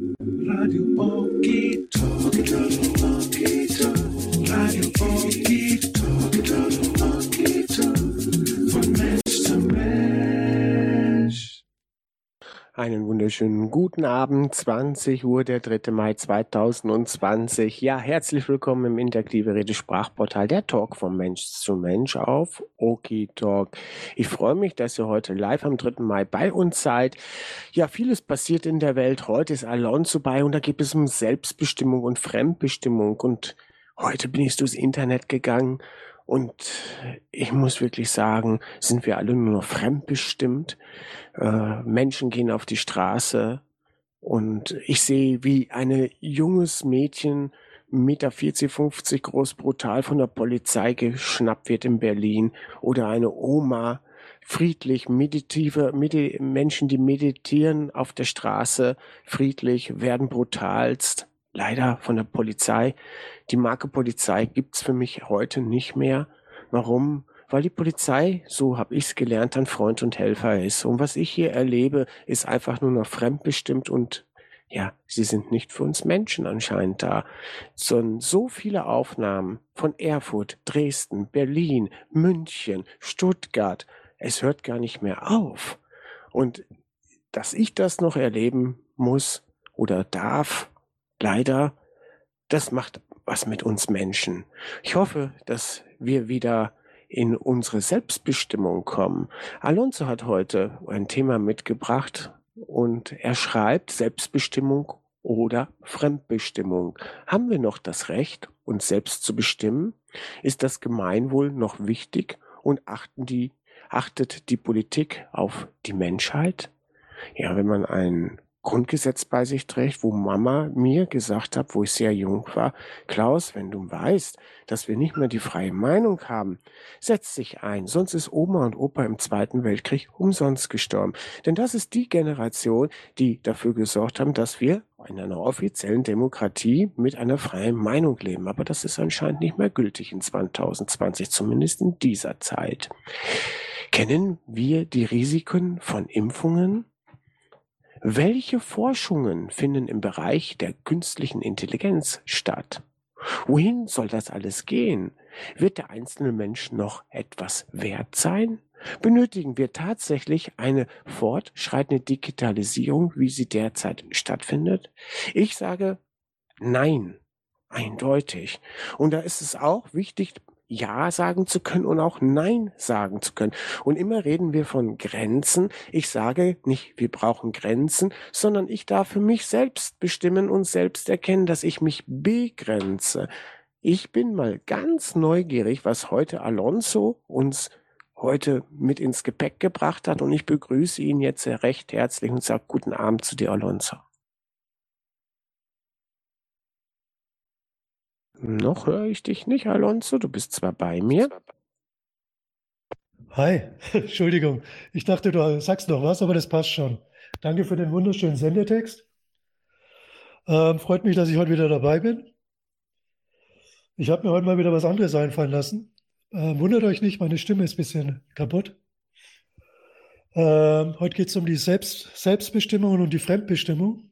Radio Okie Talk, Okie Talk, Radio Okie Talk, Okie Talk, von Mensch zu Mensch. Einen wunderschönen guten Abend, 20 Uhr, der 3. Mai 2020. Ja, herzlich willkommen im interaktive Rede-Sprachportal, der Talk von Mensch zu Mensch auf Okie Talk. Ich freue mich, dass ihr heute live am 3. Mai bei uns seid. Ja, vieles passiert in der Welt. Heute ist Alonso bei und da geht es um Selbstbestimmung und Fremdbestimmung. Und heute bin ich durchs Internet gegangen und ich muss wirklich sagen, sind wir alle nur noch fremdbestimmt? Menschen gehen auf die Straße und ich sehe, wie ein junges Mädchen, 1,40 Meter, 50 groß, brutal von der Polizei geschnappt wird in Berlin, oder eine Oma, friedlich, Menschen, die meditieren auf der Straße, friedlich, werden brutalst, leider von der Polizei. Die Marke Polizei gibt's für mich heute nicht mehr. Warum? Weil die Polizei, so habe ich es gelernt, ein Freund und Helfer ist. Und was ich hier erlebe, ist einfach nur noch fremdbestimmt und ja, sie sind nicht für uns Menschen anscheinend da. Sondern so viele Aufnahmen von Erfurt, Dresden, Berlin, München, Stuttgart. Es hört gar nicht mehr auf. Und dass ich das noch erleben muss oder darf, leider, das macht was mit uns Menschen. Ich hoffe, dass wir wieder in unsere Selbstbestimmung kommen. Alonso hat heute ein Thema mitgebracht und er schreibt Selbstbestimmung oder Fremdbestimmung. Haben wir noch das Recht, uns selbst zu bestimmen? Ist das Gemeinwohl noch wichtig und achtet die Politik auf die Menschheit? Ja, wenn man ein Grundgesetz bei sich trägt, wo Mama mir gesagt hat, wo ich sehr jung war, Klaus, wenn du weißt, dass wir nicht mehr die freie Meinung haben, setz dich ein, sonst ist Oma und Opa im Zweiten Weltkrieg umsonst gestorben. Denn das ist die Generation, die dafür gesorgt haben, dass wir in einer offiziellen Demokratie mit einer freien Meinung leben. Aber das ist anscheinend nicht mehr gültig in 2020, zumindest in dieser Zeit. Kennen wir die Risiken von Impfungen? Welche Forschungen finden im Bereich der künstlichen Intelligenz statt? Wohin soll das alles gehen? Wird der einzelne Mensch noch etwas wert sein? Benötigen wir tatsächlich eine fortschreitende Digitalisierung, wie sie derzeit stattfindet? Ich sage nein, eindeutig. Und da ist es auch wichtig, Ja sagen zu können und auch Nein sagen zu können. Und immer reden wir von Grenzen. Ich sage nicht, wir brauchen Grenzen, sondern ich darf für mich selbst bestimmen und selbst erkennen, dass ich mich begrenze. Ich bin mal ganz neugierig, was heute Alonso uns heute mit ins Gepäck gebracht hat, und ich begrüße ihn jetzt sehr recht herzlich und sage guten Abend zu dir, Alonso. Noch höre ich dich nicht, Alonso. Du bist zwar bei mir. Hi, Entschuldigung. Ich dachte, du sagst noch was, aber das passt schon. Danke für den wunderschönen Sendetext. Freut mich, dass ich heute wieder dabei bin. Ich habe mir heute mal wieder was anderes einfallen lassen. Wundert euch nicht, meine Stimme ist ein bisschen kaputt. Heute geht es um die Selbstbestimmung und die Fremdbestimmung.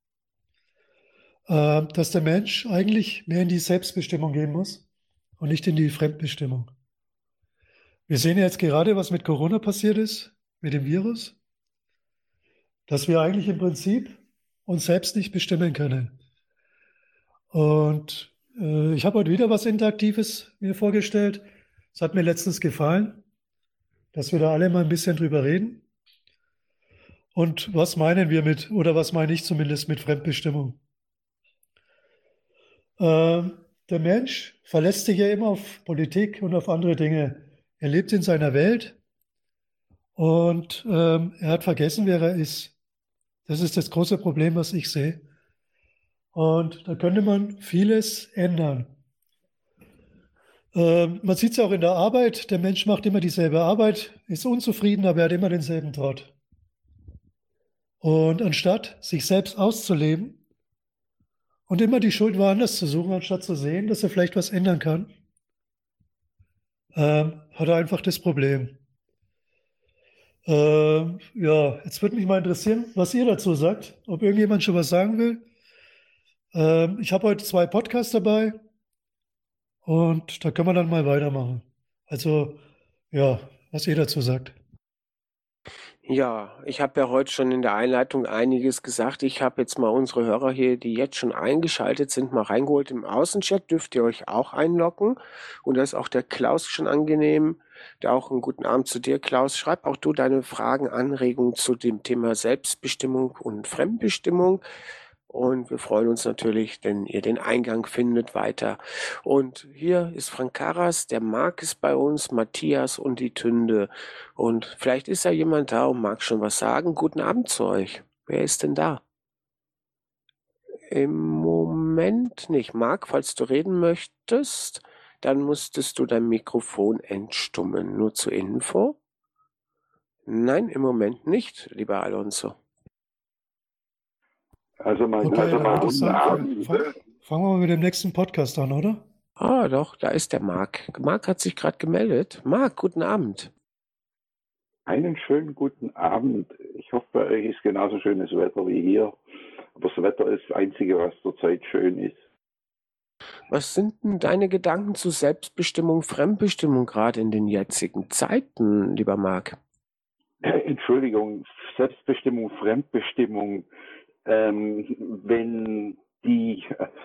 Dass der Mensch eigentlich mehr in die Selbstbestimmung gehen muss und nicht in die Fremdbestimmung. Wir sehen ja jetzt gerade, was mit Corona passiert ist, mit dem Virus, dass wir eigentlich im Prinzip uns selbst nicht bestimmen können. Und ich habe heute wieder was Interaktives mir vorgestellt. Es hat mir letztens gefallen, dass wir da alle mal ein bisschen drüber reden. Und was meinen wir mit, oder was meine ich zumindest mit Fremdbestimmung? Der Mensch verlässt sich ja immer auf Politik und auf andere Dinge. Er lebt in seiner Welt und er hat vergessen, wer er ist. Das ist das große Problem, was ich sehe. Und da könnte man vieles ändern. Man sieht es auch in der Arbeit. Der Mensch macht immer dieselbe Arbeit, ist unzufrieden, aber er hat immer denselben Trott. Und anstatt sich selbst auszuleben und immer die Schuld woanders zu suchen, anstatt zu sehen, dass er vielleicht was ändern kann, hat er einfach das Problem. Ja, jetzt würde mich mal interessieren, was ihr dazu sagt, ob irgendjemand schon was sagen will. Ich habe heute 2 Podcasts dabei und da können wir dann mal weitermachen. Also, ja, was ihr dazu sagt. Ja, ich habe ja heute schon in der Einleitung einiges gesagt. Ich habe jetzt mal unsere Hörer hier, die jetzt schon eingeschaltet sind, mal reingeholt. Im Außenchat dürft ihr euch auch einloggen. Und da ist auch der Klaus schon angenehm. Da auch einen guten Abend zu dir, Klaus. Schreib auch du deine Fragen, Anregungen zu dem Thema Selbstbestimmung und Fremdbestimmung. Und wir freuen uns natürlich, wenn ihr den Eingang findet weiter. Und hier ist Frank Karas, der Marc ist bei uns, Matthias und die Tünde. Und vielleicht ist ja jemand da und mag schon was sagen. Guten Abend zu euch. Wer ist denn da? Im Moment nicht. Marc, falls du reden möchtest, dann musstest du dein Mikrofon entstummen. Nur zur Info. Nein, im Moment nicht, lieber Alonso. Also mal Okay, dann würde ich sagen, fangen wir mal mit dem nächsten Podcast an, oder? Ah, doch, da ist der Marc. Marc hat sich gerade gemeldet. Marc, guten Abend. einen schönen guten Abend. Ich hoffe, bei euch ist genauso schönes Wetter wie hier. Aber das Wetter ist das Einzige, was zurzeit schön ist. Was sind denn deine Gedanken zu Selbstbestimmung, Fremdbestimmung gerade in den jetzigen Zeiten, lieber Marc? Entschuldigung, Selbstbestimmung, Fremdbestimmung, wenn die,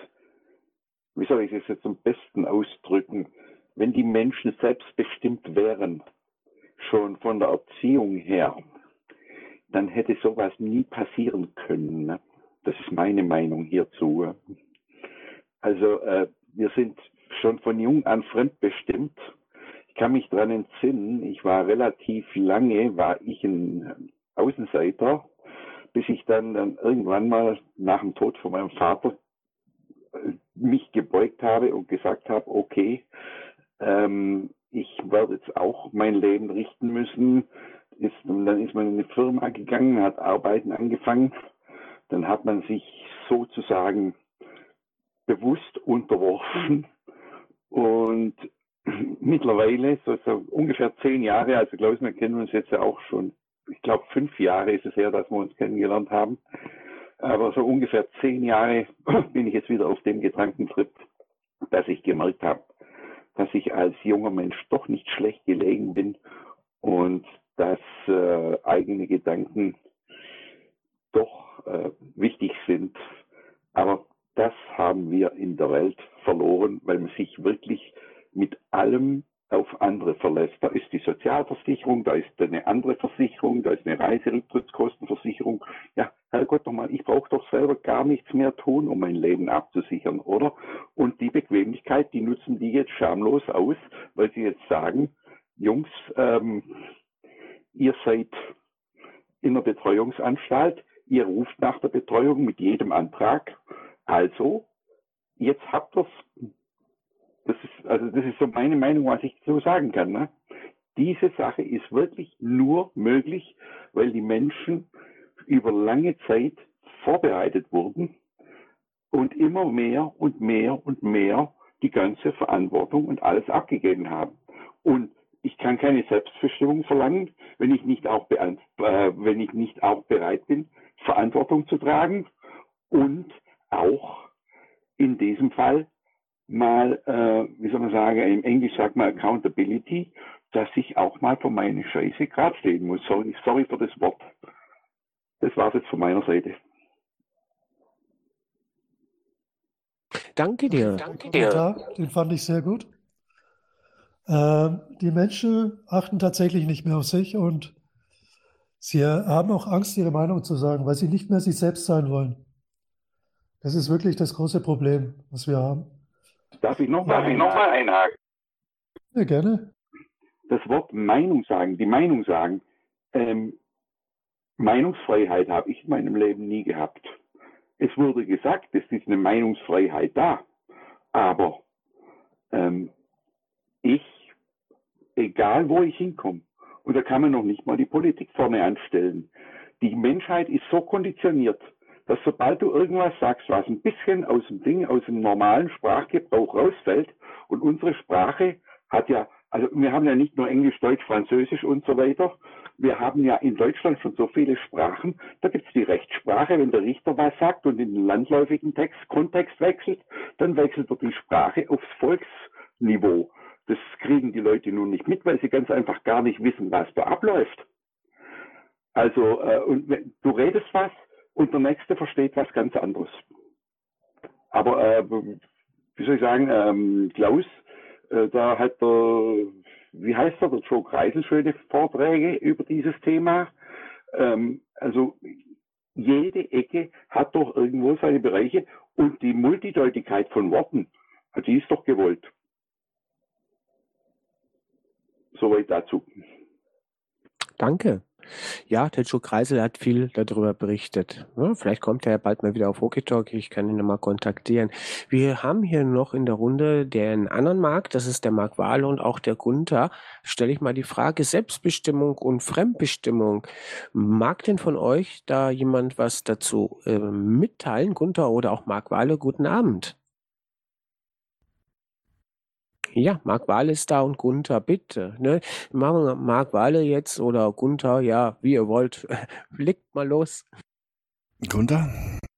wie soll ich es jetzt am besten ausdrücken, wenn die Menschen selbstbestimmt wären, schon von der Erziehung her, dann hätte sowas nie passieren können. Ne? Das ist meine Meinung hierzu. Also wir sind schon von jung an fremdbestimmt. Ich kann mich daran entsinnen, ich war relativ lange, war ich ein Außenseiter, bis ich dann irgendwann mal nach dem Tod von meinem Vater mich gebeugt habe und gesagt habe, okay, ich werde jetzt auch mein Leben richten müssen. Dann ist man in eine Firma gegangen, hat Arbeiten angefangen. Dann hat man sich sozusagen bewusst unterworfen. Und mittlerweile, so ungefähr 10 Jahre, also Klaus, wir kennen uns jetzt ja auch schon, ich glaube 5 Jahre ist es her, dass wir uns kennengelernt haben. Aber so ungefähr 10 Jahre bin ich jetzt wieder auf dem Gedankentrip, dass ich gemerkt habe, dass ich als junger Mensch doch nicht schlecht gelegen bin und dass eigene Gedanken doch wichtig sind. Aber das haben wir in der Welt verloren, weil man sich wirklich mit allem auf andere verlässt. Da ist die Sozialversicherung, da ist eine andere Versicherung, da ist eine Reiserücktrittskostenversicherung. Ja, Herrgott nochmal, ich brauche doch selber gar nichts mehr tun, um mein Leben abzusichern, oder? Und die Bequemlichkeit, die nutzen die jetzt schamlos aus, weil sie jetzt sagen, Jungs, ihr seid in der Betreuungsanstalt, ihr ruft nach der Betreuung mit jedem Antrag. Also, jetzt habt ihr es. Das ist so meine Meinung, was ich so sagen kann. Ne? Diese Sache ist wirklich nur möglich, weil die Menschen über lange Zeit vorbereitet wurden und immer mehr und mehr und mehr die ganze Verantwortung und alles abgegeben haben. Und ich kann keine Selbstbestimmung verlangen, wenn ich nicht auch bereit bin, Verantwortung zu tragen und auch in diesem Fall mal, wie soll man sagen, im Englisch sagt man Accountability, dass ich auch mal für meine Scheiße gerade stehen muss. Sorry für das Wort. Das war es jetzt von meiner Seite. Danke dir. Kommentar, den fand ich sehr gut. Die Menschen achten tatsächlich nicht mehr auf sich und sie haben auch Angst, ihre Meinung zu sagen, weil sie nicht mehr sich selbst sein wollen. Das ist wirklich das große Problem, was wir haben. Darf ich nochmal einhaken? Ja, gerne. Das Wort Meinung sagen, die Meinung sagen, Meinungsfreiheit habe ich in meinem Leben nie gehabt. Es wurde gesagt, es ist eine Meinungsfreiheit da, aber egal wo ich hinkomme, und da kann man noch nicht mal die Politik vorne anstellen, die Menschheit ist so konditioniert, dass sobald du irgendwas sagst, was ein bisschen aus dem normalen Sprachgebrauch rausfällt, und unsere Sprache hat ja, also wir haben ja nicht nur Englisch, Deutsch, Französisch und so weiter, wir haben ja in Deutschland schon so viele Sprachen, da gibt es die Rechtssprache, wenn der Richter was sagt und in den landläufigen Kontext wechselt, dann wechselt er die Sprache aufs Volksniveau. Das kriegen die Leute nun nicht mit, weil sie ganz einfach gar nicht wissen, was da abläuft. Also, und du redest was und der Nächste versteht was ganz anderes. Aber, wie soll ich sagen, Klaus, da hat der, wie heißt der Joe Kreisel, schöne Vorträge über dieses Thema. Also, jede Ecke hat doch irgendwo seine Bereiche und die Multideutigkeit von Worten, die ist doch gewollt. Soweit dazu. Danke. Ja, der Joe Kreisel hat viel darüber berichtet. Ja, vielleicht kommt er ja bald mal wieder auf Hockey-Talk. Ich kann ihn mal kontaktieren. Wir haben hier noch in der Runde den anderen Marc. Das ist der Marc Wahle und auch der Gunther. Stelle ich mal die Frage Selbstbestimmung und Fremdbestimmung. Mag denn von euch da jemand was dazu mitteilen? Gunther oder auch Marc Wahle, guten Abend. Ja, Marc Wahle ist da und Gunther, bitte. Ne? Machen wir Marc Wahle jetzt oder Gunther, ja, wie ihr wollt. Legt mal los. Gunther?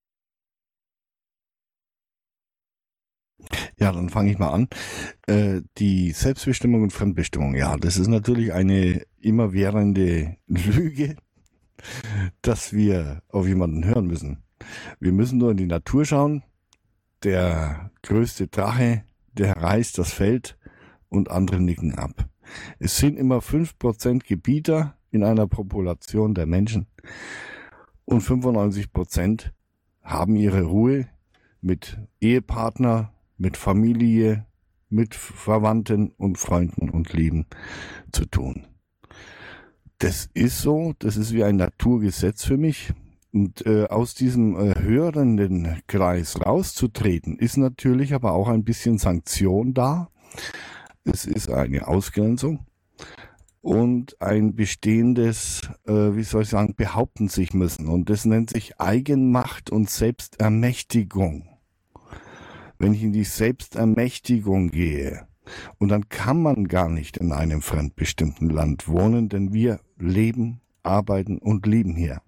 Ja, dann fange ich mal an. Die Selbstbestimmung und Fremdbestimmung, ja, das ist natürlich eine immerwährende Lüge, dass wir auf jemanden hören müssen. Wir müssen nur in die Natur schauen. Der größte Drache, der reißt das Feld und andere nicken ab. Es sind immer 5% Gebieter in einer Population der Menschen und 95% haben ihre Ruhe mit Ehepartner, mit Familie, mit Verwandten und Freunden und Lieben zu tun. Das ist so, das ist wie ein Naturgesetz für mich. Und aus diesem hörenden Kreis rauszutreten, ist natürlich aber auch ein bisschen Sanktion da. Es ist eine Ausgrenzung und ein bestehendes, wie soll ich sagen, behaupten sich müssen. Und das nennt sich Eigenmacht und Selbstermächtigung. Wenn ich in die Selbstermächtigung gehe, und dann kann man gar nicht in einem fremdbestimmten Land wohnen, denn wir leben, arbeiten und lieben hier.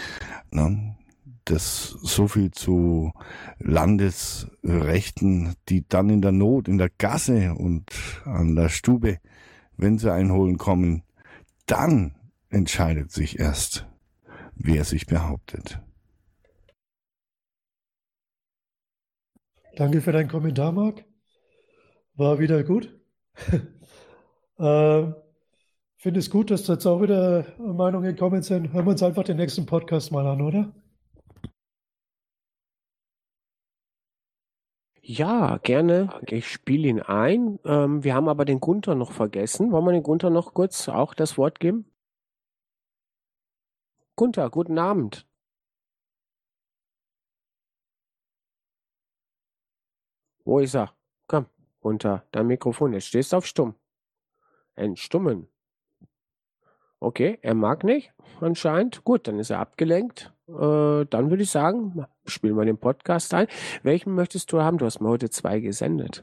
Das so viel zu Landesrechten, die dann in der Not, in der Gasse und an der Stube, wenn sie einholen kommen, dann entscheidet sich erst, wer sich behauptet. Danke für deinen Kommentar, Marc. War wieder gut. Finde es gut, dass da jetzt auch wieder Meinungen gekommen sind. Hören wir uns einfach den nächsten Podcast mal an, oder? Ja, gerne. Ich spiele ihn ein. Wir haben aber den Gunther noch vergessen. Wollen wir den Gunther noch kurz auch das Wort geben? Gunther, guten Abend. Wo ist er? Komm, Gunther, dein Mikrofon. Jetzt stehst du auf Stumm. Entstummen. Okay, er mag nicht, anscheinend. Gut, dann ist er abgelenkt. Dann würde ich sagen, spielen wir den Podcast ein. Welchen möchtest du haben? Du hast mir heute 2 gesendet.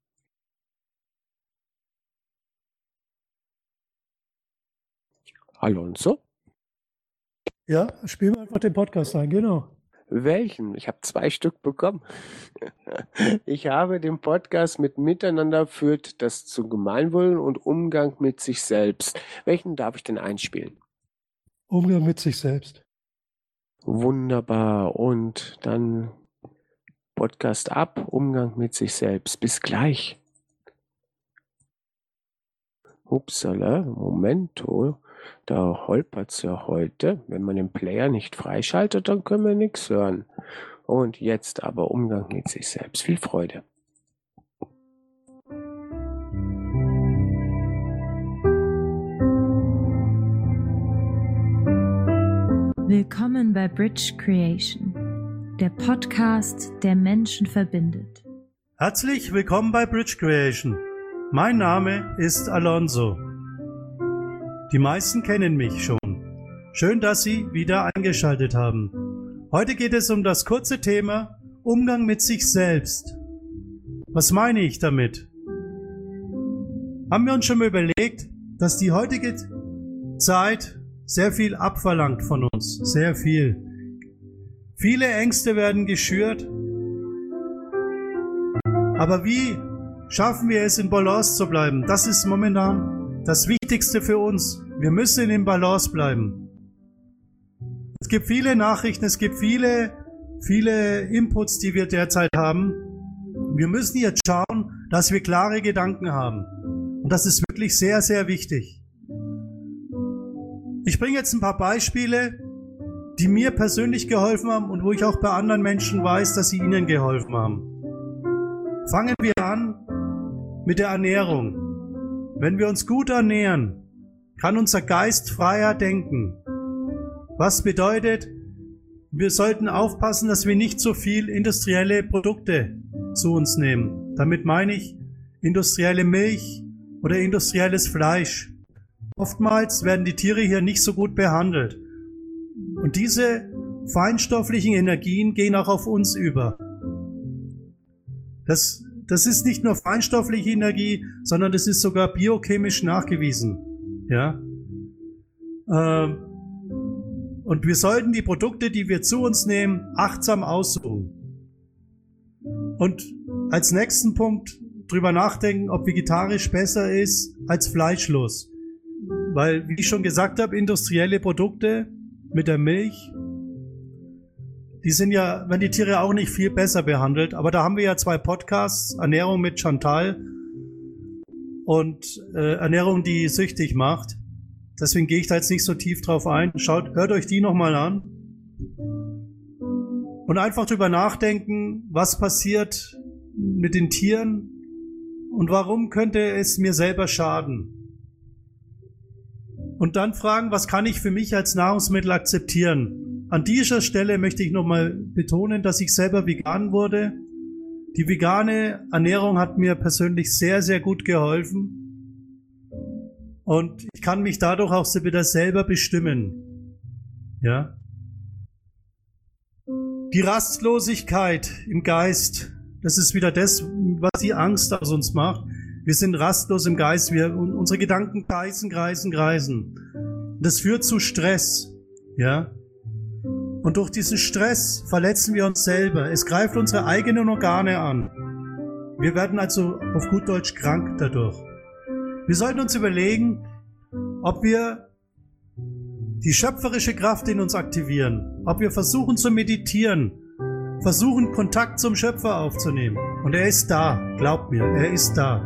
Alonso? Ja, spielen wir einfach den Podcast ein, genau. Welchen? Ich habe 2 Stück bekommen. Ich habe den Podcast mit Miteinander führt das zu Gemeinwohl und Umgang mit sich selbst. Welchen darf ich denn einspielen? Umgang mit sich selbst. Wunderbar. Und dann Podcast ab, Umgang mit sich selbst. Bis gleich. Upsala, Momento. Da holpert's ja heute. Wenn man den Player nicht freischaltet, dann können wir nichts hören. Und jetzt aber Umgang mit sich selbst. Viel Freude. Willkommen bei Bridge Creation, der Podcast, der Menschen verbindet. Herzlich willkommen bei Bridge Creation. Mein Name ist Alonso. Die meisten kennen mich schon. Schön, dass Sie wieder eingeschaltet haben. Heute geht es um das kurze Thema Umgang mit sich selbst. Was meine ich damit? Haben wir uns schon mal überlegt, dass die heutige Zeit sehr viel abverlangt von uns, sehr viel. Viele Ängste werden geschürt. Aber wie schaffen wir es, in Balance zu bleiben? Das ist momentan das Wichtigste für uns. Wir müssen in Balance bleiben. Es gibt viele Nachrichten, es gibt viele Inputs, die wir derzeit haben. Wir müssen jetzt schauen, dass wir klare Gedanken haben. Und das ist wirklich sehr, sehr wichtig. Ich bringe jetzt ein paar Beispiele, die mir persönlich geholfen haben und wo ich auch bei anderen Menschen weiß, dass sie ihnen geholfen haben. Fangen wir an mit der Ernährung. Wenn wir uns gut ernähren, kann unser Geist freier denken. Was bedeutet, wir sollten aufpassen, dass wir nicht so viel industrielle Produkte zu uns nehmen. Damit meine ich industrielle Milch oder industrielles Fleisch. Oftmals werden die Tiere hier nicht so gut behandelt. Und diese feinstofflichen Energien gehen auch auf uns über. Das ist nicht nur feinstoffliche Energie, sondern das ist sogar biochemisch nachgewiesen. Ja? Und wir sollten die Produkte, die wir zu uns nehmen, achtsam aussuchen. Und als nächsten Punkt drüber nachdenken, ob vegetarisch besser ist als fleischlos. Weil, wie ich schon gesagt habe, industrielle Produkte mit der Milch, die werden die Tiere auch nicht viel besser behandelt. Aber da haben wir ja 2 Podcasts, Ernährung mit Chantal und Ernährung, die süchtig macht. Deswegen gehe ich da jetzt nicht so tief drauf ein. Hört euch die nochmal an. Und einfach drüber nachdenken, was passiert mit den Tieren und warum könnte es mir selber schaden. Und dann fragen, was kann ich für mich als Nahrungsmittel akzeptieren? An dieser Stelle möchte ich nochmal betonen, dass ich selber vegan wurde. Die vegane Ernährung hat mir persönlich sehr, sehr gut geholfen. Und ich kann mich dadurch auch wieder selber bestimmen. Ja? Die Rastlosigkeit im Geist, das ist wieder das, was die Angst aus uns macht. Wir sind rastlos im Geist, unsere Gedanken kreisen. Das führt zu Stress. Ja? Und durch diesen Stress verletzen wir uns selber. Es greift unsere eigenen Organe an. Wir werden also auf gut Deutsch krank dadurch. Wir sollten uns überlegen, ob wir die schöpferische Kraft in uns aktivieren, ob wir versuchen zu meditieren, versuchen Kontakt zum Schöpfer aufzunehmen. Und er ist da, glaubt mir, er ist da.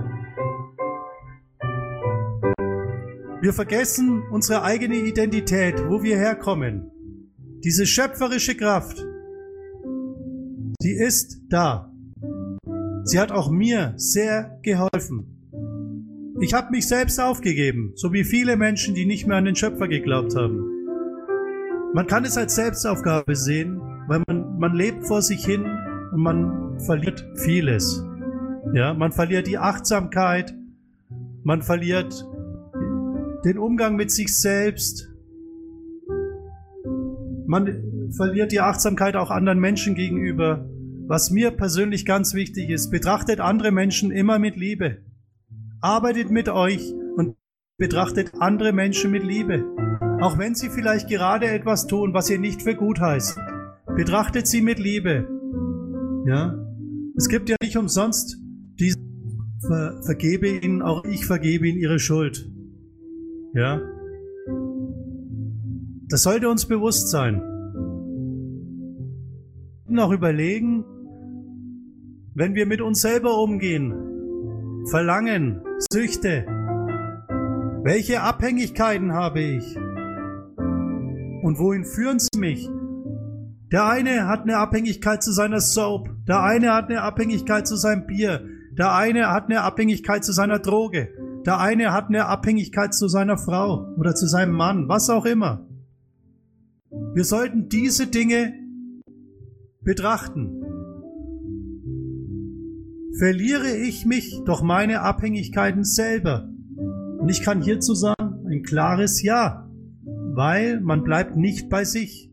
Wir vergessen unsere eigene Identität, wo wir herkommen. Diese schöpferische Kraft, sie ist da. Sie hat auch mir sehr geholfen. Ich habe mich selbst aufgegeben, so wie viele Menschen, die nicht mehr an den Schöpfer geglaubt haben. Man kann es als Selbstaufgabe sehen, weil man lebt vor sich hin und man verliert vieles. Ja, man verliert die Achtsamkeit, man verliert den Umgang mit sich selbst, man verliert die Achtsamkeit auch anderen Menschen gegenüber. Was mir persönlich ganz wichtig ist, betrachtet andere Menschen immer mit Liebe. Arbeitet mit euch und betrachtet andere Menschen mit Liebe. Auch wenn sie vielleicht gerade etwas tun, was ihr nicht für gut heißt. Betrachtet sie mit Liebe. Ja? Es gibt ja nicht umsonst diese vergebe ihnen, auch ich vergebe ihnen ihre Schuld. Ja? Das sollte uns bewusst sein. Und auch überlegen, wenn wir mit uns selber umgehen, Verlangen, Süchte, welche Abhängigkeiten habe ich? Und wohin führen sie mich? Der eine hat eine Abhängigkeit zu seiner Soap, der eine hat eine Abhängigkeit zu seinem Bier, der eine hat eine Abhängigkeit zu seiner Droge, der eine hat eine Abhängigkeit zu seiner Frau oder zu seinem Mann, was auch immer. Wir sollten diese Dinge betrachten. Verliere ich mich durch meine Abhängigkeiten selber? Und ich kann hierzu sagen, ein klares Ja, weil man bleibt nicht bei sich.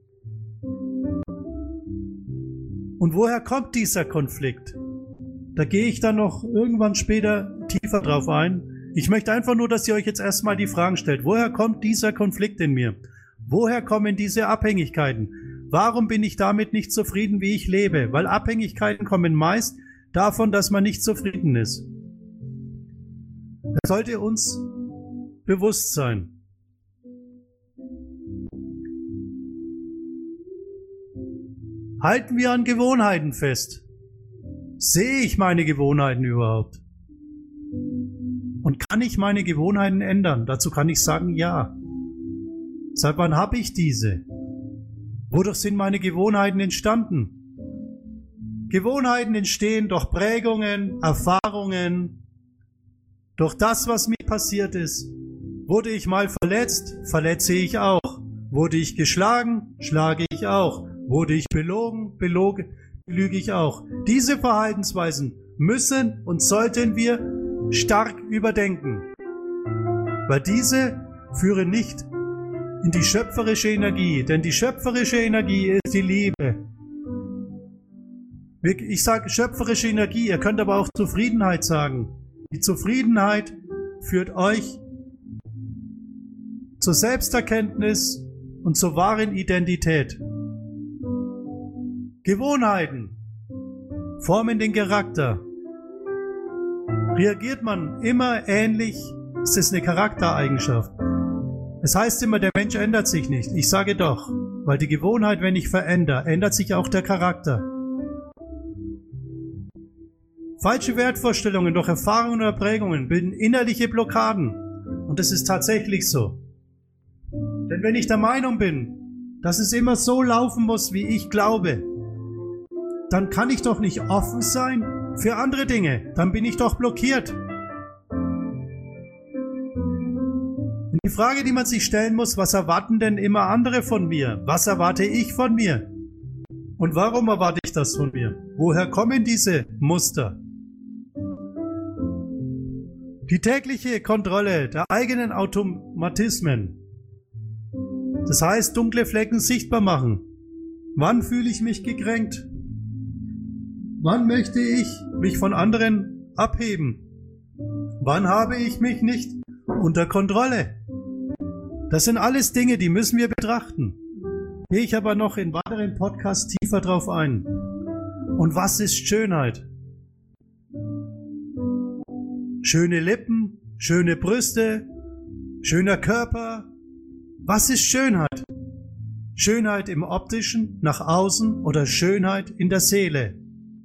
Und woher kommt dieser Konflikt? Da gehe ich dann noch irgendwann später tiefer drauf ein. Ich möchte einfach nur, dass ihr euch jetzt erstmal die Fragen stellt. Woher kommt dieser Konflikt in mir? Woher kommen diese Abhängigkeiten? Warum bin ich damit nicht zufrieden, wie ich lebe? Weil Abhängigkeiten kommen meist davon, dass man nicht zufrieden ist. Das sollte uns bewusst sein. Halten wir an Gewohnheiten fest. Sehe ich meine Gewohnheiten überhaupt? Und kann ich meine Gewohnheiten ändern? Dazu kann ich sagen, ja. Seit wann habe ich diese? Wodurch sind meine Gewohnheiten entstanden? Gewohnheiten entstehen durch Prägungen, Erfahrungen, durch das, was mir passiert ist. Wurde ich mal verletzt, verletze ich auch. Wurde ich geschlagen, schlage ich auch. Wurde ich belogen, belüge ich auch. Diese Verhaltensweisen müssen und sollten wir stark überdenken, weil diese führen nicht in die schöpferische Energie, denn die schöpferische Energie ist die Liebe. Ich sage schöpferische Energie, ihr könnt aber auch Zufriedenheit sagen. Die Zufriedenheit führt euch zur Selbsterkenntnis und zur wahren Identität. Gewohnheiten formen den Charakter. Reagiert man immer ähnlich, ist es eine Charaktereigenschaft. Es heißt immer, der Mensch ändert sich nicht. Ich sage doch, weil die Gewohnheit, wenn ich verändere, ändert sich auch der Charakter. Falsche Wertvorstellungen durch Erfahrungen oder Prägungen bilden innerliche Blockaden. Und das ist tatsächlich so. Denn wenn ich der Meinung bin, dass es immer so laufen muss, wie ich glaube, dann kann ich doch nicht offen sein für andere Dinge. Dann bin ich doch blockiert. Und die Frage, die man sich stellen muss, was erwarten denn immer andere von mir? Was erwarte ich von mir? Und warum erwarte ich das von mir? Woher kommen diese Muster? Die tägliche Kontrolle der eigenen Automatismen. Das heißt, dunkle Flecken sichtbar machen. Wann fühle ich mich gekränkt? Wann möchte ich mich von anderen abheben? Wann habe ich mich nicht unter Kontrolle? Das sind alles Dinge, die müssen wir betrachten. Gehe ich aber noch in weiteren Podcasts tiefer drauf ein. Und was ist Schönheit? Schöne Lippen, schöne Brüste, schöner Körper. Was ist Schönheit? Schönheit im Optischen, nach außen oder Schönheit in der Seele?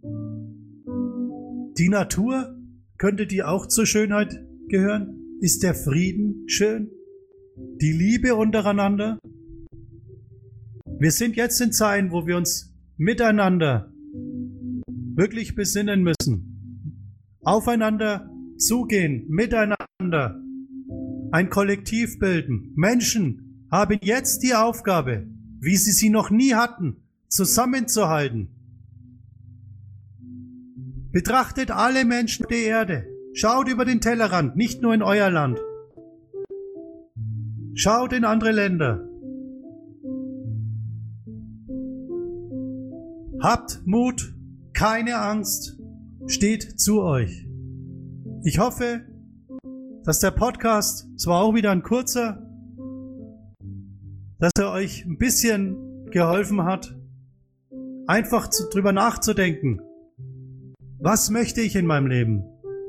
Die Natur, könnte die auch zur Schönheit gehören? Ist der Frieden schön? Die Liebe untereinander? Wir sind jetzt in Zeiten, wo wir uns miteinander wirklich besinnen müssen. Aufeinander zugehen, miteinander ein Kollektiv bilden. Menschen haben jetzt die Aufgabe, wie sie noch nie hatten, zusammenzuhalten. Betrachtet alle Menschen der Erde. Schaut über den Tellerrand, nicht nur in euer Land. Schaut in andere Länder. Habt Mut, keine Angst, steht zu euch. Ich hoffe, dass der Podcast, zwar auch wieder ein kurzer, dass er euch ein bisschen geholfen hat, einfach drüber nachzudenken. Was möchte ich in meinem Leben?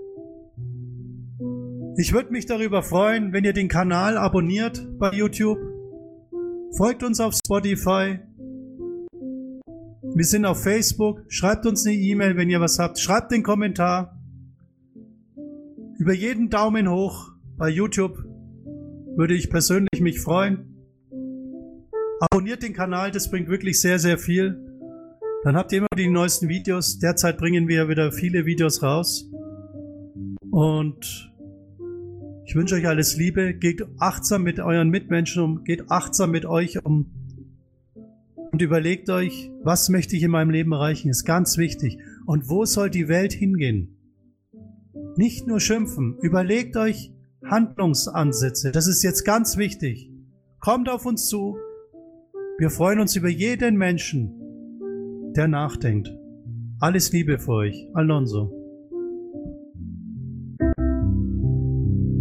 Ich würde mich darüber freuen, wenn ihr den Kanal abonniert bei YouTube. Folgt uns auf Spotify. Wir sind auf Facebook. Schreibt uns eine E-Mail, wenn ihr was habt. Schreibt den Kommentar. Über jeden Daumen hoch bei YouTube würde ich persönlich mich freuen. Abonniert den Kanal, das bringt wirklich sehr, sehr viel. Dann habt ihr immer die neuesten Videos. Derzeit bringen wir wieder viele Videos raus. Und ich wünsche euch alles Liebe. Geht achtsam mit euren Mitmenschen um. Geht achtsam mit euch um. Und überlegt euch, was möchte ich in meinem Leben erreichen? Ist ganz wichtig. Und wo soll die Welt hingehen? Nicht nur schimpfen. Überlegt euch Handlungsansätze. Das ist jetzt ganz wichtig. Kommt auf uns zu. Wir freuen uns über jeden Menschen, der nachdenkt. Alles Liebe für euch. Alonso.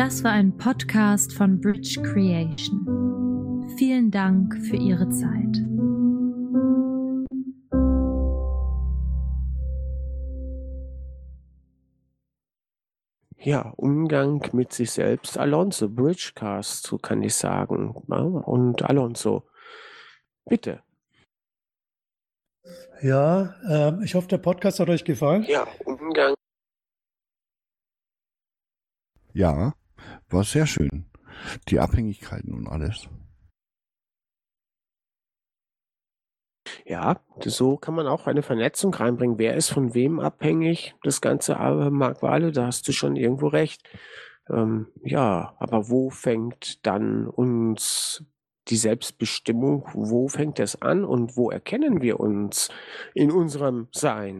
Das war ein Podcast von Bridge Creation. Vielen Dank für Ihre Zeit. Ja, Umgang mit sich selbst. Alonso, Bridgecast, so kann ich sagen. Ja, und Alonso, bitte. Ja, ich hoffe, der Podcast hat euch gefallen. Ja, Umgang. Ja, war sehr schön. Die Abhängigkeiten und alles. Ja, so kann man auch eine Vernetzung reinbringen. Wer ist von wem abhängig? Das Ganze, Marc Wale, da hast du schon irgendwo recht. Ja, aber wo fängt dann uns die Selbstbestimmung, wo fängt es an und wo erkennen wir uns in unserem Sein?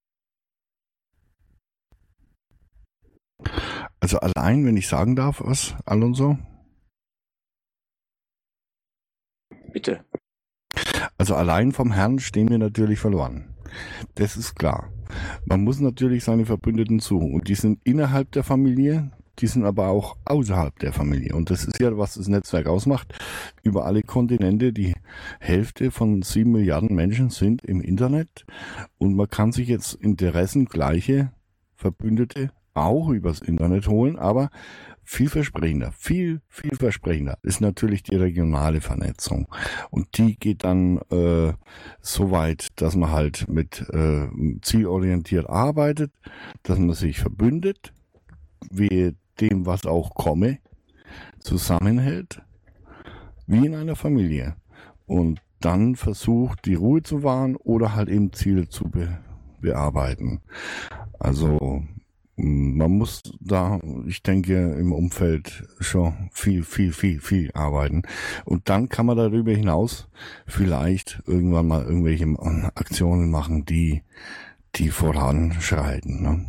Also allein, wenn ich sagen darf, was, Alonso? Bitte. Also allein vom Herrn stehen wir natürlich verloren. Das ist klar. Man muss natürlich seine Verbündeten suchen. Und die sind innerhalb der Familie, die sind aber auch außerhalb der Familie. Und das ist ja, was das Netzwerk ausmacht. Über alle Kontinente, die Hälfte von 7 Milliarden Menschen sind im Internet. Und man kann sich jetzt interessengleiche Verbündete auch übers Internet holen, aber vielversprechender ist natürlich die regionale Vernetzung. Und die geht dann so weit, dass man halt mit zielorientiert arbeitet, dass man sich verbündet, wie dem, was auch komme, zusammenhält, wie in einer Familie. Und dann versucht, die Ruhe zu wahren oder halt eben Ziele zu bearbeiten. Also man muss da, ich denke, im Umfeld schon viel arbeiten. Und dann kann man darüber hinaus vielleicht irgendwann mal irgendwelche Aktionen machen, die voranschreiten. Ne?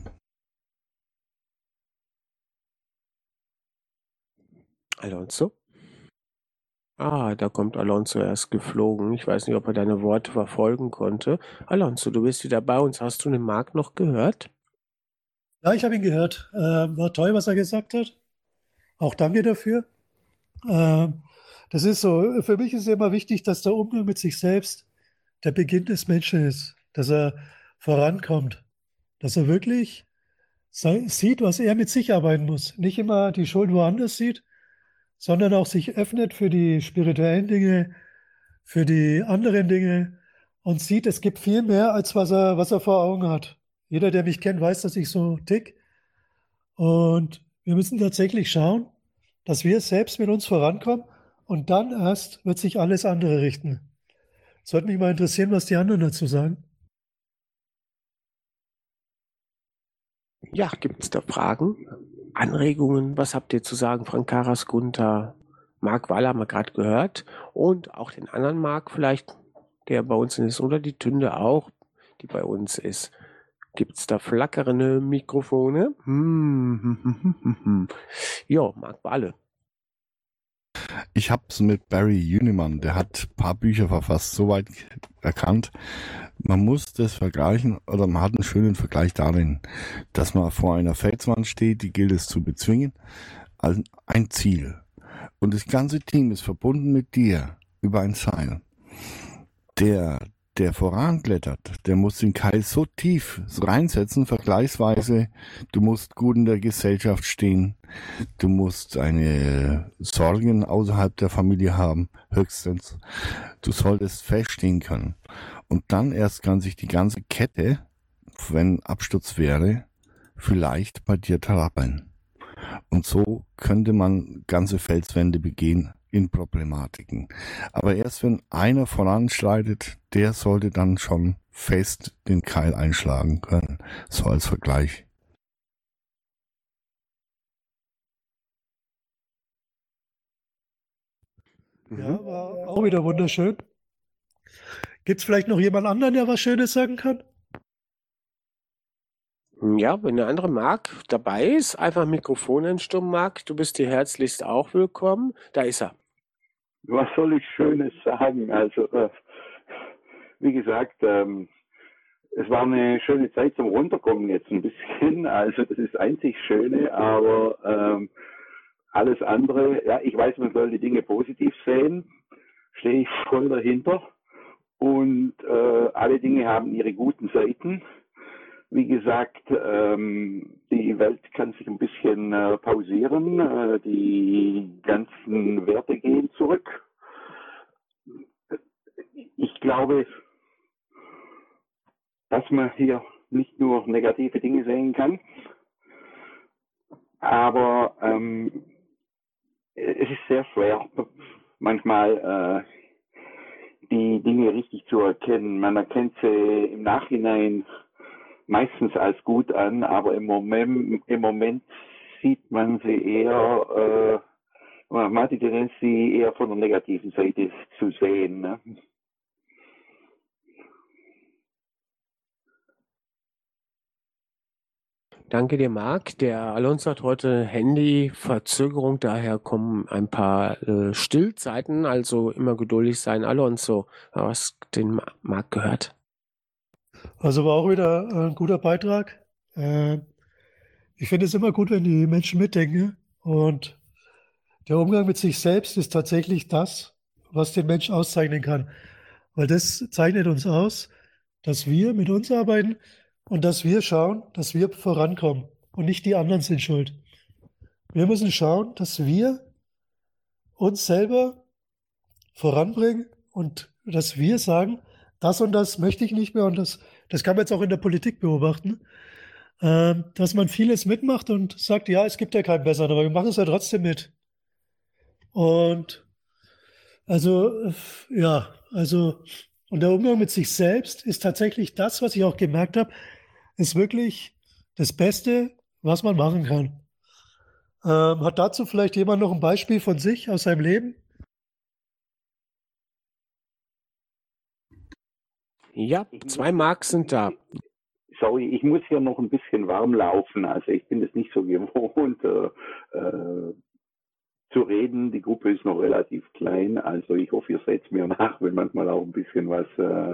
Alonso? Da kommt Alonso erst geflogen. Ich weiß nicht, ob er deine Worte verfolgen konnte. Alonso, du bist wieder bei uns. Hast du den Marc noch gehört? Ja, ich habe ihn gehört. War toll, was er gesagt hat. Auch danke dafür. Das ist so, für mich ist es immer wichtig, dass der Umgang mit sich selbst der Beginn des Menschen ist, dass er vorankommt, dass er wirklich sieht, was er mit sich arbeiten muss. Nicht immer die Schuld woanders sieht, sondern auch sich öffnet für die spirituellen Dinge, für die anderen Dinge und sieht, es gibt viel mehr, als was er vor Augen hat. Jeder, der mich kennt, weiß, dass ich so tick. Und wir müssen tatsächlich schauen, dass wir selbst mit uns vorankommen und dann erst wird sich alles andere richten. Es würde mich mal interessieren, was die anderen dazu sagen. Ja, gibt es da Fragen, Anregungen? Was habt ihr zu sagen? Frank Karas, Gunther, Marc Wale haben wir gerade gehört und auch den anderen Marc vielleicht, der bei uns ist, oder die Tünde auch, die bei uns ist. Gibt es da flackernde Mikrofone? Ja, Marc Wale. Ich habe es mit Barry Uniman, der hat ein paar Bücher verfasst, soweit erkannt. Man muss das vergleichen, oder man hat einen schönen Vergleich darin, dass man vor einer Felswand steht, die gilt es zu bezwingen, also ein Ziel. Und das ganze Team ist verbunden mit dir über ein Seil. Der voranklettert, der muss den Keil so tief reinsetzen, vergleichsweise, du musst gut in der Gesellschaft stehen, du musst eine Sorgen außerhalb der Familie haben, höchstens. Du solltest feststehen können. Und dann erst kann sich die ganze Kette, wenn Absturz wäre, vielleicht bei dir trappeln. Und so könnte man ganze Felswände begehen in Problematiken. Aber erst wenn einer voranschreitet, der sollte dann schon fest den Keil einschlagen können. So als Vergleich. Ja, war auch wieder wunderschön. Gibt es vielleicht noch jemand anderen, der was Schönes sagen kann? Ja, wenn der andere Marc dabei ist, einfach Mikrofon einstummen, Marc. Du bist hier herzlichst auch willkommen. Da ist er. Was soll ich Schönes sagen? Also, wie gesagt, es war eine schöne Zeit zum Runterkommen jetzt ein bisschen. Also das ist einzig Schöne, aber alles andere, ja, ich weiß, man soll die Dinge positiv sehen, stehe ich voll dahinter. Und alle Dinge haben ihre guten Seiten. Wie gesagt, die Welt kann sich ein bisschen pausieren. Die ganzen Werte gehen zurück. Ich glaube, dass man hier nicht nur negative Dinge sehen kann, aber es ist sehr schwer, manchmal die Dinge richtig zu erkennen. Man erkennt sie im Nachhinein meistens als gut an, aber im Moment sieht man sie eher, man hat die Tendenz, sie eher von der negativen Seite zu sehen. Ne? Danke dir, Marc. Der Alonso hat heute Handyverzögerung, daher kommen ein paar Stillzeiten, also immer geduldig sein. Alonso, hast den Marc gehört? Also war auch wieder ein guter Beitrag. Ich finde es immer gut, wenn die Menschen mitdenken. Und der Umgang mit sich selbst ist tatsächlich das, was den Menschen auszeichnen kann. Weil das zeichnet uns aus, dass wir mit uns arbeiten und dass wir schauen, dass wir vorankommen und nicht die anderen sind schuld. Wir müssen schauen, dass wir uns selber voranbringen und dass wir sagen, das und das möchte ich nicht mehr. Und das kann man jetzt auch in der Politik beobachten, dass man vieles mitmacht und sagt, ja, es gibt ja keinen besseren, aber wir machen es ja trotzdem mit. Und und der Umgang mit sich selbst ist tatsächlich das, was ich auch gemerkt habe, ist wirklich das Beste, was man machen kann. Hat dazu vielleicht jemand noch ein Beispiel von sich aus seinem Leben? Ja, 2 Mark sind da. Sorry, ich muss hier noch ein bisschen warm laufen. Also ich bin es nicht so gewohnt zu reden. Die Gruppe ist noch relativ klein. Also ich hoffe, ihr seht mir nach, wenn manchmal auch ein bisschen was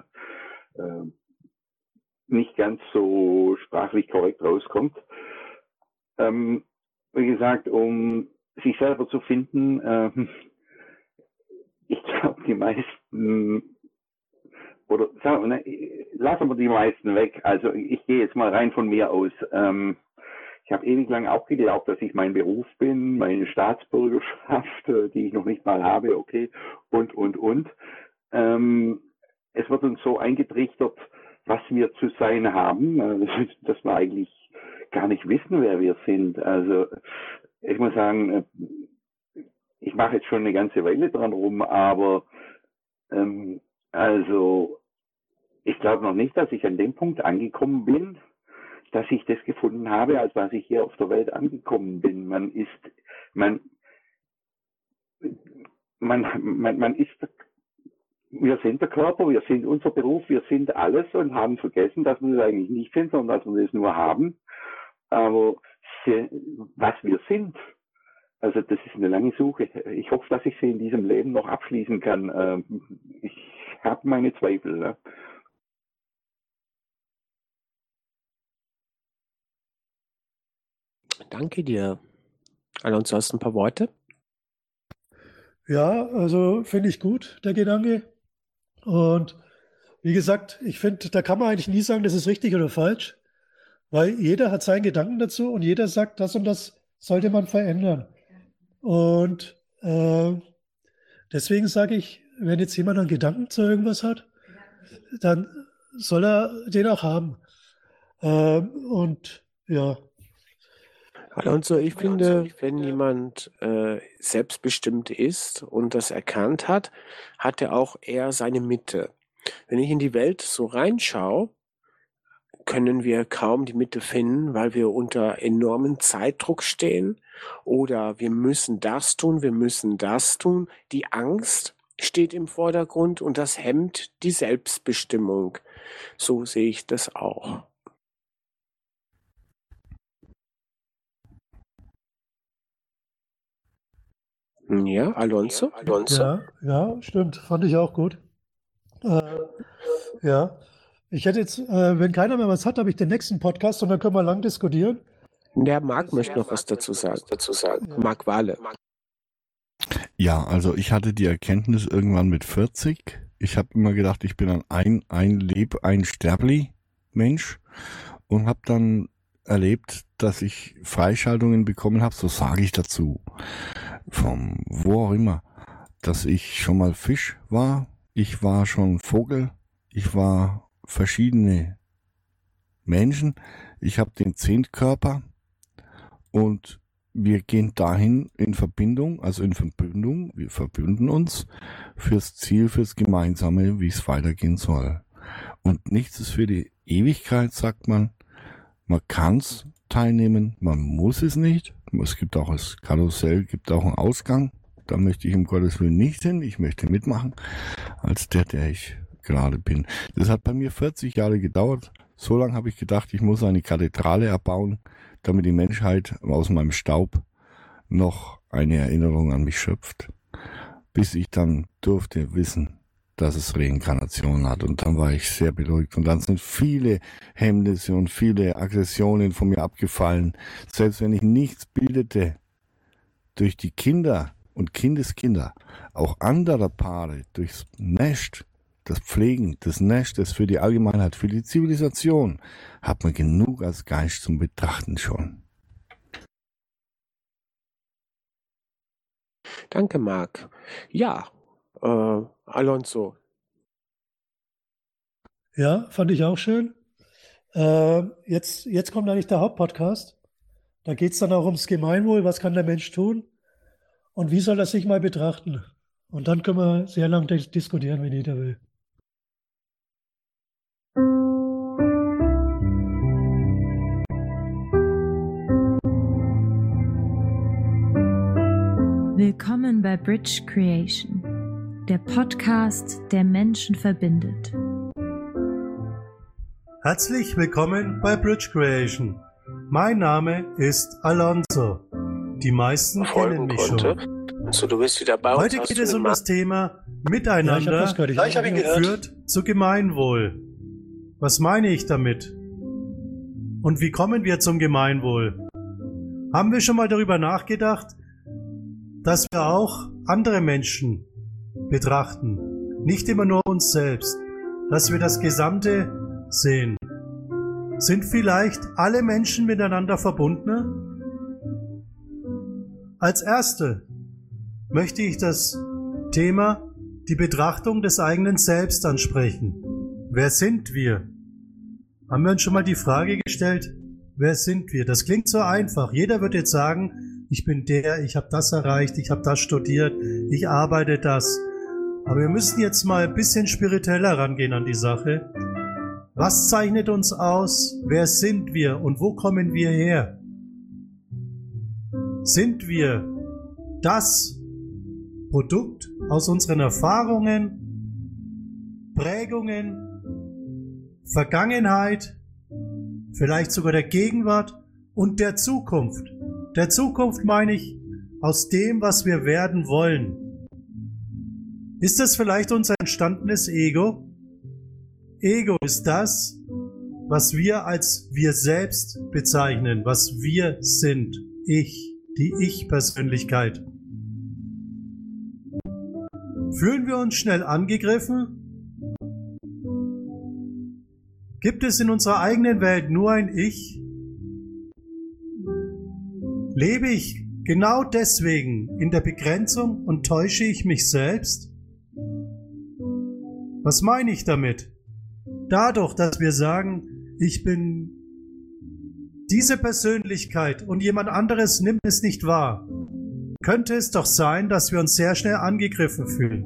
nicht ganz so sprachlich korrekt rauskommt. Wie gesagt, um sich selber zu finden, ich glaube, die meisten, oder sagen wir, lassen wir die meisten weg. Also ich gehe jetzt mal rein von mir aus. Ich habe ewig lang auch geglaubt, dass ich mein Beruf bin, meine Staatsbürgerschaft, die ich noch nicht mal habe, okay, und. Es wird uns so eingetrichtert, was wir zu sein haben, dass wir eigentlich gar nicht wissen, wer wir sind. Also ich muss sagen, ich mache jetzt schon eine ganze Weile dran rum, aber also ich glaube noch nicht, dass ich an dem Punkt angekommen bin, dass ich das gefunden habe, als was ich hier auf der Welt angekommen bin. Wir sind der Körper, wir sind unser Beruf, wir sind alles und haben vergessen, dass wir das eigentlich nicht sind, sondern dass wir das nur haben. Aber was wir sind, also das ist eine lange Suche. Ich hoffe, dass ich sie in diesem Leben noch abschließen kann. Ich habe meine Zweifel. Ne? Danke dir. Alonso, hast du ein paar Worte? Ja, also finde ich gut, der Gedanke. Und wie gesagt, ich finde, da kann man eigentlich nie sagen, das ist richtig oder falsch, weil jeder hat seinen Gedanken dazu und jeder sagt, das und das sollte man verändern. Und deswegen sage ich, wenn jetzt jemand einen Gedanken zu irgendwas hat, dann soll er den auch haben. Und ja. Alonso, ich finde, wenn jemand selbstbestimmt ist und das erkannt hat, hat er auch eher seine Mitte. Wenn ich in die Welt so reinschaue, können wir kaum die Mitte finden, weil wir unter enormem Zeitdruck stehen oder wir müssen das tun, wir müssen das tun. Die Angst steht im Vordergrund und das hemmt die Selbstbestimmung. So sehe ich das auch. Ja, Alonso? Ja, stimmt. Fand ich auch gut. Ja, Ich hätte jetzt, wenn keiner mehr was hat, habe ich den nächsten Podcast und dann können wir lang diskutieren. Der Marc möchte noch was dazu sagen. Marc Wahle. Ja, also ich hatte die Erkenntnis irgendwann mit 40. Ich habe immer gedacht, ich bin ein sterblich Mensch und habe dann erlebt, dass ich Freischaltungen bekommen habe, so sage ich dazu, vom wo auch immer, dass ich schon mal Fisch war, ich war schon Vogel, ich war verschiedene Menschen, ich habe den Zehntkörper und wir gehen dahin in Verbindung, also in Verbündung, wir verbünden uns fürs Ziel, fürs Gemeinsame, wie es weitergehen soll. Und nichts ist für die Ewigkeit, sagt man. Man kann's teilnehmen, man muss es nicht. Es gibt auch das Karussell, gibt auch einen Ausgang. Da möchte ich um Gottes Willen nicht hin. Ich möchte mitmachen, als der ich gerade bin. Das hat bei mir 40 Jahre gedauert. So lange habe ich gedacht, ich muss eine Kathedrale erbauen, damit die Menschheit aus meinem Staub noch eine Erinnerung an mich schöpft. Bis ich dann durfte wissen, dass es Reinkarnation hat. Und dann war ich sehr beruhigt. Und dann sind viele Hemmnisse und viele Aggressionen von mir abgefallen. Selbst wenn ich nichts bildete, durch die Kinder und Kindeskinder, auch anderer Paare, durchs Nest, das Pflegen des Nestes für die Allgemeinheit, für die Zivilisation, hat man genug als Geist zum Betrachten schon. Danke, Marc. Ja, Alonso. Ja, fand ich auch schön. Jetzt kommt eigentlich der Hauptpodcast. Da geht es dann auch ums Gemeinwohl. Was kann der Mensch tun? Und wie soll er sich mal betrachten? Und dann können wir sehr lang diskutieren, wenn jeder will. Willkommen bei Bridge Creation, der Podcast, der Menschen verbindet. Herzlich willkommen bei Bridge Creation. Mein Name ist Alonso. Die meisten kennen mich schon. Also du bist wieder bei uns. Heute geht es um das Thema Miteinander führt zu Gemeinwohl. Was meine ich damit? Und wie kommen wir zum Gemeinwohl? Haben wir schon mal darüber nachgedacht, dass wir auch andere Menschen betrachten, nicht immer nur uns selbst, dass wir das Gesamte sehen? Sind vielleicht alle Menschen miteinander verbunden? Als Erste möchte ich das Thema, die Betrachtung des eigenen Selbst ansprechen. Wer sind wir? Haben wir uns schon mal die Frage gestellt, wer sind wir? Das klingt so einfach. Jeder wird jetzt sagen, ich bin der, ich habe das erreicht, ich habe das studiert, ich arbeite das. Aber wir müssen jetzt mal ein bisschen spiritueller rangehen an die Sache. Was zeichnet uns aus? Wer sind wir und wo kommen wir her? Sind wir das Produkt aus unseren Erfahrungen, Prägungen, Vergangenheit, vielleicht sogar der Gegenwart und der Zukunft? Der Zukunft meine ich aus dem, was wir werden wollen. Ist das vielleicht unser entstandenes Ego? Ego ist das, was wir als wir selbst bezeichnen, was wir sind. Ich, die Ich-Persönlichkeit. Fühlen wir uns schnell angegriffen? Gibt es in unserer eigenen Welt nur ein Ich? Lebe ich genau deswegen in der Begrenzung und täusche ich mich selbst? Was meine ich damit? Dadurch, dass wir sagen, ich bin diese Persönlichkeit und jemand anderes nimmt es nicht wahr, könnte es doch sein, dass wir uns sehr schnell angegriffen fühlen.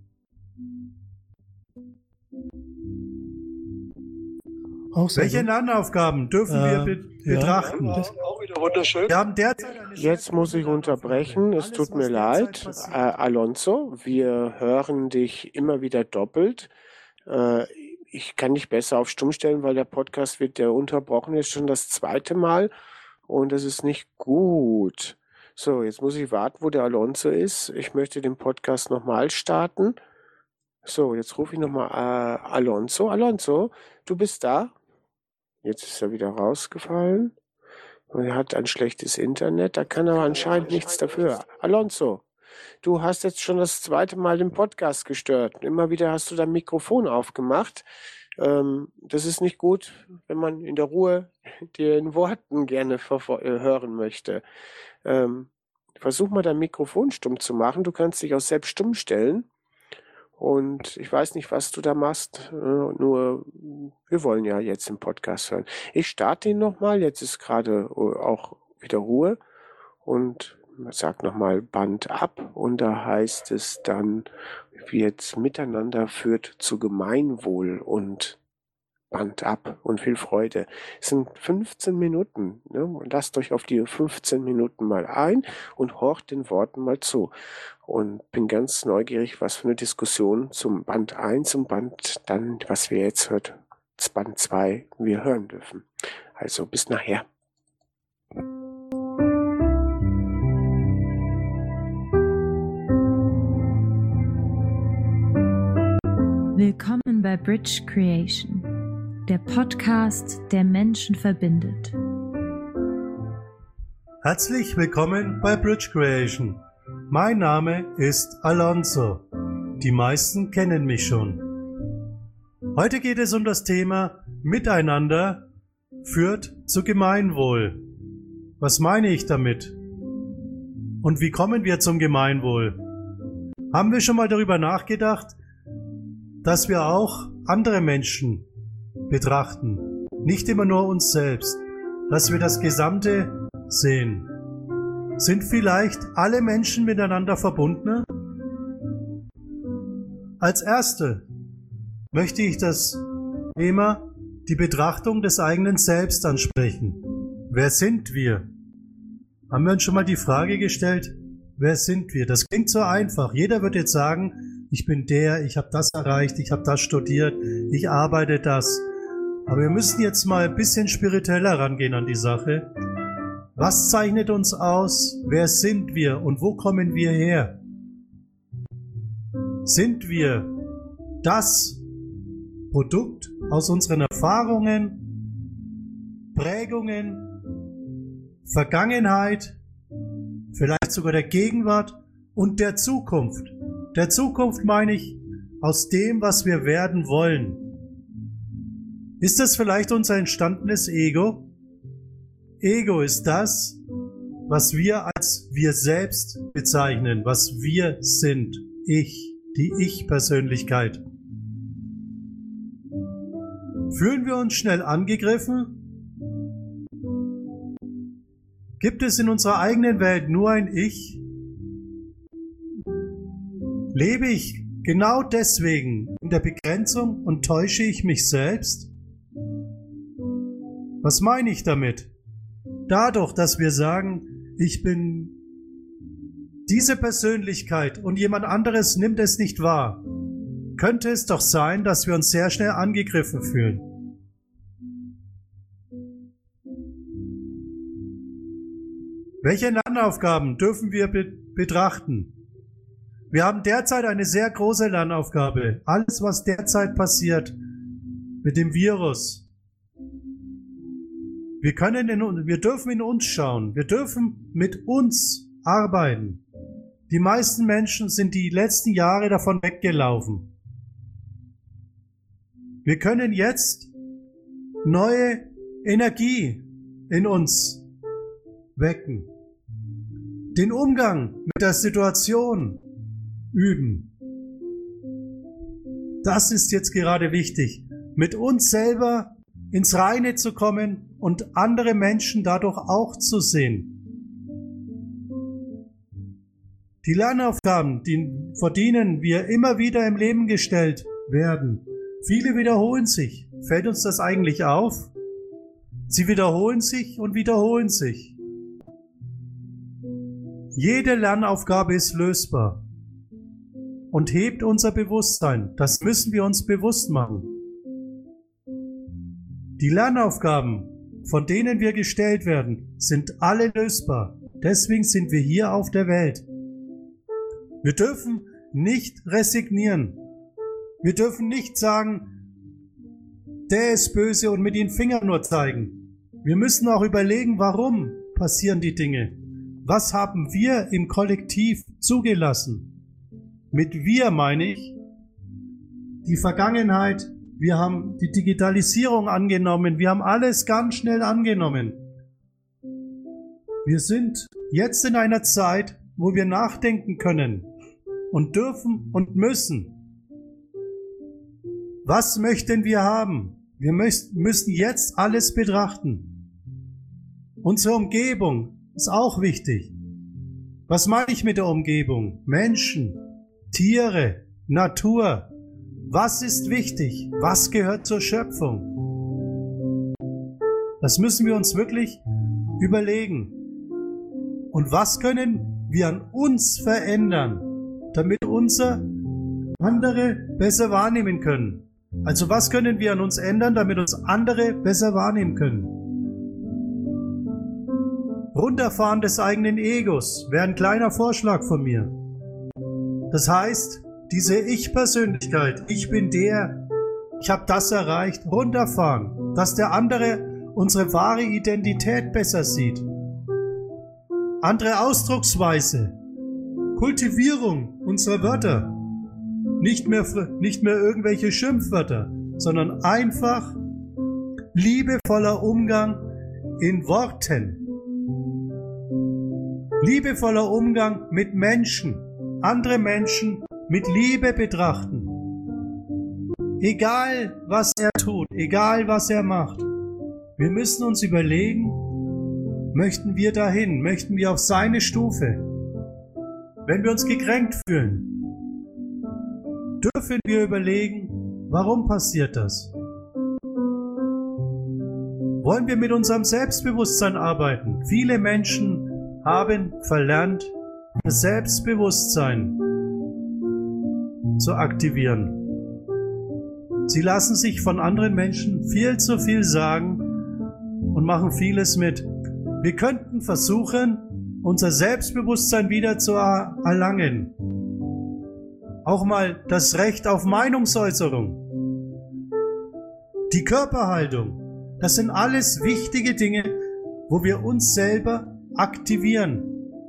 Welche Lernaufgaben dürfen wir betrachten? Das Auch wieder wunderschön. Wir haben derzeit Jetzt muss ich unterbrechen. Es tut mir leid, Alonso. Wir hören dich immer wieder doppelt. Ich kann dich besser auf Stumm stellen, weil der Podcast wird unterbrochen jetzt schon das zweite Mal und das ist nicht gut. So, jetzt muss ich warten, wo der Alonso ist. Ich möchte den Podcast nochmal starten. So, jetzt rufe ich nochmal Alonso. Alonso, du bist da? Jetzt ist er wieder rausgefallen. Und er hat ein schlechtes Internet, da kann er anscheinend nichts dafür. Alonso, du hast jetzt schon das zweite Mal den Podcast gestört. Immer wieder hast du dein Mikrofon aufgemacht. Das ist nicht gut, wenn man in der Ruhe den Worten gerne hören möchte. Versuch mal dein Mikrofon stumm zu machen. Du kannst dich auch selbst stumm stellen. Und ich weiß nicht, was du da machst, nur wir wollen ja jetzt den Podcast hören. Ich starte ihn nochmal, jetzt ist gerade auch wieder Ruhe und sag nochmal Band ab und da heißt es dann, wird miteinander führt zu Gemeinwohl und Band ab und viel Freude. Es sind 15 Minuten. Ne? Lasst euch auf die 15 Minuten mal ein und horcht den Worten mal zu. Und bin ganz neugierig, was für eine Diskussion zum Band 1 und Band dann, was wir jetzt hört, Band 2, wir hören dürfen. Also bis nachher. Willkommen bei Bridge Creation, der Podcast, der Menschen verbindet. Herzlich willkommen bei Bridge Creation. Mein Name ist Alonso. Die meisten kennen mich schon. Heute geht es um das Thema Miteinander führt zu Gemeinwohl. Was meine ich damit? Und wie kommen wir zum Gemeinwohl? Haben wir schon mal darüber nachgedacht, dass wir auch andere Menschen betrachten, nicht immer nur uns selbst, dass wir das Gesamte sehen. Sind vielleicht alle Menschen miteinander verbunden? Als Erste möchte ich das Thema, die Betrachtung des eigenen Selbst ansprechen. Wer sind wir? Haben wir uns schon mal die Frage gestellt, wer sind wir? Das klingt so einfach. Jeder wird jetzt sagen, ich bin der, ich habe das erreicht, ich habe das studiert, ich arbeite das. Aber wir müssen jetzt mal ein bisschen spiritueller rangehen an die Sache. Was zeichnet uns aus? Wer sind wir und wo kommen wir her? Sind wir das Produkt aus unseren Erfahrungen, Prägungen, Vergangenheit, vielleicht sogar der Gegenwart und der Zukunft? Der Zukunft meine ich aus dem, was wir werden wollen. Ist das vielleicht unser entstandenes Ego? Ego ist das, was wir als wir selbst bezeichnen, was wir sind. Ich, die Ich-Persönlichkeit. Fühlen wir uns schnell angegriffen? Gibt es in unserer eigenen Welt nur ein Ich? Lebe ich genau deswegen in der Begrenzung und täusche ich mich selbst? Was meine ich damit? Dadurch, dass wir sagen, ich bin diese Persönlichkeit und jemand anderes nimmt es nicht wahr, könnte es doch sein, dass wir uns sehr schnell angegriffen fühlen. Welche Lernaufgaben dürfen wir betrachten? Wir haben derzeit eine sehr große Lernaufgabe. Alles, was derzeit passiert mit dem Virus. Wir dürfen in uns schauen. Wir dürfen mit uns arbeiten. Die meisten Menschen sind die letzten Jahre davon weggelaufen. Wir können jetzt neue Energie in uns wecken. Den Umgang mit der Situation üben. Das ist jetzt gerade wichtig. Mit uns selber ins Reine zu kommen und andere Menschen dadurch auch zu sehen. Die Lernaufgaben, vor denen wir immer wieder im Leben gestellt werden, viele wiederholen sich. Fällt uns das eigentlich auf? Sie wiederholen sich und wiederholen sich. Jede Lernaufgabe ist lösbar und hebt unser Bewusstsein. Das müssen wir uns bewusst machen. Die Lernaufgaben, von denen wir gestellt werden, sind alle lösbar. Deswegen sind wir hier auf der Welt. Wir dürfen nicht resignieren. Wir dürfen nicht sagen, der ist böse und mit den Fingern nur zeigen. Wir müssen auch überlegen, warum passieren die Dinge. Was haben wir im Kollektiv zugelassen? Mit wir meine ich die Vergangenheit. Wir haben die Digitalisierung angenommen. Wir haben alles ganz schnell angenommen. Wir sind jetzt in einer Zeit, wo wir nachdenken können und dürfen und müssen. Was möchten wir haben? Wir müssen jetzt alles betrachten. Unsere Umgebung ist auch wichtig. Was meine ich mit der Umgebung? Menschen, Tiere, Natur. Was ist wichtig? Was gehört zur Schöpfung? Das müssen wir uns wirklich überlegen. Und was können wir an uns verändern, damit unsere andere besser wahrnehmen können? Also was können wir an uns ändern, damit uns andere besser wahrnehmen können? Runterfahren des eigenen Egos wäre ein kleiner Vorschlag von mir. Das heißt, diese Ich-Persönlichkeit, ich bin der, ich habe das erreicht, runterfahren, dass der andere unsere wahre Identität besser sieht. Andere Ausdrucksweise, Kultivierung unserer Wörter, nicht mehr irgendwelche Schimpfwörter, sondern einfach liebevoller Umgang in Worten. Liebevoller Umgang mit Menschen, andere Menschen mit Liebe betrachten. Egal, was er tut, egal, was er macht. Wir müssen uns überlegen, möchten wir dahin, möchten wir auf seine Stufe. Wenn wir uns gekränkt fühlen, dürfen wir überlegen, warum passiert das? Wollen wir mit unserem Selbstbewusstsein arbeiten? Viele Menschen haben verlernt, ihr Selbstbewusstsein zu aktivieren. Sie lassen sich von anderen Menschen viel zu viel sagen und machen vieles mit. Wir könnten versuchen, unser Selbstbewusstsein wieder zu erlangen. Auch mal das Recht auf Meinungsäußerung. Die Körperhaltung. Das sind alles wichtige Dinge, wo wir uns selber aktivieren.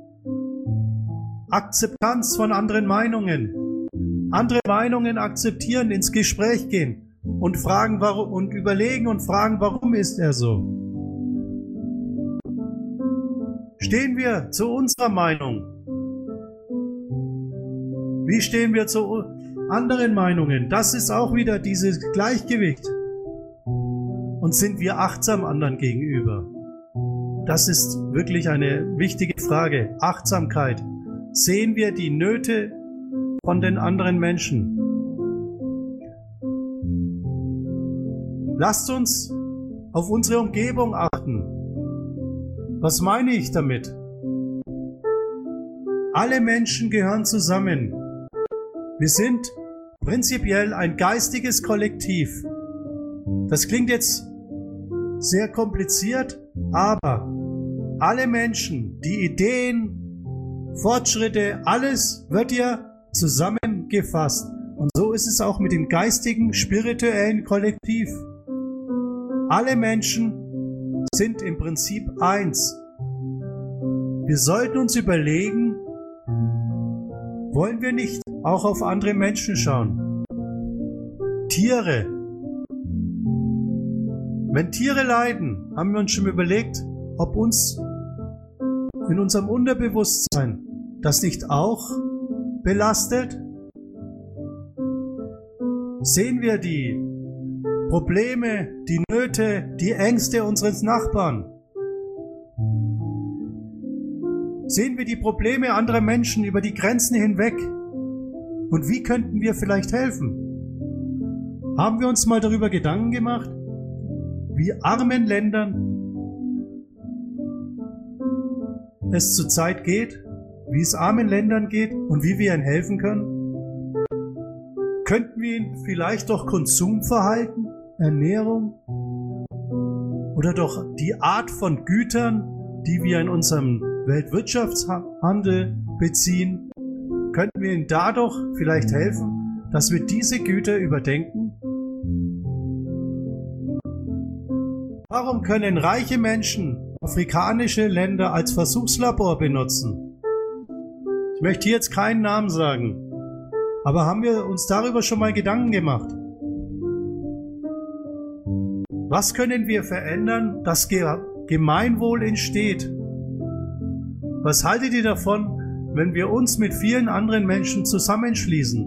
Akzeptanz von anderen Meinungen. Andere Meinungen akzeptieren, ins Gespräch gehen und fragen, warum, und überlegen und fragen, warum ist er so? Stehen wir zu unserer Meinung? Wie stehen wir zu anderen Meinungen? Das ist auch wieder dieses Gleichgewicht. Und sind wir achtsam anderen gegenüber? Das ist wirklich eine wichtige Frage. Achtsamkeit. Sehen wir die Nöte von den anderen Menschen? Lasst uns auf unsere Umgebung achten. Was meine ich damit? Alle Menschen gehören zusammen. Wir sind prinzipiell ein geistiges Kollektiv. Das klingt jetzt sehr kompliziert, aber alle Menschen, die Ideen, Fortschritte, alles wird ja zusammengefasst. Und so ist es auch mit dem geistigen, spirituellen Kollektiv. Alle Menschen sind im Prinzip eins. Wir sollten uns überlegen, wollen wir nicht auch auf andere Menschen schauen? Tiere. Wenn Tiere leiden, haben wir uns schon überlegt, ob uns in unserem Unterbewusstsein das nicht auch belastet? Sehen wir die Probleme, die Nöte, die Ängste unseres Nachbarn? Sehen wir die Probleme anderer Menschen über die Grenzen hinweg? Und wie könnten wir vielleicht helfen? Haben wir uns mal darüber Gedanken gemacht, wie armen Ländern es zurzeit geht, wie es armen Ländern geht und wie wir ihnen helfen können? Könnten wir ihnen vielleicht doch Konsumverhalten, Ernährung oder doch die Art von Gütern, die wir in unserem Weltwirtschaftshandel beziehen, könnten wir ihnen da doch vielleicht helfen, dass wir diese Güter überdenken? Warum können reiche Menschen afrikanische Länder als Versuchslabor benutzen? Ich möchte hier jetzt keinen Namen sagen, aber haben wir uns darüber schon mal Gedanken gemacht? Was können wir verändern, dass Gemeinwohl entsteht? Was haltet ihr davon, wenn wir uns mit vielen anderen Menschen zusammenschließen?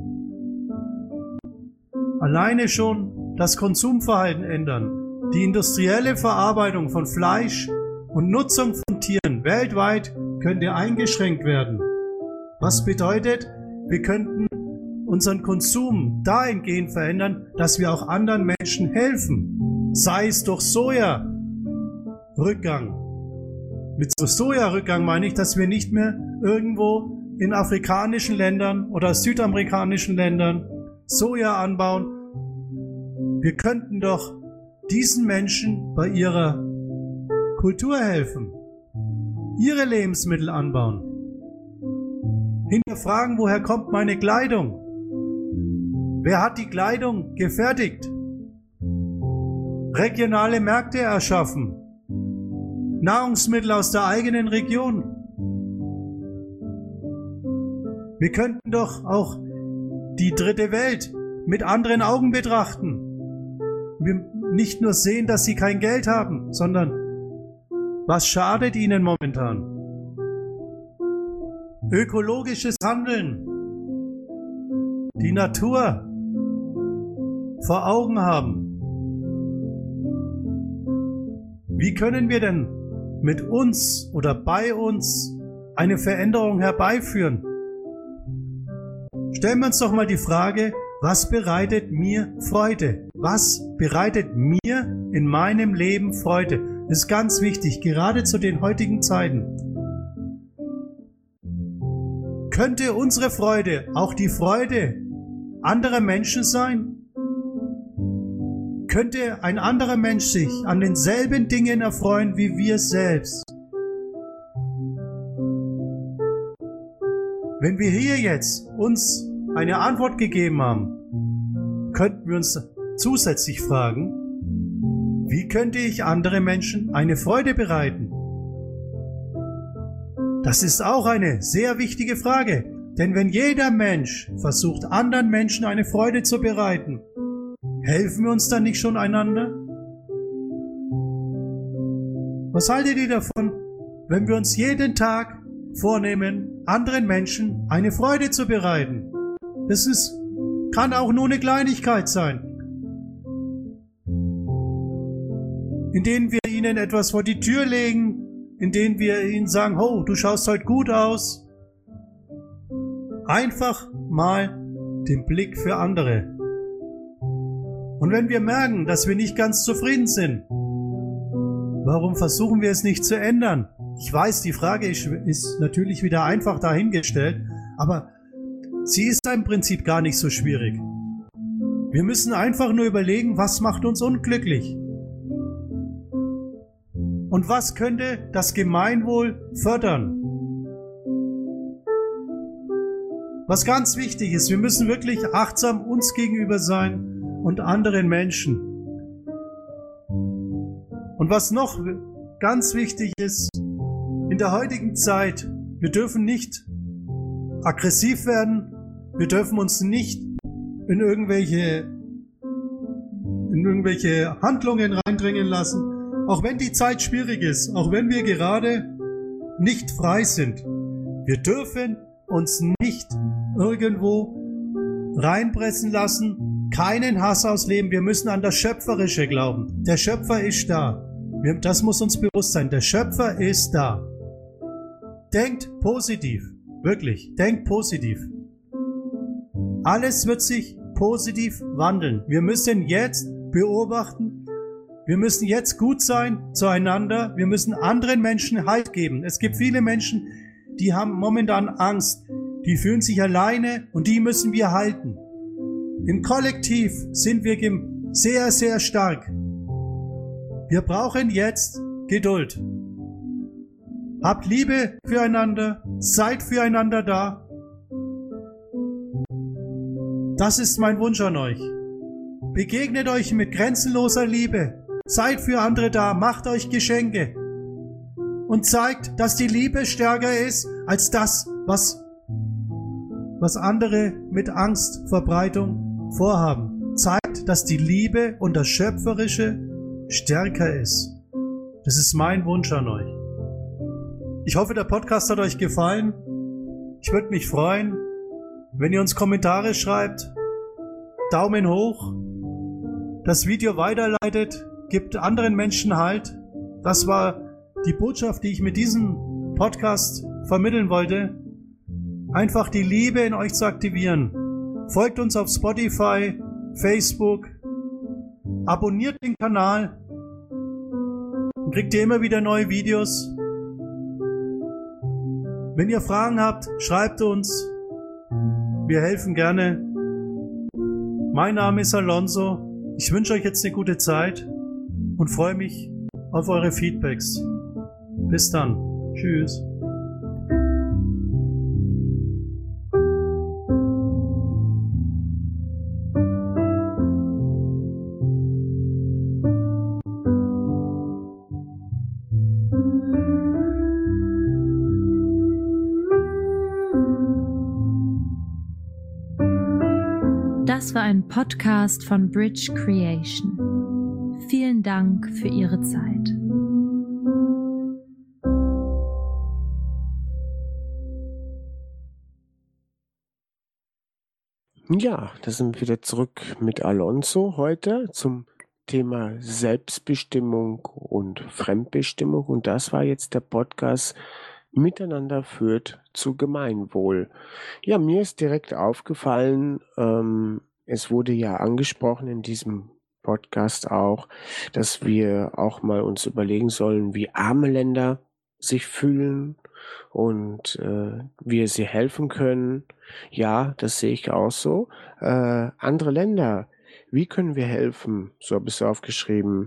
Alleine schon das Konsumverhalten ändern, die industrielle Verarbeitung von Fleisch und Nutzung von Tieren weltweit könnte eingeschränkt werden. Was bedeutet, wir könnten unseren Konsum dahingehend verändern, dass wir auch anderen Menschen helfen. Sei es durch Sojarückgang. Mit so Sojarückgang meine ich, dass wir nicht mehr irgendwo in afrikanischen Ländern oder südamerikanischen Ländern Soja anbauen. Wir könnten doch diesen Menschen bei ihrer Kultur helfen, ihre Lebensmittel anbauen. Hinterfragen, woher kommt meine Kleidung? Wer hat die Kleidung gefertigt? Regionale Märkte erschaffen. Nahrungsmittel aus der eigenen Region. Wir könnten doch auch die dritte Welt mit anderen Augen betrachten. Wir nicht nur sehen, dass sie kein Geld haben, sondern was schadet ihnen momentan? Ökologisches Handeln. Die Natur vor Augen haben. Wie können wir denn mit uns oder bei uns eine Veränderung herbeiführen? Stellen wir uns doch mal die Frage, was bereitet mir Freude? Was bereitet mir in meinem Leben Freude? Das ist ganz wichtig, gerade zu den heutigen Zeiten. Könnte unsere Freude auch die Freude anderer Menschen sein? Könnte ein anderer Mensch sich an denselben Dingen erfreuen wie wir selbst? Wenn wir hier jetzt uns eine Antwort gegeben haben, könnten wir uns zusätzlich fragen, wie könnte ich andere Menschen eine Freude bereiten? Das ist auch eine sehr wichtige Frage, denn wenn jeder Mensch versucht, anderen Menschen eine Freude zu bereiten, helfen wir uns dann nicht schon einander? Was haltet ihr davon, wenn wir uns jeden Tag vornehmen, anderen Menschen eine Freude zu bereiten? Kann auch nur eine Kleinigkeit sein, indem wir ihnen etwas vor die Tür legen, indem wir ihnen sagen, oh, du schaust heute gut aus. Einfach mal den Blick für andere. Und wenn wir merken, dass wir nicht ganz zufrieden sind, warum versuchen wir es nicht zu ändern? Ich weiß, die Frage ist natürlich wieder einfach dahingestellt, aber sie ist im Prinzip gar nicht so schwierig. Wir müssen einfach nur überlegen, was macht uns unglücklich? Und was könnte das Gemeinwohl fördern? Was ganz wichtig ist, wir müssen wirklich achtsam uns gegenüber sein und anderen Menschen. Und was noch ganz wichtig ist, in der heutigen Zeit, wir dürfen nicht aggressiv werden, wir dürfen uns nicht in irgendwelche Handlungen reindrängen lassen, auch wenn die Zeit schwierig ist, auch wenn wir gerade nicht frei sind. Wir dürfen uns nicht irgendwo reinpressen lassen, keinen Hass ausleben. Wir müssen an das Schöpferische glauben. Der Schöpfer ist da. Das muss uns bewusst sein. Der Schöpfer ist da. Denkt positiv. Wirklich, denkt positiv. Alles wird sich positiv wandeln. Wir müssen jetzt beobachten. Wir müssen jetzt gut sein zueinander. Wir müssen anderen Menschen Halt geben. Es gibt viele Menschen, die haben momentan Angst. Die fühlen sich alleine und die müssen wir halten. Im Kollektiv sind wir sehr, sehr stark. Wir brauchen jetzt Geduld. Habt Liebe füreinander, seid füreinander da. Das ist mein Wunsch an euch. Begegnet euch mit grenzenloser Liebe. Seid für andere da, macht euch Geschenke. Und zeigt, dass die Liebe stärker ist als das, was andere mit Angstverbreitung vorhaben. Zeigt, dass die Liebe und das Schöpferische stärker ist. Das ist mein Wunsch an euch. Ich hoffe, der Podcast hat euch gefallen. Ich würde mich freuen, wenn ihr uns Kommentare schreibt, Daumen hoch, das Video weiterleitet, gibt anderen Menschen Halt. Das war die Botschaft, die ich mit diesem Podcast vermitteln wollte. Einfach die Liebe in euch zu aktivieren. Folgt uns auf Spotify, Facebook, abonniert den Kanal, dann kriegt ihr immer wieder neue Videos. Wenn ihr Fragen habt, schreibt uns. Wir helfen gerne. Mein Name ist Alonso. Ich wünsche euch jetzt eine gute Zeit und freue mich auf eure Feedbacks. Bis dann. Tschüss. Das war ein Podcast von Bridge Creation. Vielen Dank für Ihre Zeit. Ja, da sind wir wieder zurück mit Alonso heute zum Thema Selbstbestimmung und Fremdbestimmung. Und das war jetzt der Podcast Miteinander führt zu Gemeinwohl. Ja, mir ist direkt aufgefallen, es wurde ja angesprochen in diesem Podcast auch, dass wir auch mal uns überlegen sollen, wie arme Länder sich fühlen und wir sie helfen können. Ja, das sehe ich auch so. Andere Länder, wie können wir helfen? So habe ich es aufgeschrieben.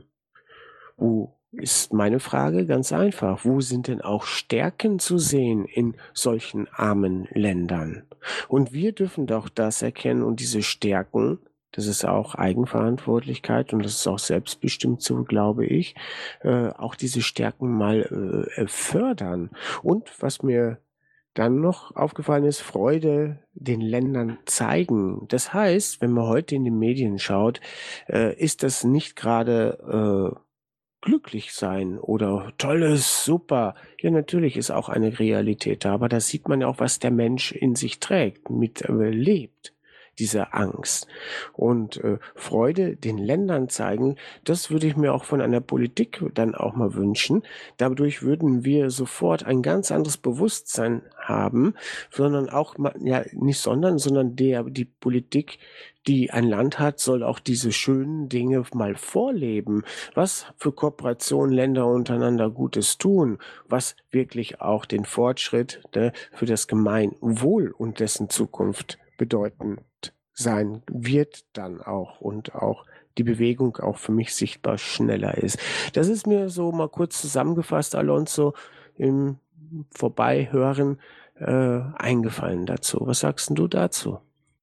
Ist meine Frage ganz einfach. Wo sind denn auch Stärken zu sehen in solchen armen Ländern? Und wir dürfen doch das erkennen und diese Stärken, das ist auch Eigenverantwortlichkeit und das ist auch selbstbestimmt so, glaube ich, auch diese Stärken mal fördern. Und was mir dann noch aufgefallen ist, Freude den Ländern zeigen. Das heißt, wenn man heute in den Medien schaut, ist das nicht gerade glücklich sein oder tolles, super. Ja, natürlich ist auch eine Realität da, aber da sieht man ja auch, was der Mensch in sich trägt, mit lebt, diese Angst. Und Freude den Ländern zeigen, das würde ich mir auch von einer Politik dann auch mal wünschen. Dadurch würden wir sofort ein ganz anderes Bewusstsein haben, sondern auch, ja, nicht sondern die Politik, die ein Land hat, soll auch diese schönen Dinge mal vorleben. Was für Kooperationen Länder untereinander Gutes tun, was wirklich auch den Fortschritt für das Gemeinwohl und dessen Zukunft bedeutend sein wird dann auch und auch die Bewegung auch für mich sichtbar schneller ist. Das ist mir so mal kurz zusammengefasst, Alonso, im Vorbeihören eingefallen dazu. Was sagst denn du dazu?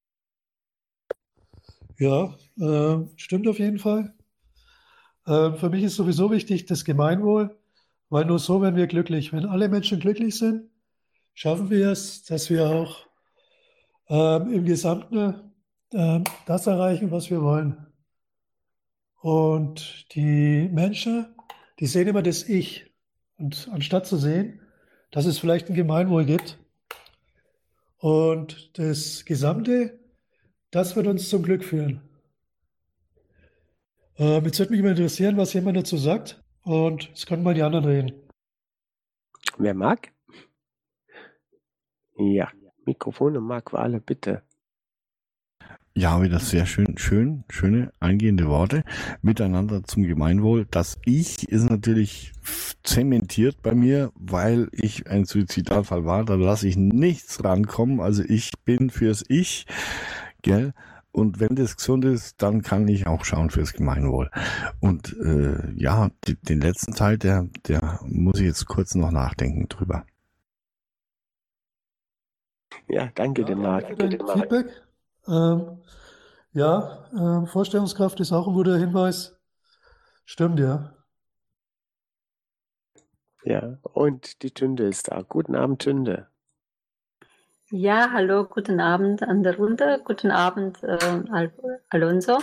Ja, stimmt auf jeden Fall. Für mich ist sowieso wichtig das Gemeinwohl, weil nur so werden wir glücklich. Wenn alle Menschen glücklich sind, schaffen wir es, dass wir auch im Gesamten das erreichen, was wir wollen. Und die Menschen, die sehen immer das Ich. Und anstatt zu sehen, dass es vielleicht ein Gemeinwohl gibt und das Gesamte, das wird uns zum Glück führen. Jetzt würde mich mal interessieren, was jemand dazu sagt. Und jetzt können mal die anderen reden. Wer mag? Ja, Mikrofone mag für alle, bitte. Ja, wieder sehr schöne, eingehende Worte. Miteinander zum Gemeinwohl. Das Ich ist natürlich zementiert bei mir, weil ich ein Suizidalfall war. Da lasse ich nichts rankommen. Also ich bin fürs Ich, gell? Und wenn das gesund ist, dann kann ich auch schauen fürs Gemeinwohl. Und ja, den letzten Teil, der muss ich jetzt kurz noch nachdenken drüber. Ja, danke dir, Marc. Feedback? Ähm, ja, Vorstellungskraft ist auch ein guter Hinweis. Stimmt, ja. Ja, und die Tünde ist da. Guten Abend, Tünde. Ja, hallo, guten Abend an der Runde. Guten Abend, Alonso.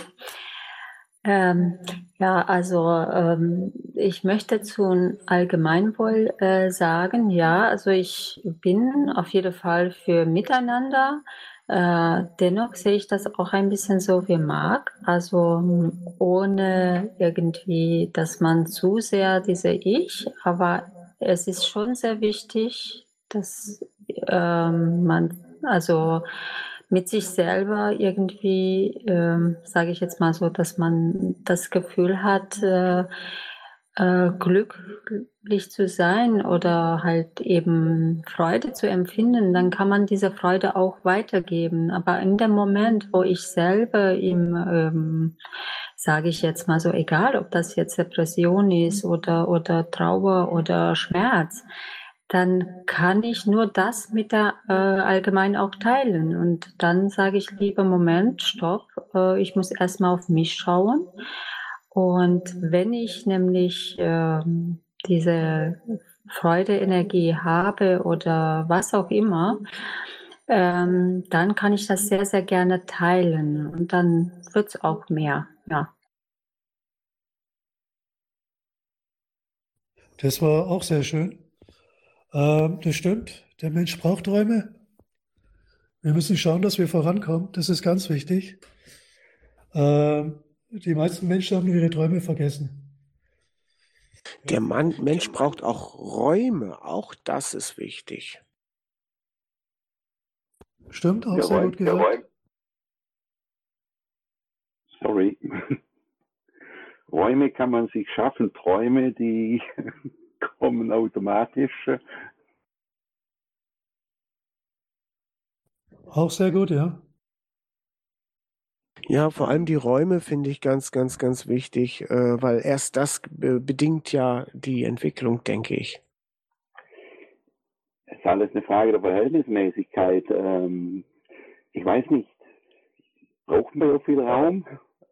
Ja, also ich möchte zum Allgemeinwohl sagen, ja, also ich bin auf jeden Fall für Miteinander. Dennoch sehe ich das auch ein bisschen so wie Marc, also ohne irgendwie, dass man zu sehr diese aber es ist schon sehr wichtig, dass man also mit sich selber irgendwie, sage ich jetzt mal so, dass man das Gefühl hat, glücklich zu sein oder halt eben Freude zu empfinden, dann kann man diese Freude auch weitergeben. Aber in dem Moment, wo ich selber sage ich jetzt mal so, egal ob das jetzt Depression ist oder Trauer oder Schmerz, dann kann ich nur das mit der allgemein auch teilen. Und dann sage ich lieber, Moment, stopp, ich muss erstmal auf mich schauen. Und wenn ich nämlich diese Freude-Energie habe oder was auch immer, dann kann ich das sehr, sehr gerne teilen. Und dann wird es auch mehr, ja. Das war auch sehr schön. Das stimmt. Der Mensch braucht Träume. Wir müssen schauen, dass wir vorankommen. Das ist ganz wichtig. Die meisten Menschen haben ihre Träume vergessen. Der Mensch braucht auch Räume. Auch das ist wichtig. Stimmt, auch Ja, sehr Räum- gut gesagt. Sorry. Räume kann man sich schaffen, Träume, die kommen automatisch. Auch sehr gut, ja. Ja, vor allem die Räume finde ich ganz, ganz, ganz wichtig, weil erst das bedingt ja die Entwicklung, denke ich. Es ist alles eine Frage der Verhältnismäßigkeit. Ich weiß nicht, braucht man so viel Raum?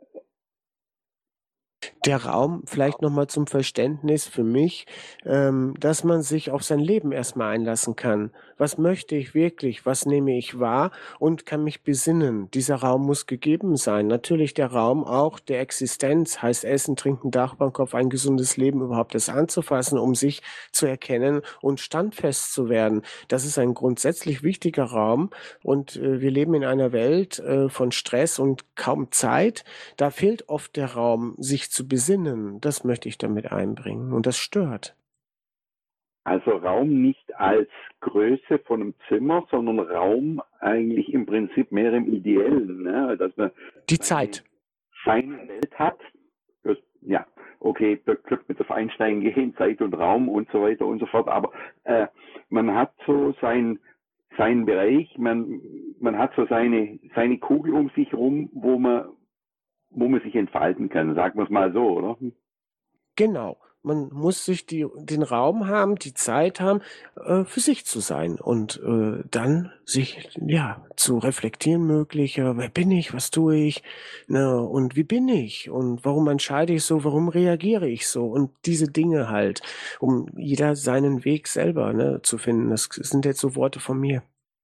Der Raum, vielleicht nochmal zum Verständnis für mich, dass man sich auf sein Leben erstmal einlassen kann. Was möchte ich wirklich? Was nehme ich wahr? Und kann mich besinnen. Dieser Raum muss gegeben sein. Natürlich der Raum auch der Existenz, heißt Essen, Trinken, Dach über dem Kopf, ein gesundes Leben überhaupt das anzufassen, um sich zu erkennen und standfest zu werden. Das ist ein grundsätzlich wichtiger Raum. Und wir leben in einer Welt von Stress und kaum Zeit. Da fehlt oft der Raum, sich zu besinnen. Das möchte ich damit einbringen. Und das stört. Also Raum nicht als Größe von einem Zimmer, sondern Raum eigentlich im Prinzip mehr im Ideellen, ne? Dass man Die Zeit. seine Welt hat. Das, ja, okay, Glück mit auf Einstein gehen, Zeit und Raum und so weiter und so fort. Aber man hat so seinen Bereich, man hat so seine Kugel um sich rum, wo man sich entfalten kann, sagen wir es mal so, oder? Genau. Man muss sich den Raum haben, die Zeit haben, für sich zu sein und dann sich zu reflektieren möglich, wer bin ich, was tue ich, ne, und wie bin ich und warum entscheide ich so, warum reagiere ich so und diese Dinge halt, um jeder seinen Weg selber zu finden. Das sind jetzt so Worte von mir.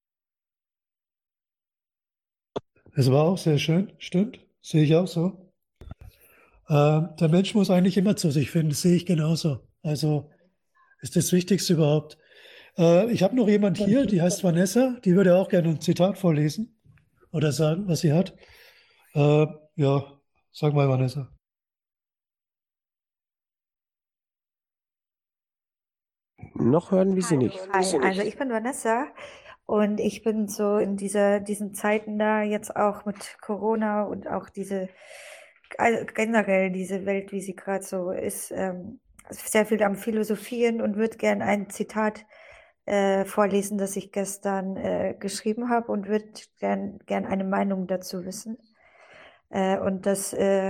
Es war auch sehr schön, stimmt, sehe ich auch so. Der Mensch muss eigentlich immer zu sich finden, das sehe ich genauso. Also ist das Wichtigste überhaupt. Ich habe noch jemand hier, die heißt Vanessa, die würde auch gerne ein Zitat vorlesen oder sagen, was sie hat. Ja, sag mal, Vanessa. Noch hören wir sie nicht. Hi, also ich bin Vanessa und ich bin so in diesen Zeiten da jetzt auch mit Corona und auch generell diese Welt, wie sie gerade so ist, sehr viel am Philosophieren und würde gern ein Zitat vorlesen, das ich gestern geschrieben habe und würde gern eine Meinung dazu wissen. Und das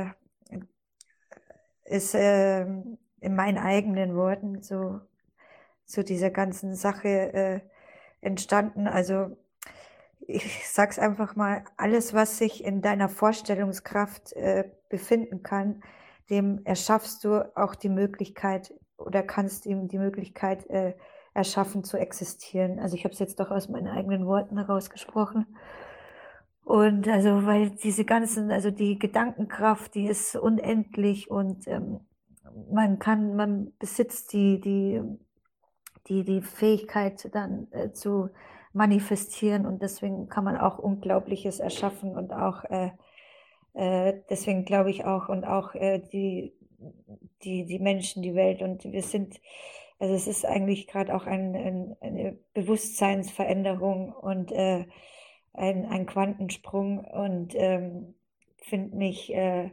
ist in meinen eigenen Worten so zu dieser ganzen Sache entstanden. Also ich sag's einfach mal, alles, was sich in deiner Vorstellungskraft befinden kann, dem erschaffst du auch die Möglichkeit oder kannst ihm die Möglichkeit erschaffen zu existieren. Also ich habe es jetzt doch aus meinen eigenen Worten herausgesprochen. Und also, weil also die Gedankenkraft, die ist unendlich und man besitzt die Fähigkeit dann zu manifestieren und deswegen kann man auch Unglaubliches erschaffen und auch deswegen glaube ich auch und auch die Menschen, die Welt und also es ist eigentlich gerade auch eine Bewusstseinsveränderung und ein Quantensprung und finde mich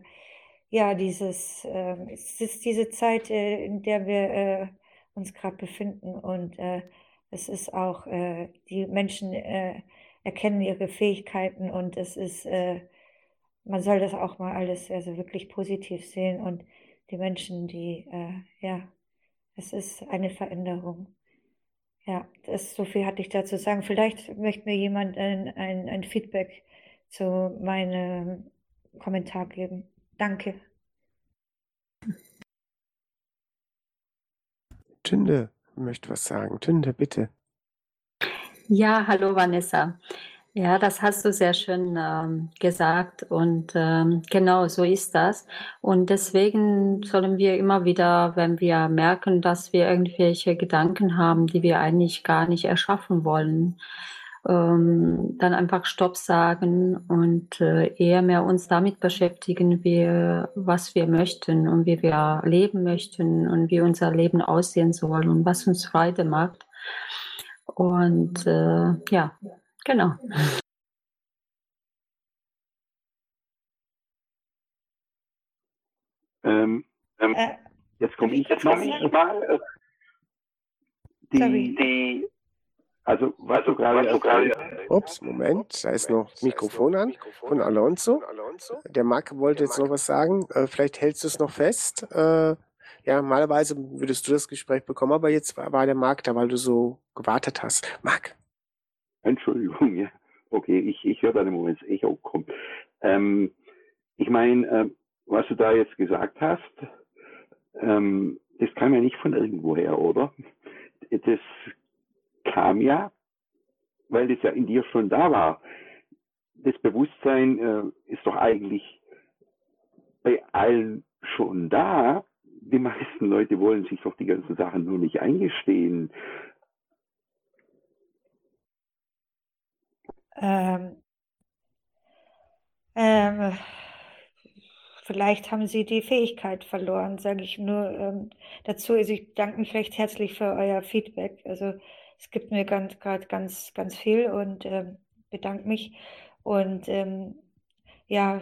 es ist diese Zeit, in der wir uns gerade befinden und es ist auch, die Menschen erkennen ihre Fähigkeiten und es ist, man soll das auch mal alles also wirklich positiv sehen und die Menschen, es ist eine Veränderung. Ja, so viel hatte ich dazu sagen. Vielleicht möchte mir jemand ein Feedback zu meinem Kommentar geben. Danke. Tünde möchte was sagen. Tünde, bitte. Ja, hallo Vanessa. Ja, das hast du sehr schön gesagt und genau so ist das. Und deswegen sollen wir immer wieder, wenn wir merken, dass wir irgendwelche Gedanken haben, die wir eigentlich gar nicht erschaffen wollen, dann einfach Stopp sagen und eher mehr uns damit beschäftigen, was wir möchten und wie wir leben möchten und wie unser Leben aussehen soll und was uns Freude macht. Und ja, genau. Jetzt komme ich mal. Also, was du gerade. Ups, Moment, da ist noch Mikrofon an von Alonso. Der Marc wollte jetzt noch was sagen. Vielleicht hältst du es noch fest. Ja, normalerweise würdest du das Gespräch bekommen, aber jetzt war der Marc da, weil du so gewartet hast. Marc. Entschuldigung, ja. Okay, ich höre da im Moment das Echo kommt. Ich meine, was du da jetzt gesagt hast, das kam ja nicht von irgendwoher, oder? Das kam ja, weil das ja in dir schon da war. Das Bewusstsein ist doch eigentlich bei allen schon da. Die meisten Leute wollen sich doch die ganzen Sachen nur nicht eingestehen. Vielleicht haben Sie die Fähigkeit verloren, sage ich nur dazu. Also ich danke mich recht herzlich für euer Feedback. Also es gibt mir gerade ganz viel und bedanke mich. Und ja,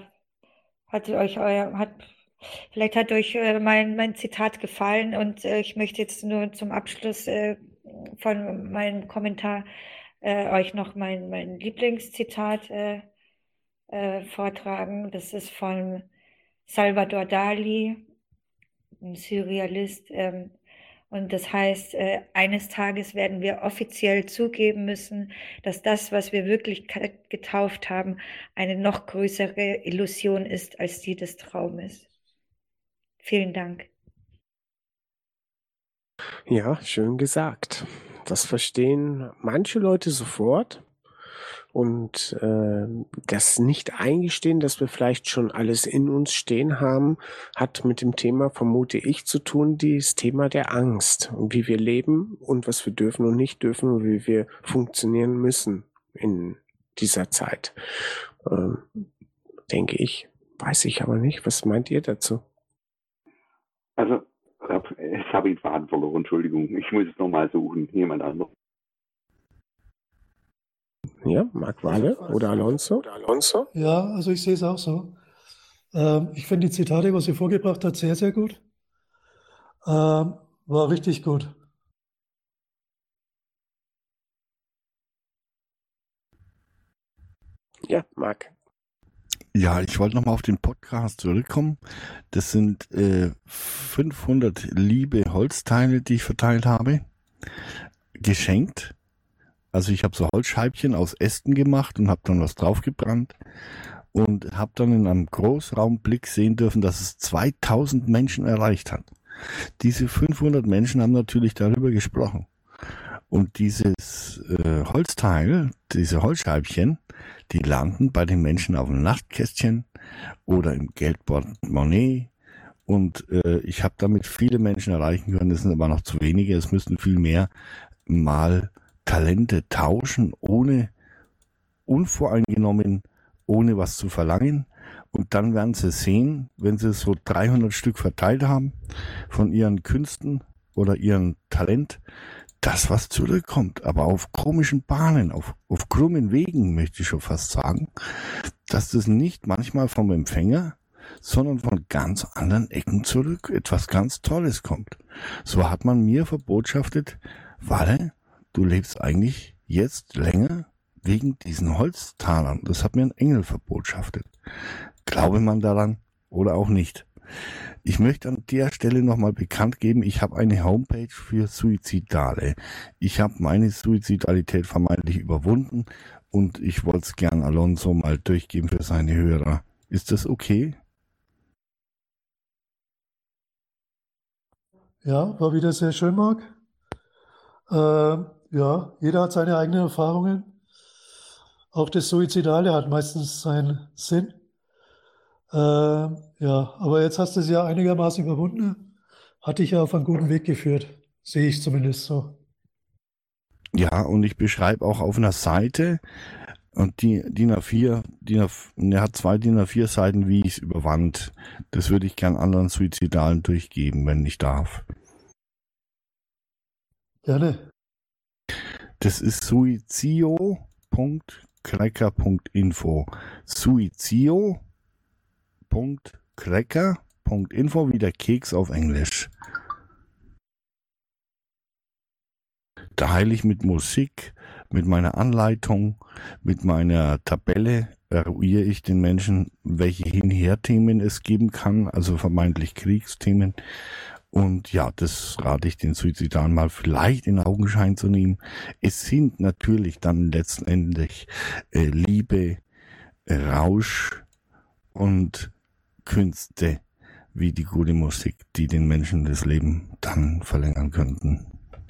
vielleicht hat euch mein Zitat gefallen und ich möchte jetzt nur zum Abschluss von meinem Kommentar euch noch mein Lieblingszitat vortragen. Das ist von Salvador Dali, ein Surrealist. Und das heißt, eines Tages werden wir offiziell zugeben müssen, dass das, was wir wirklich getauft haben, eine noch größere Illusion ist als die des Traumes. Vielen Dank. Ja, schön gesagt. Das verstehen manche Leute sofort. Und das Nicht-Eingestehen, dass wir vielleicht schon alles in uns stehen haben, hat mit dem Thema, vermute ich, zu tun, das Thema der Angst und wie wir leben und was wir dürfen und nicht dürfen und wie wir funktionieren müssen in dieser Zeit. Denke ich. Weiß ich aber nicht. Was meint ihr dazu? Also, jetzt habe ich den Faden verloren, Entschuldigung. Ich muss es nochmal suchen. Jemand anderes. Ja, Marc Walle oder Alonso? Ja, also ich sehe es auch so. Ich finde die Zitate, was sie vorgebracht hat, sehr, sehr gut. War richtig gut. Ja, Marc. Ja, ich wollte nochmal auf den Podcast zurückkommen. Das sind 500 liebe Holzteile, die ich verteilt habe. Geschenkt. Also ich habe so Holzscheibchen aus Ästen gemacht und habe dann was draufgebrannt und habe dann in einem Großraumblick sehen dürfen, dass es 2000 Menschen erreicht hat. Diese 500 Menschen haben natürlich darüber gesprochen. Und dieses Holzteil, diese Holzscheibchen, die landen bei den Menschen auf dem Nachtkästchen oder im Geldportemonnaie. Und ich habe damit viele Menschen erreichen können. Es sind aber noch zu wenige. Es müssten viel mehr mal Talente tauschen, ohne unvoreingenommen, ohne was zu verlangen. Und dann werden sie sehen, wenn sie so 300 Stück verteilt haben von ihren Künsten oder ihrem Talent, das was zurückkommt, aber auf komischen Bahnen, auf krummen Wegen, möchte ich schon fast sagen, dass das nicht manchmal vom Empfänger, sondern von ganz anderen Ecken zurück etwas ganz Tolles kommt. So hat man mir verbotschaftet, Walle, du lebst eigentlich jetzt länger wegen diesen Holztalern. Das hat mir ein Engel verbotschaftet. Glaube man daran oder auch nicht. Ich möchte an der Stelle nochmal bekannt geben, ich habe eine Homepage für Suizidale. Ich habe meine Suizidalität vermeintlich überwunden und ich wollte es gern Alonso mal durchgeben für seine Hörer. Ist das okay? Ja, war wieder sehr schön, Marc. Ja, jeder hat seine eigenen Erfahrungen. Auch das Suizidale hat meistens seinen Sinn. Ja, aber jetzt hast du es ja einigermaßen überwunden. Hat dich ja auf einen guten Weg geführt. Sehe ich zumindest so. Ja, und ich beschreibe auch auf einer Seite, und die DIN A4, er hat 2 DIN A4 Seiten, wie ich es überwand. Das würde ich gern anderen Suizidalen durchgeben, wenn ich darf. Gerne. Das ist suizio.cracker.info. Suizio.cracker.info, wie der Keks auf Englisch. Da heile ich mit Musik, mit meiner Anleitung, mit meiner Tabelle eruiere ich den Menschen, welche Hin-Her-Themen es geben kann, also vermeintlich Kriegsthemen. Und ja, das rate ich den Suizidalen mal vielleicht in Augenschein zu nehmen. Es sind natürlich dann letztendlich Liebe, Rausch und Künste wie die gute Musik, die den Menschen das Leben dann verlängern könnten.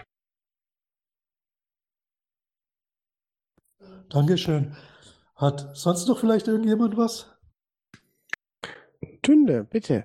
Dankeschön. Hat sonst noch vielleicht irgendjemand was? Tünde, bitte.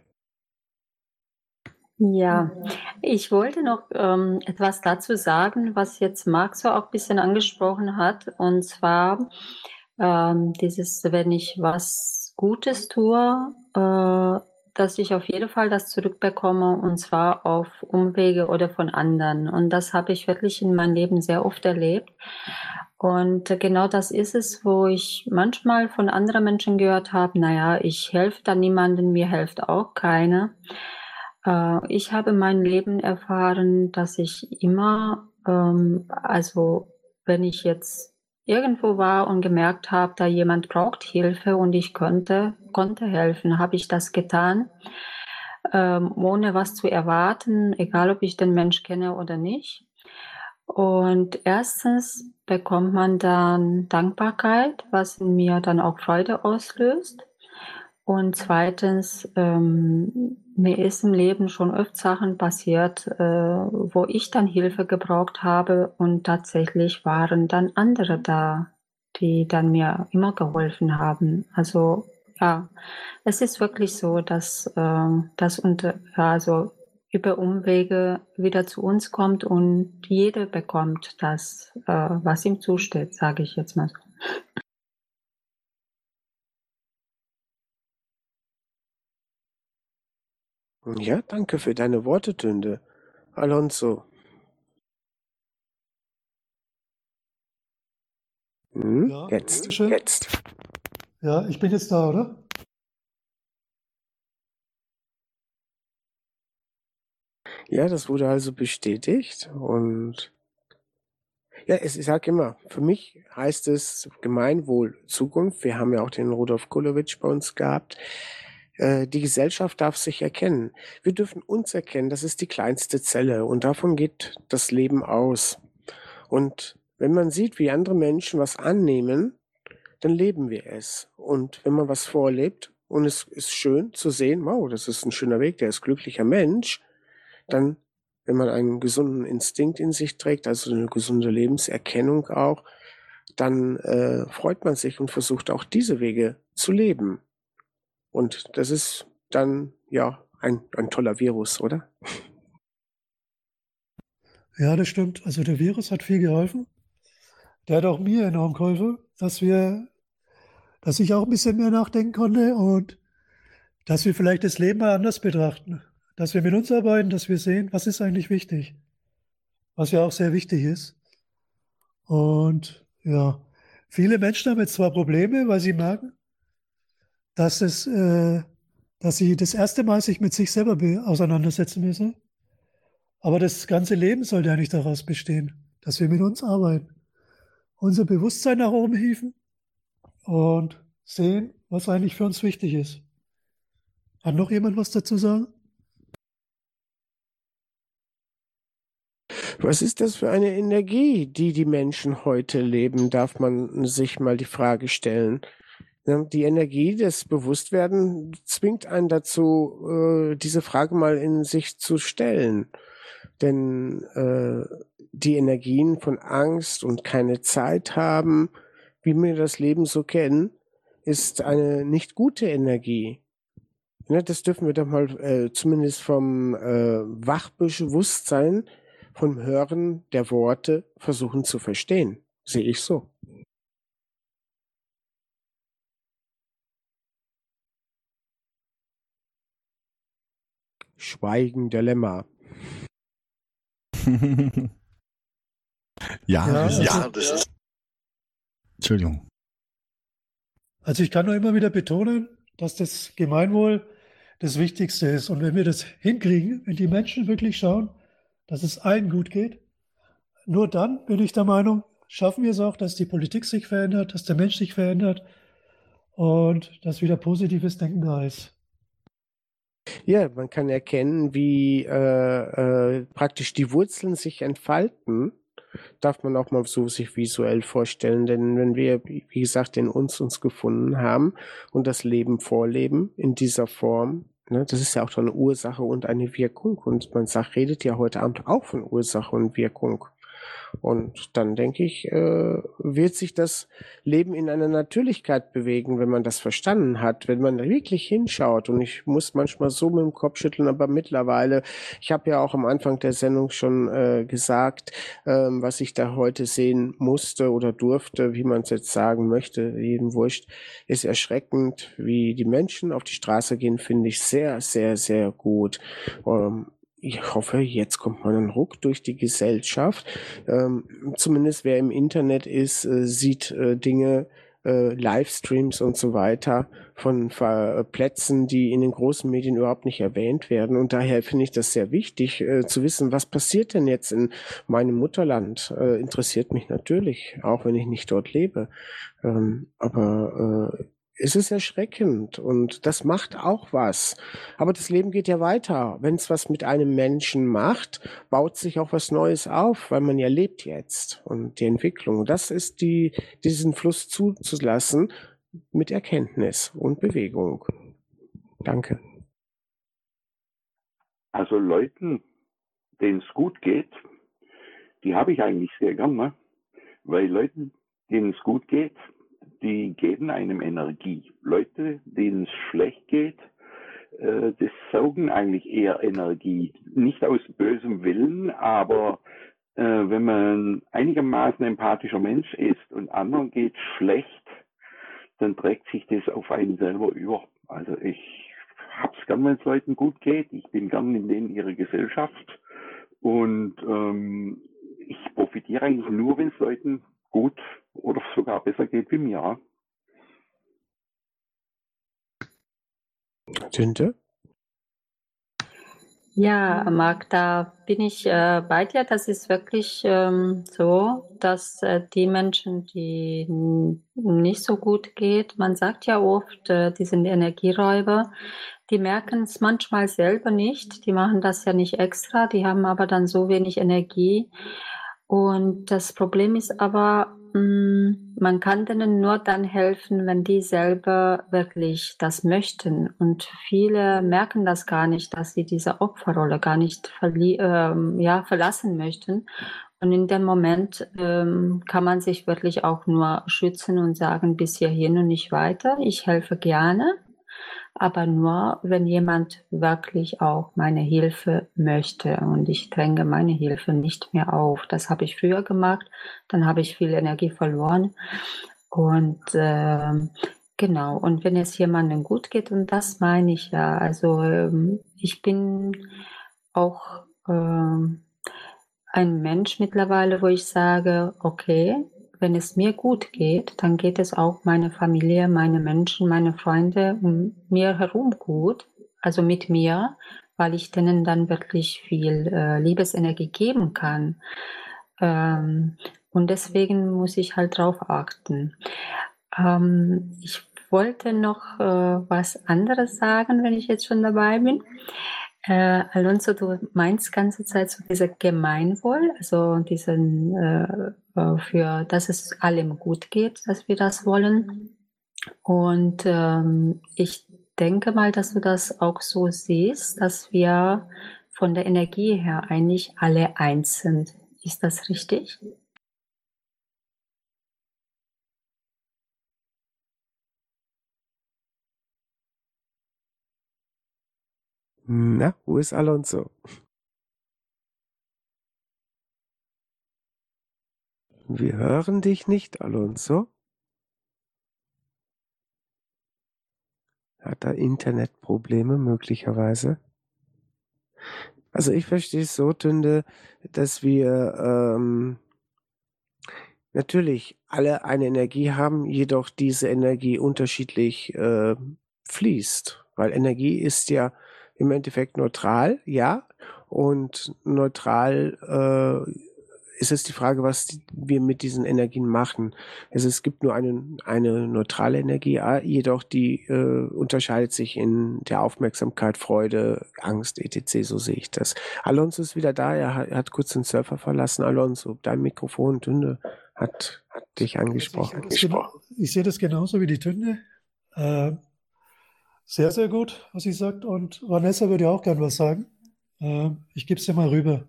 Ja, ich wollte noch etwas dazu sagen, was jetzt Marc so auch ein bisschen angesprochen hat. Und zwar dieses, wenn ich was Gutes tue, dass ich auf jeden Fall das zurückbekomme, und zwar auf Umwege oder von anderen. Und das habe ich wirklich in meinem Leben sehr oft erlebt. Und genau das ist es, wo ich manchmal von anderen Menschen gehört habe, naja, ich helfe da niemandem, mir hilft auch keiner. Ich habe in meinem Leben erfahren, dass ich immer, also wenn ich jetzt irgendwo war und gemerkt habe, da jemand braucht Hilfe und ich konnte helfen, habe ich das getan, ohne was zu erwarten, egal ob ich den Mensch kenne oder nicht. Und erstens bekommt man dann Dankbarkeit, was in mir dann auch Freude auslöst. Und zweitens, mir ist im Leben schon öfter Sachen passiert, wo ich dann Hilfe gebraucht habe, und tatsächlich waren dann andere da, die dann mir immer geholfen haben. Also ja, es ist wirklich so, dass das also über Umwege wieder zu uns kommt und jeder bekommt das, was ihm zusteht, sage ich jetzt mal. Ja, danke für deine Worte, Tünde. Alonso. Ja, Jetzt. schön. Ja, ich bin jetzt da, oder? Ja, das wurde also bestätigt. Und ja, ich sage immer, für mich heißt es Gemeinwohl, Zukunft. Wir haben ja auch den Rudolf Kulowitsch bei uns gehabt. Die Gesellschaft darf sich erkennen. Wir dürfen uns erkennen, das ist die kleinste Zelle und davon geht das Leben aus. Und wenn man sieht, wie andere Menschen was annehmen, dann leben wir es. Und wenn man was vorlebt und es ist schön zu sehen, wow, das ist ein schöner Weg, der ist glücklicher Mensch, dann, wenn man einen gesunden Instinkt in sich trägt, also eine gesunde Lebenserkennung auch, dann freut man sich und versucht auch diese Wege zu leben. Und das ist dann ja ein toller Virus, oder? Ja, das stimmt. Also der Virus hat viel geholfen. Der hat auch mir enorm geholfen, dass ich auch ein bisschen mehr nachdenken konnte und dass wir vielleicht das Leben mal anders betrachten. Dass wir mit uns arbeiten, dass wir sehen, was ist eigentlich wichtig. Was ja auch sehr wichtig ist. Und ja, viele Menschen haben jetzt zwar Probleme, weil sie merken, dass sie das erste Mal sich mit sich selber auseinandersetzen müssen. Aber das ganze Leben sollte ja nicht daraus bestehen, dass wir mit uns arbeiten. Unser Bewusstsein nach oben hieven und sehen, was eigentlich für uns wichtig ist. Hat noch jemand was dazu sagen? Was ist das für eine Energie, die die Menschen heute leben, darf man sich mal die Frage stellen. Ja, die Energie des Bewusstwerden zwingt einen dazu, diese Frage mal in sich zu stellen. Denn die Energien von Angst und keine Zeit haben, wie wir das Leben so kennen, ist eine nicht gute Energie. Ja, das dürfen wir doch mal zumindest vom Wachbewusstsein, vom Hören der Worte versuchen zu verstehen. Sehe ich so. Schweigen der Lämmer. Ja, Ja, das ist. Entschuldigung. Also ich kann nur immer wieder betonen, dass das Gemeinwohl das Wichtigste ist. Und wenn wir das hinkriegen, wenn die Menschen wirklich schauen, dass es allen gut geht, nur dann bin ich der Meinung, schaffen wir es auch, dass die Politik sich verändert, dass der Mensch sich verändert und dass wieder positives Denken da ist. Ja, man kann erkennen, wie praktisch die Wurzeln sich entfalten. Darf man auch mal so sich visuell vorstellen. Denn wenn wir, wie gesagt, in uns gefunden haben und das Leben vorleben in dieser Form, ne, das ist ja auch eine Ursache und eine Wirkung. Und man redet ja heute Abend auch von Ursache und Wirkung. Und dann denke ich, wird sich das Leben in einer Natürlichkeit bewegen, wenn man das verstanden hat, wenn man wirklich hinschaut. Und ich muss manchmal so mit dem Kopf schütteln, aber mittlerweile, ich habe ja auch am Anfang der Sendung schon gesagt, was ich da heute sehen musste oder durfte, wie man es jetzt sagen möchte, jedem wurscht, ist erschreckend, wie die Menschen auf die Straße gehen, finde ich sehr, sehr, sehr gut. Ich hoffe, jetzt kommt mal ein Ruck durch die Gesellschaft. Zumindest wer im Internet ist, sieht Dinge, Livestreams und so weiter von Plätzen, die in den großen Medien überhaupt nicht erwähnt werden. Und daher finde ich das sehr wichtig, zu wissen, was passiert denn jetzt in meinem Mutterland. Interessiert mich natürlich, auch wenn ich nicht dort lebe. Aber es ist erschreckend und das macht auch was. Aber das Leben geht ja weiter. Wenn es was mit einem Menschen macht, baut sich auch was Neues auf, weil man ja lebt jetzt. Und die Entwicklung, das ist diesen Fluss zuzulassen mit Erkenntnis und Bewegung. Danke. Also Leuten, denen es gut geht, die habe ich eigentlich sehr gern, ne? Weil Leuten, denen es gut geht, die geben einem Energie. Leute, denen es schlecht geht, das saugen eigentlich eher Energie. Nicht aus bösem Willen, aber wenn man einigermaßen empathischer Mensch ist und anderen geht schlecht, dann trägt sich das auf einen selber über. Also ich hab's gern, wenn es Leuten gut geht. Ich bin gern in denen ihrer Gesellschaft. Und ich profitiere eigentlich nur, wenn es Leuten gut oder sogar besser geht wie mir. Tinte? Ja, Marc, da bin ich bei dir. Das ist wirklich so, dass die Menschen, die nicht so gut geht, man sagt ja oft, die sind Energieräuber, die merken es manchmal selber nicht. Die machen das ja nicht extra, die haben aber dann so wenig Energie. Und das Problem ist aber, man kann denen nur dann helfen, wenn die selber wirklich das möchten. Und viele merken das gar nicht, dass sie diese Opferrolle gar nicht verlassen möchten. Und in dem Moment kann man sich wirklich auch nur schützen und sagen, bis hierhin und nicht weiter. Ich helfe gerne, aber nur, wenn jemand wirklich auch meine Hilfe möchte. Und ich dränge meine Hilfe nicht mehr auf. Das habe ich früher gemacht, dann habe ich viel Energie verloren. Und genau, und wenn es jemandem gut geht, und das meine ich ja, also ich bin auch ein Mensch mittlerweile, wo ich sage, okay, wenn es mir gut geht, dann geht es auch meine Familie, meine Menschen, meine Freunde um mir herum gut, also mit mir, weil ich denen dann wirklich viel Liebesenergie geben kann. Und deswegen muss ich halt drauf achten. Ich wollte noch was anderes sagen, wenn ich jetzt schon dabei bin. Alonso, du meinst ganze Zeit so dieser Gemeinwohl, also diesen, für, dass es allem gut geht, dass wir das wollen. Und ich denke mal, dass du das auch so siehst, dass wir von der Energie her eigentlich alle eins sind. Ist das richtig? Na, wo ist Alonso? Wir hören dich nicht, Alonso. Hat er Internetprobleme möglicherweise? Also ich verstehe es so, Tünde, dass wir natürlich alle eine Energie haben, jedoch diese Energie unterschiedlich fließt. Weil Energie ist ja im Endeffekt neutral, ja. Und neutral ist es die Frage, was wir mit diesen Energien machen. Also es gibt nur eine neutrale Energie, jedoch die unterscheidet sich in der Aufmerksamkeit, Freude, Angst, etc. So sehe ich das. Alonso ist wieder da, er hat kurz den Server verlassen. Alonso, dein Mikrofon, Tünde, hat dich angesprochen. Ich sehe das genauso wie die Tünde. Sehr, sehr gut, was sie sagt. Und Vanessa würde auch gern was sagen. Ich gebe es dir mal rüber.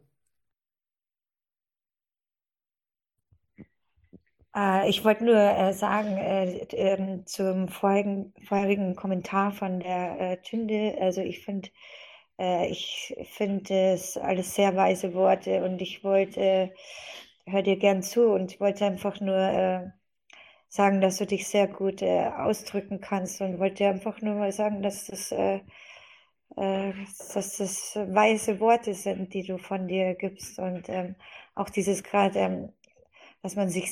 Ich wollte nur sagen, zum vorherigen Kommentar von der Tünde, also ich finde es alles sehr weise Worte und hör dir gern zu und ich wollte einfach nur sagen, dass du dich sehr gut ausdrücken kannst und wollte einfach nur mal sagen, dass das weise Worte sind, die du von dir gibst und auch dieses gerade, dass man sich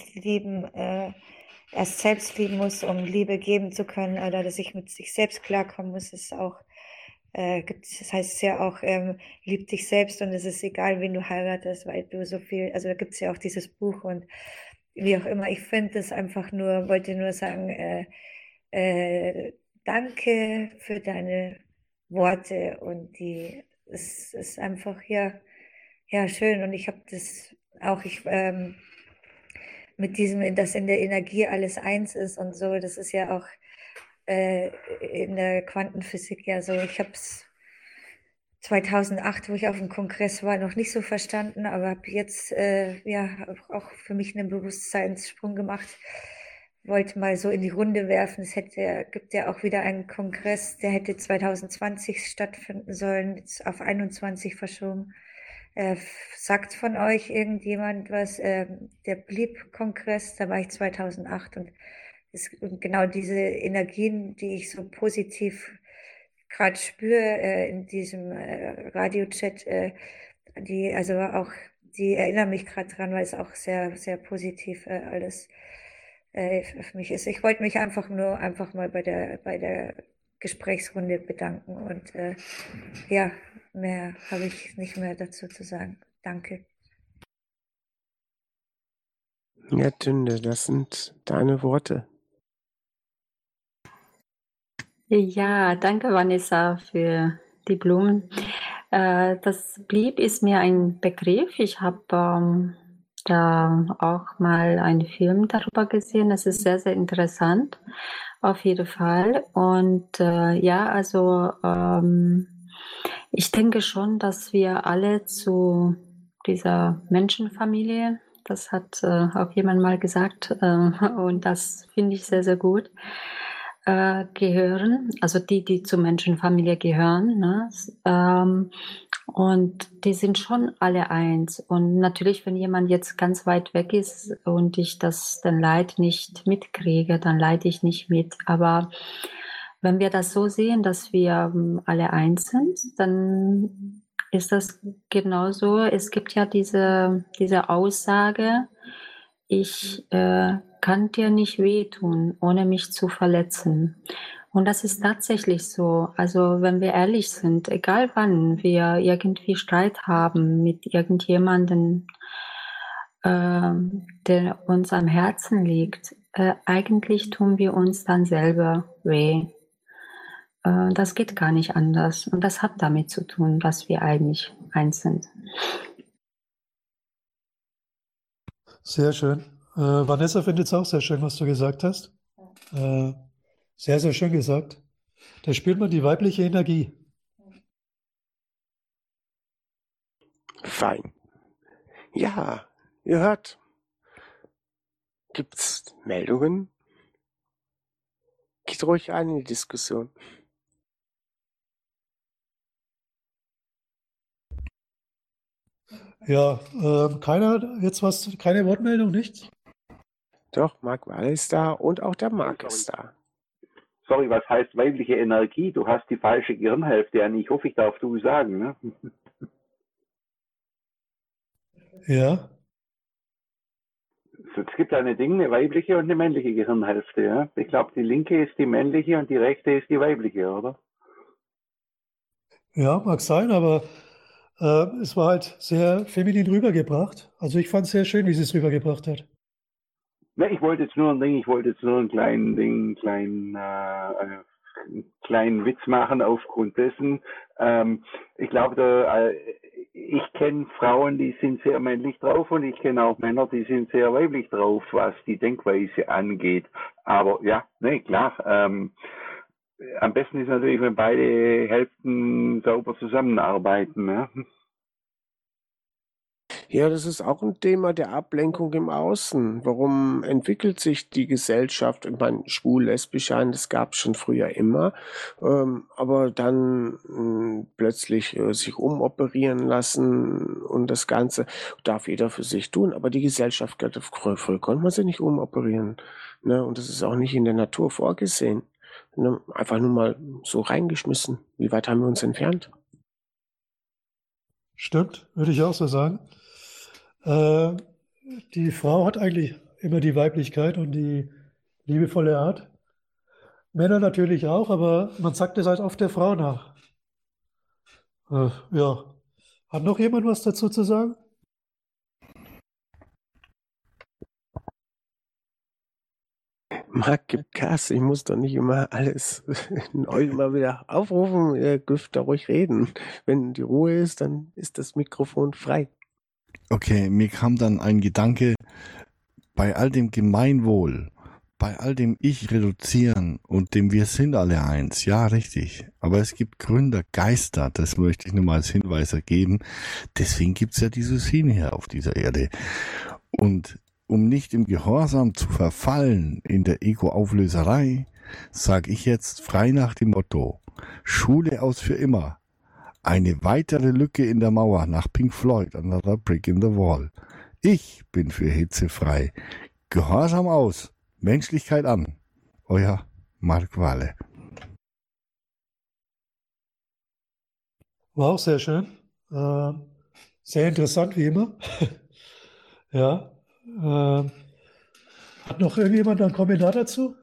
erst selbst lieben muss, um Liebe geben zu können, oder dass ich mit sich selbst klarkommen muss, ist auch, das heißt ja auch, lieb dich selbst und es ist egal, wen du heiratest, weil du so viel, also da gibt es ja auch dieses Buch und wie auch immer, ich finde es einfach nur, wollte nur sagen, danke für deine Worte und es ist einfach, ja, schön und ich habe das auch, mit diesem, dass in der Energie alles eins ist und so, das ist ja auch in der Quantenphysik ja so. Ich habe es 2008, wo ich auf dem Kongress war, noch nicht so verstanden, aber habe jetzt auch für mich einen Bewusstseinssprung gemacht. Wollte mal so in die Runde werfen. Gibt ja auch wieder einen Kongress, der hätte 2020 stattfinden sollen, jetzt auf 21 verschoben. Sagt von euch irgendjemand was? Der Bleep-Kongress, da war ich 2008 und genau diese Energien, die ich so positiv gerade spüre in diesem Radio-Chat, die erinnern mich gerade dran, weil es auch sehr, sehr positiv alles für mich ist. Ich wollte mich einfach mal bei der Gesprächsrunde bedanken und mehr habe ich nicht mehr dazu zu sagen. Danke. Ja, Tünde, das sind deine Worte. Ja, danke Vanessa für die Blumen. Das Bleep ist mir ein Begriff. Ich habe da auch mal einen Film darüber gesehen. Das ist sehr, sehr interessant, auf jeden Fall. Und ja, also ich denke schon, dass wir alle zu dieser Menschenfamilie, das hat auch jemand mal gesagt, und das finde ich sehr, sehr gut, gehören, also die zur Menschenfamilie gehören, ne? Und die sind schon alle eins. Und natürlich, wenn jemand jetzt ganz weit weg ist und ich den Leid nicht mitkriege, dann leide ich nicht mit. Aber wenn wir das so sehen, dass wir alle eins sind, dann ist das genauso. Es gibt ja diese Aussage, ich kann dir nicht wehtun, ohne mich zu verletzen. Und das ist tatsächlich so. Also wenn wir ehrlich sind, egal wann wir irgendwie Streit haben mit irgendjemandem, der uns am Herzen liegt, eigentlich tun wir uns dann selber weh. Das geht gar nicht anders. Und das hat damit zu tun, dass wir eigentlich eins sind. Sehr schön. Vanessa findet es auch sehr schön, was du gesagt hast. Sehr, sehr schön gesagt. Da spürt man die weibliche Energie. Fein. Ja, ihr hört. Gibt's Meldungen? Geht ruhig ein in die Diskussion. Ja, keine Wortmeldung, nichts? Doch, Marc Walle ist da und auch der Marc ist da. Sorry, was heißt weibliche Energie? Du hast die falsche Gehirnhälfte an. Ich hoffe, ich darf du sagen. Ne? Ja. Es gibt eine weibliche und eine männliche Gehirnhälfte. Ja? Ich glaube, die linke ist die männliche und die rechte ist die weibliche, oder? Ja, mag sein, aber es war halt sehr feminin rübergebracht. Also ich fand es sehr schön, wie sie es rübergebracht hat. Ne, ich wollte jetzt nur einen kleinen Witz machen aufgrund dessen. Ich glaube, ich kenne Frauen, die sind sehr männlich drauf und ich kenne auch Männer, die sind sehr weiblich drauf, was die Denkweise angeht. Aber ja, ne, klar. Am besten ist natürlich, wenn beide Hälften sauber zusammenarbeiten. Ne? Ja, das ist auch ein Thema der Ablenkung im Außen. Warum entwickelt sich die Gesellschaft? Ich meine, schwul, lesbisch sein, das gab es schon früher immer. Aber dann plötzlich sich umoperieren lassen und das Ganze darf jeder für sich tun. Aber die Gesellschaft, früher konnte man sie nicht umoperieren. Ne? Und das ist auch nicht in der Natur vorgesehen. Ne? Einfach nur mal so reingeschmissen. Wie weit haben wir uns entfernt? Stimmt, würde ich auch so sagen. Die Frau hat eigentlich immer die Weiblichkeit und die liebevolle Art. Männer natürlich auch, aber man sagt es halt oft der Frau nach. Ja. Hat noch jemand was dazu zu sagen? Marc gibt Gas, ich muss doch nicht immer alles neu mal wieder aufrufen. Ihr dürft da ruhig reden. Wenn die Ruhe ist, dann ist das Mikrofon frei. Okay, mir kam dann ein Gedanke, bei all dem Gemeinwohl, bei all dem Ich reduzieren und dem Wir sind alle eins, ja, richtig. Aber es gibt Gründer, Geister, das möchte ich nur mal als Hinweis geben. Deswegen gibt's ja die Susine hier auf dieser Erde. Und um nicht im Gehorsam zu verfallen in der Ego-Auflöserei, sage ich jetzt frei nach dem Motto, Schule aus für immer. Eine weitere Lücke in der Mauer nach Pink Floyd, Another Brick in the Wall. Ich bin für Hitze frei. Gehorsam aus, Menschlichkeit an. Euer Marc Walle. War auch sehr schön. Sehr interessant, wie immer. Ja. Hat noch irgendjemand einen Kommentar dazu?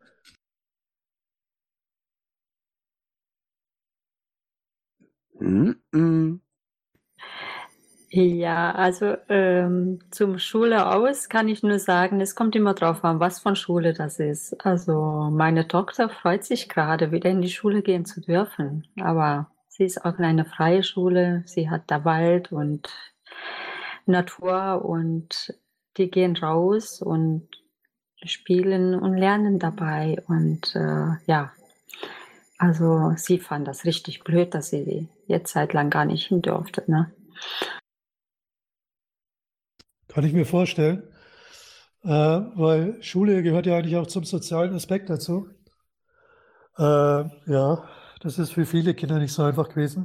Ja, also zum Schule aus kann ich nur sagen, es kommt immer drauf an, was von Schule das ist. Also meine Tochter freut sich gerade, wieder in die Schule gehen zu dürfen. Aber sie ist auch in einer freien Schule. Sie hat da Wald und Natur und die gehen raus und spielen und lernen dabei. Und ja, also sie fand das richtig blöd, dass sie jetzt zeitlang gar nicht hin durfte. Ne? Kann ich mir vorstellen, weil Schule gehört ja eigentlich auch zum sozialen Aspekt dazu. Ja, das ist für viele Kinder nicht so einfach gewesen.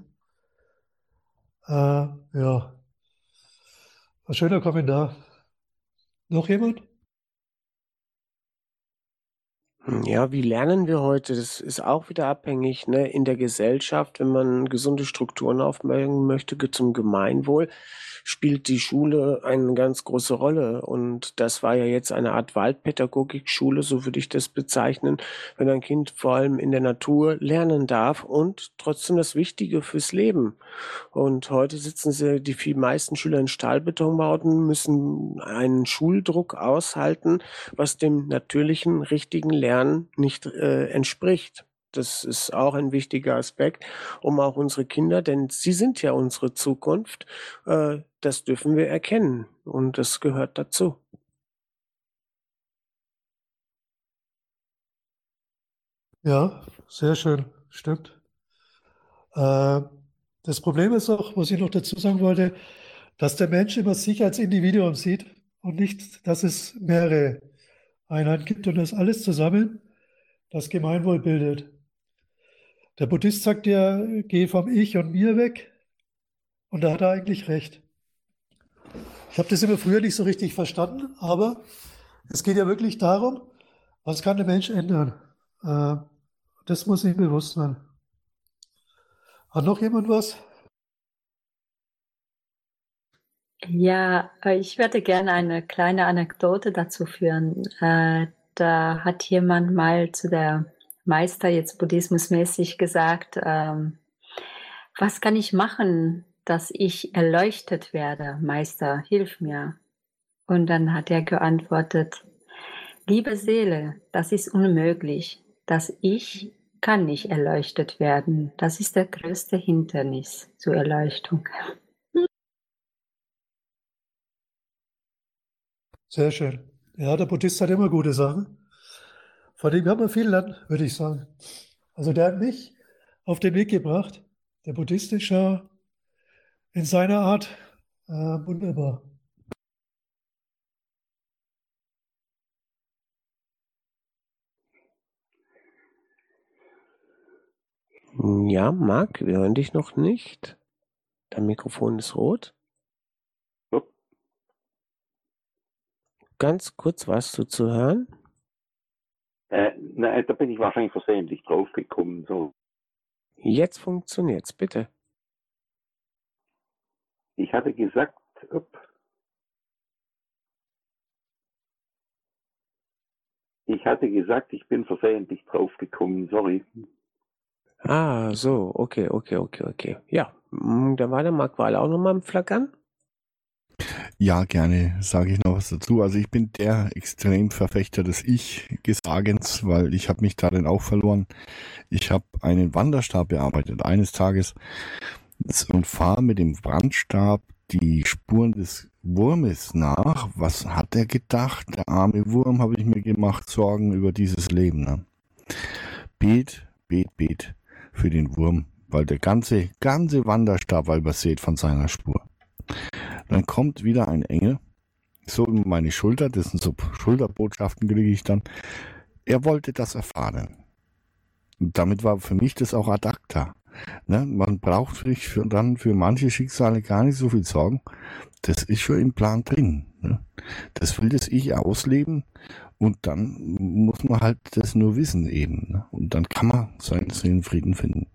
Ja, ein schöner Kommentar. Noch jemand? Ja, wie lernen wir heute? Das ist auch wieder abhängig, ne? In der Gesellschaft, wenn man gesunde Strukturen aufbauen möchte, zum Gemeinwohl, spielt die Schule eine ganz große Rolle. Und das war ja jetzt eine Art Waldpädagogikschule, so würde ich das bezeichnen, wenn ein Kind vor allem in der Natur lernen darf und trotzdem das Wichtige fürs Leben. Und heute sitzen die meisten Schüler in Stahlbetonbauten, müssen einen Schuldruck aushalten, was dem natürlichen, richtigen Lernen nicht entspricht. Das ist auch ein wichtiger Aspekt, um auch unsere Kinder, denn sie sind ja unsere Zukunft, das dürfen wir erkennen und das gehört dazu. Ja, sehr schön, stimmt. Das Problem ist auch, was ich noch dazu sagen wollte, dass der Mensch immer sich als Individuum sieht und nicht, dass es mehrere Einheiten gibt und das alles zusammen das Gemeinwohl bildet. Der Buddhist sagt ja, geh vom Ich und Mir weg und da hat er eigentlich recht. Ich habe das immer früher nicht so richtig verstanden, aber es geht ja wirklich darum, was kann der Mensch ändern? Das muss ihm bewusst sein. Hat noch jemand was? Ja, ich würde gerne eine kleine Anekdote dazu führen. Da hat jemand mal zu der Meister, jetzt buddhismusmäßig, gesagt, was kann ich machen, dass ich erleuchtet werde? Meister, hilf mir. Und dann hat er geantwortet, liebe Seele, das ist unmöglich. Das Ich kann nicht erleuchtet werden. Das ist der größte Hindernis zur Erleuchtung. Sehr schön. Ja, der Buddhist hat immer gute Sachen. Von dem kann man viel lernen, würde ich sagen. Also der hat mich auf den Weg gebracht. Der Buddhist ist ja in seiner Art wunderbar. Ja, Marc, wir hören dich noch nicht. Dein Mikrofon ist rot. Ganz kurz, warst du zu hören? Nein, da bin ich wahrscheinlich versehentlich draufgekommen. So. Jetzt funktioniert's, bitte. Ich hatte gesagt, ich bin versehentlich draufgekommen, sorry. Ah, so, okay. Ja, da war der Marc Wahl auch nochmal im Flackern. Ja, gerne sage ich noch was dazu. Also ich bin der Extremverfechter des Ich-Gesagens, weil ich habe mich darin auch verloren. Ich habe einen Wanderstab bearbeitet eines Tages und fahre mit dem Brandstab die Spuren des Wurmes nach. Was hat er gedacht? Der arme Wurm, habe ich mir gemacht, Sorgen über dieses Leben. Ne? Bet für den Wurm, weil der ganze Wanderstab war übersät von seiner Spur. Dann kommt wieder ein Engel, so über meine Schulter, das sind so Schulterbotschaften, kriege ich dann. Er wollte das erfahren. Und damit war für mich das auch ad acta. Ne? Man braucht sich dann für manche Schicksale gar nicht so viel Sorgen. Das ist schon im Plan drin. Ne? Das will das Ich ausleben und dann muss man halt das nur wissen eben. Ne? Und dann kann man seinen Seelenfrieden finden.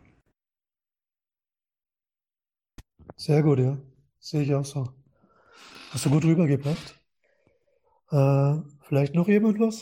Sehr gut, ja. Sehe ich auch so. Hast du gut rübergebracht. Vielleicht noch jemand was?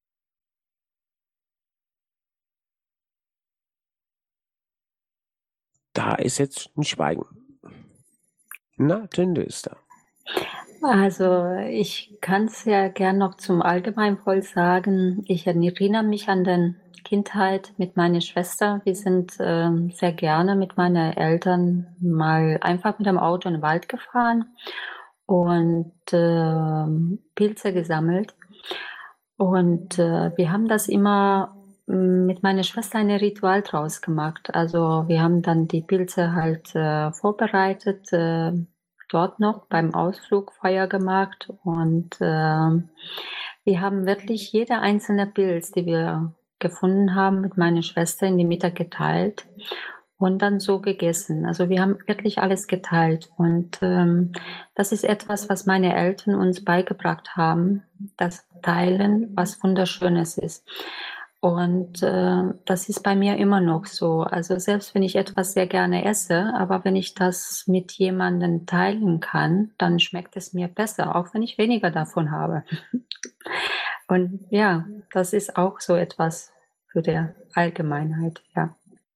Da ist jetzt ein Schweigen. Na, Tünde ist da. Also ich kann es ja gern noch zum Allgemeinwohl sagen. Ich erinnere mich an die Kindheit mit meiner Schwester. Wir sind sehr gerne mit meinen Eltern mal einfach mit dem Auto in den Wald gefahren. und Pilze gesammelt. Und wir haben das immer mit meiner Schwester ein Ritual draus gemacht. Also wir haben dann die Pilze halt vorbereitet, dort noch beim Ausflug Feuer gemacht und wir haben wirklich jede einzelne Pilz, die wir gefunden haben, mit meiner Schwester in die Mitte geteilt und dann so gegessen. Also wir haben wirklich alles geteilt und das ist etwas, was meine Eltern uns beigebracht haben, das Teilen, was Wunderschönes ist. Und das ist bei mir immer noch so. Also selbst wenn ich etwas sehr gerne esse, aber wenn ich das mit jemandem teilen kann, dann schmeckt es mir besser, auch wenn ich weniger davon habe. Und ja, das ist auch so etwas für die Allgemeinheit, ja.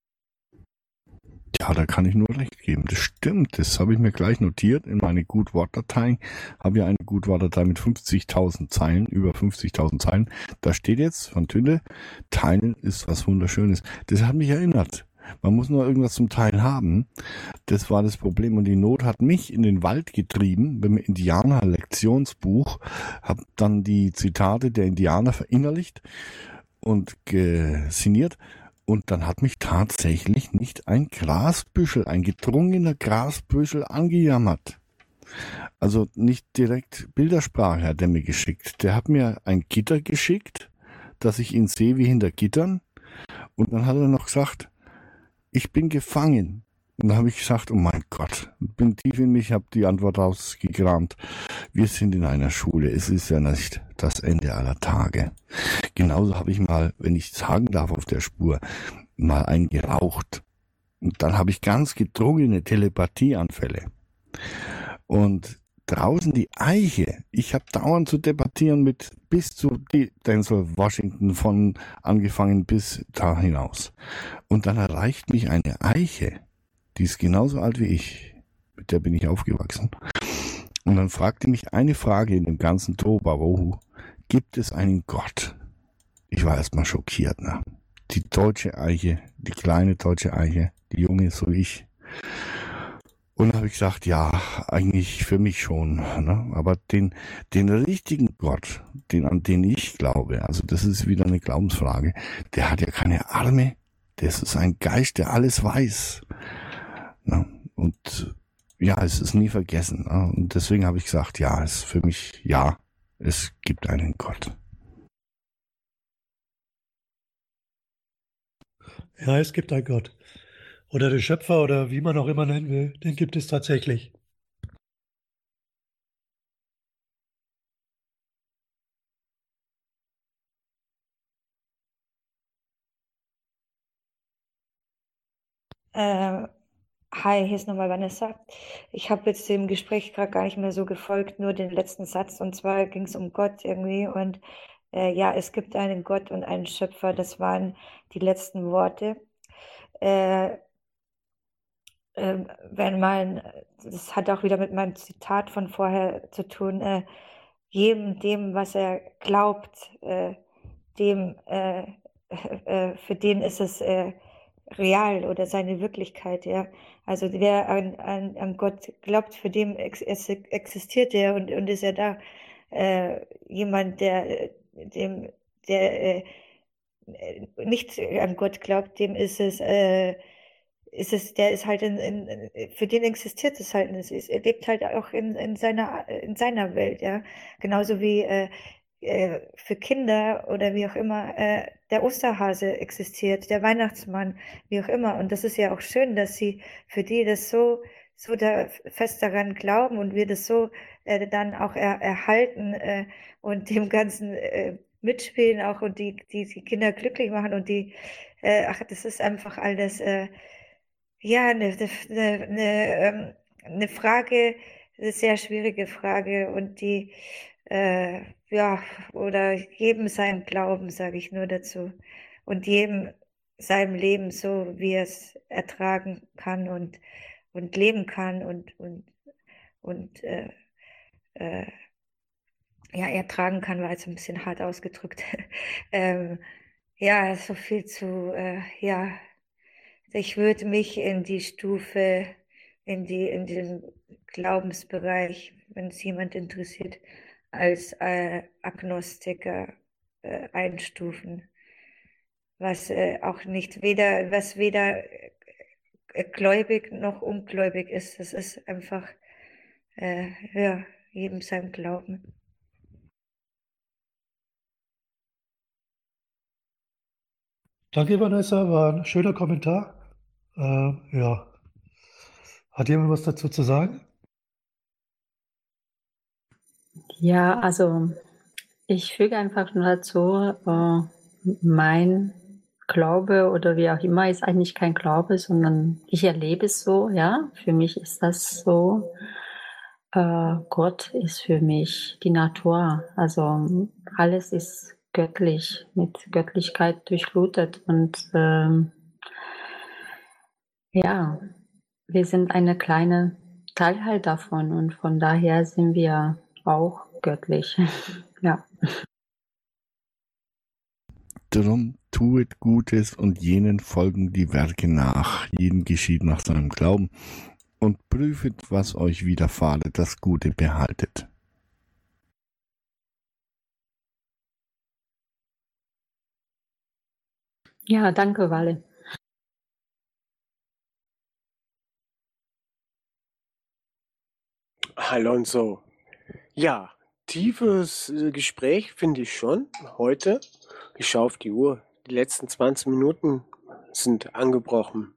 Ja, da kann ich nur recht geben. Das stimmt. Das habe ich mir gleich notiert in meine Good-Wort-Datei. Habe ja eine Good-Wort-Datei mit 50.000 Zeilen, über 50.000 Zeilen. Da steht jetzt von Tünde, Teilen ist was Wunderschönes. Das hat mich erinnert. Man muss nur irgendwas zum Teilen haben. Das war das Problem. Und die Not hat mich in den Wald getrieben, beim Indianer-Lektionsbuch. Habe dann die Zitate der Indianer verinnerlicht und signiert. Und dann hat mich tatsächlich nicht ein Grasbüschel, ein gedrungener Grasbüschel angejammert. Also nicht direkt Bildersprache hat er mir geschickt. Der hat mir ein Gitter geschickt, dass ich ihn sehe wie hinter Gittern. Und dann hat er noch gesagt, ich bin gefangen. Und dann habe ich gesagt, oh mein Gott, bin tief in mich, habe die Antwort rausgekramt. Wir sind in einer Schule, es ist ja nicht das Ende aller Tage. Genauso habe ich mal, wenn ich sagen darf auf der Spur, mal einen geraucht. Und dann habe ich ganz gedrungene Telepathieanfälle. Und draußen die Eiche, ich habe dauernd zu debattieren mit bis zu Denzel Washington von angefangen bis da hinaus. Und dann erreicht mich eine Eiche, die ist genauso alt wie ich, mit der bin ich aufgewachsen. Und dann fragte mich eine Frage in dem ganzen Tohuwabohu, gibt es einen Gott? Ich war erstmal schockiert. Ne? Die deutsche Eiche, die kleine deutsche Eiche, die junge so wie ich. Und dann habe ich gesagt, ja, eigentlich für mich schon. Ne? Aber den richtigen Gott, an den ich glaube, also das ist wieder eine Glaubensfrage, der hat ja keine Arme, das ist ein Geist, der alles weiß. Ne? Und ja, es ist nie vergessen. Ne? Und deswegen habe ich gesagt, ja, es ist für mich, ja, es gibt einen Gott. Ja, es gibt einen Gott. Oder den Schöpfer oder wie man auch immer nennen will, den gibt es tatsächlich. Hi, hier ist nochmal Vanessa. Ich habe jetzt dem Gespräch gerade gar nicht mehr so gefolgt, nur den letzten Satz. Und zwar ging es um Gott irgendwie. Und ja, es gibt einen Gott und einen Schöpfer. Das waren die letzten Worte. Wenn man, das hat auch wieder mit meinem Zitat von vorher zu tun, dem, was er glaubt, für den ist es real oder seine Wirklichkeit, ja. Also wer an Gott glaubt, für den existiert er und ist er da. Jemand, der nicht an Gott glaubt, dem ist es, der ist halt für den existiert es halt, er lebt halt auch in seiner Welt, ja. Genauso wie für Kinder oder wie auch immer der Osterhase existiert, der Weihnachtsmann, wie auch immer. Und das ist ja auch schön, dass für die das so da fest daran glauben und wir das so dann auch erhalten und dem Ganzen mitspielen auch und die Kinder glücklich machen und das ist einfach alles ja eine Frage, eine sehr schwierige Frage und ja, oder jedem seinem Glauben, sage ich nur dazu. Und jedem seinem Leben so, wie er es ertragen kann und leben kann und ja, ertragen kann, war jetzt ein bisschen hart ausgedrückt. Ja, so viel zu, ja, ich würde mich in die Stufe in den Glaubensbereich, wenn es jemand interessiert, als Agnostiker einstufen, was weder gläubig noch ungläubig ist. Das ist einfach jedem sein Glauben. Danke, Vanessa, war ein schöner Kommentar. Ja. Hat jemand was dazu zu sagen? Ja, also ich füge einfach nur dazu, mein Glaube oder wie auch immer ist eigentlich kein Glaube, sondern ich erlebe es so, ja. Für mich ist das so. Gott ist für mich die Natur. Also alles ist göttlich, mit Göttlichkeit durchflutet. Und ja, wir sind eine kleine Teil halt davon und von daher sind wir auch göttlich. Ja. Darum tuet Gutes und jenen folgen die Werke nach. Jeden geschieht nach seinem Glauben. Und prüfet, was euch widerfahret, das Gute behaltet. Ja, danke, Walle. Alonso. Ja, tiefes Gespräch finde ich schon heute. Ich schaue auf die Uhr. Die letzten 20 Minuten sind angebrochen.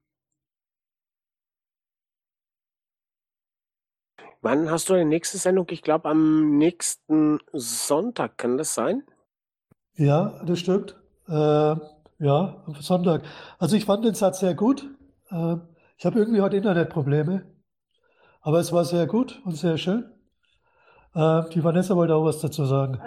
Wann hast du deine nächste Sendung? Ich glaube am nächsten Sonntag, kann das sein? Ja, das stimmt. Ja, am Sonntag. Also ich fand den Satz sehr gut. Ich habe irgendwie heute Internetprobleme, aber es war sehr gut und sehr schön. Die Vanessa wollte auch was dazu sagen.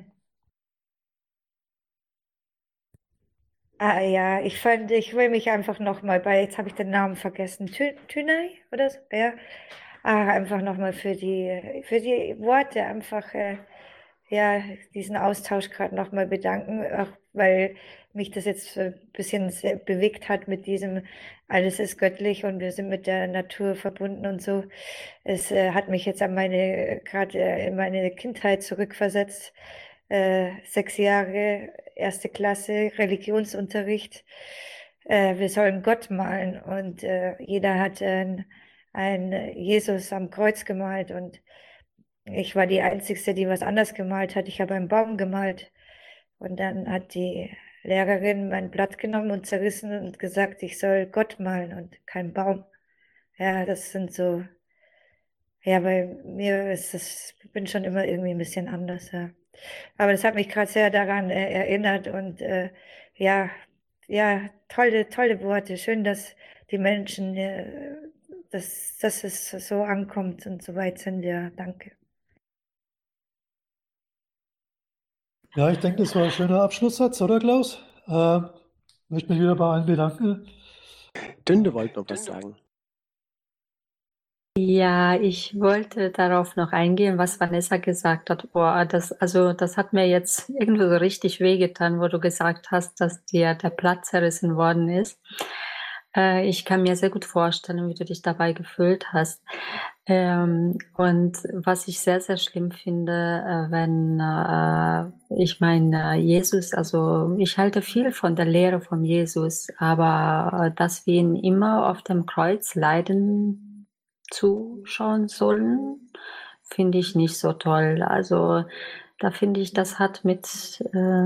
Ja, ich will mich einfach nochmal jetzt habe ich den Namen vergessen, Tünay oder so? Ja. Einfach nochmal für die Worte einfach, diesen Austausch gerade nochmal bedanken, auch weil mich das jetzt ein bisschen bewegt hat mit diesem, alles ist göttlich und wir sind mit der Natur verbunden und so. Es hat mich jetzt gerade in meine Kindheit zurückversetzt. 6 Jahre, 1. Klasse, Religionsunterricht. Wir sollen Gott malen und jeder hat ein Jesus am Kreuz gemalt und ich war die Einzige, die was anders gemalt hat. Ich habe einen Baum gemalt und dann hat die Lehrerin mein Blatt genommen und zerrissen und gesagt, ich soll Gott malen und keinen Baum. Ja, das sind so, ja, bei mir ich bin schon immer irgendwie ein bisschen anders, ja. Aber das hat mich gerade sehr daran erinnert und ja, tolle Worte. Schön, dass die Menschen, dass es so ankommt und so weit sind. Ja, danke. Ja, ich denke, das war ein schöner Abschlusssatz, oder Klaus? Möchte mich wieder bei allen bedanken. Dünde wollte noch was sagen. Ja, ich wollte darauf noch eingehen, was Vanessa gesagt hat. Boah, das hat mir jetzt irgendwie so richtig wehgetan, wo du gesagt hast, dass dir der Platz zerrissen worden ist. Ich kann mir sehr gut vorstellen, wie du dich dabei gefühlt hast. Und was ich sehr, sehr schlimm finde, wenn ich meine, Jesus, also ich halte viel von der Lehre von Jesus, aber dass wir ihn immer auf dem Kreuz leiden zuschauen sollen, finde ich nicht so toll. Also da finde ich, das hat nichts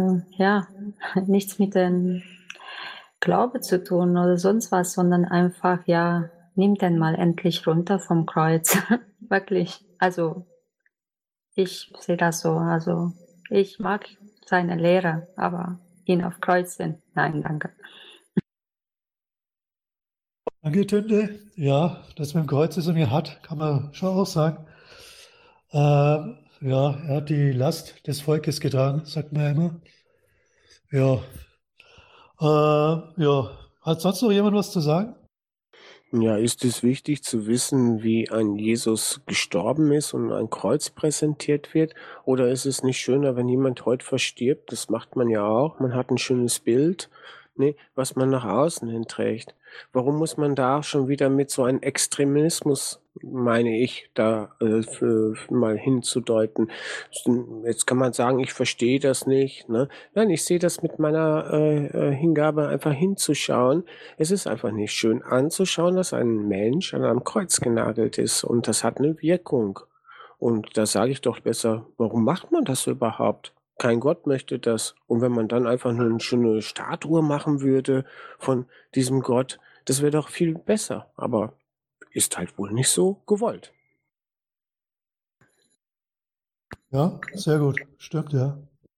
mit dem Glaube zu tun oder sonst was, sondern einfach, ja, nimm den mal endlich runter vom Kreuz. Wirklich. Also ich sehe das so. Also ich mag seine Lehre, aber ihn auf Kreuz sind. Nein, danke. Danke, Tünde. Ja, das mit dem Kreuz ist irgendwie hart, kann man schon auch sagen. Ja, er hat die Last des Volkes getragen, sagt man ja immer. Ja. Hat sonst noch jemand was zu sagen? Ja, ist es wichtig zu wissen, wie ein Jesus gestorben ist und ein Kreuz präsentiert wird? Oder ist es nicht schöner, wenn jemand heute verstirbt? Das macht man ja auch. Man hat ein schönes Bild, Nee, was man nach außen hin trägt. Warum muss man da schon wieder mit so einem Extremismus, meine ich, da mal hinzudeuten? Jetzt kann man sagen, ich verstehe das nicht. Ne? Nein, ich sehe das mit meiner Hingabe einfach hinzuschauen. Es ist einfach nicht schön anzuschauen, dass ein Mensch an einem Kreuz genagelt ist und das hat eine Wirkung. Und da sage ich doch besser, warum macht man das überhaupt? Kein Gott möchte das. Und wenn man dann einfach nur eine schöne Statue machen würde von diesem Gott, das wäre doch viel besser. Aber ist halt wohl nicht so gewollt. Ja, sehr gut. Stimmt, ja.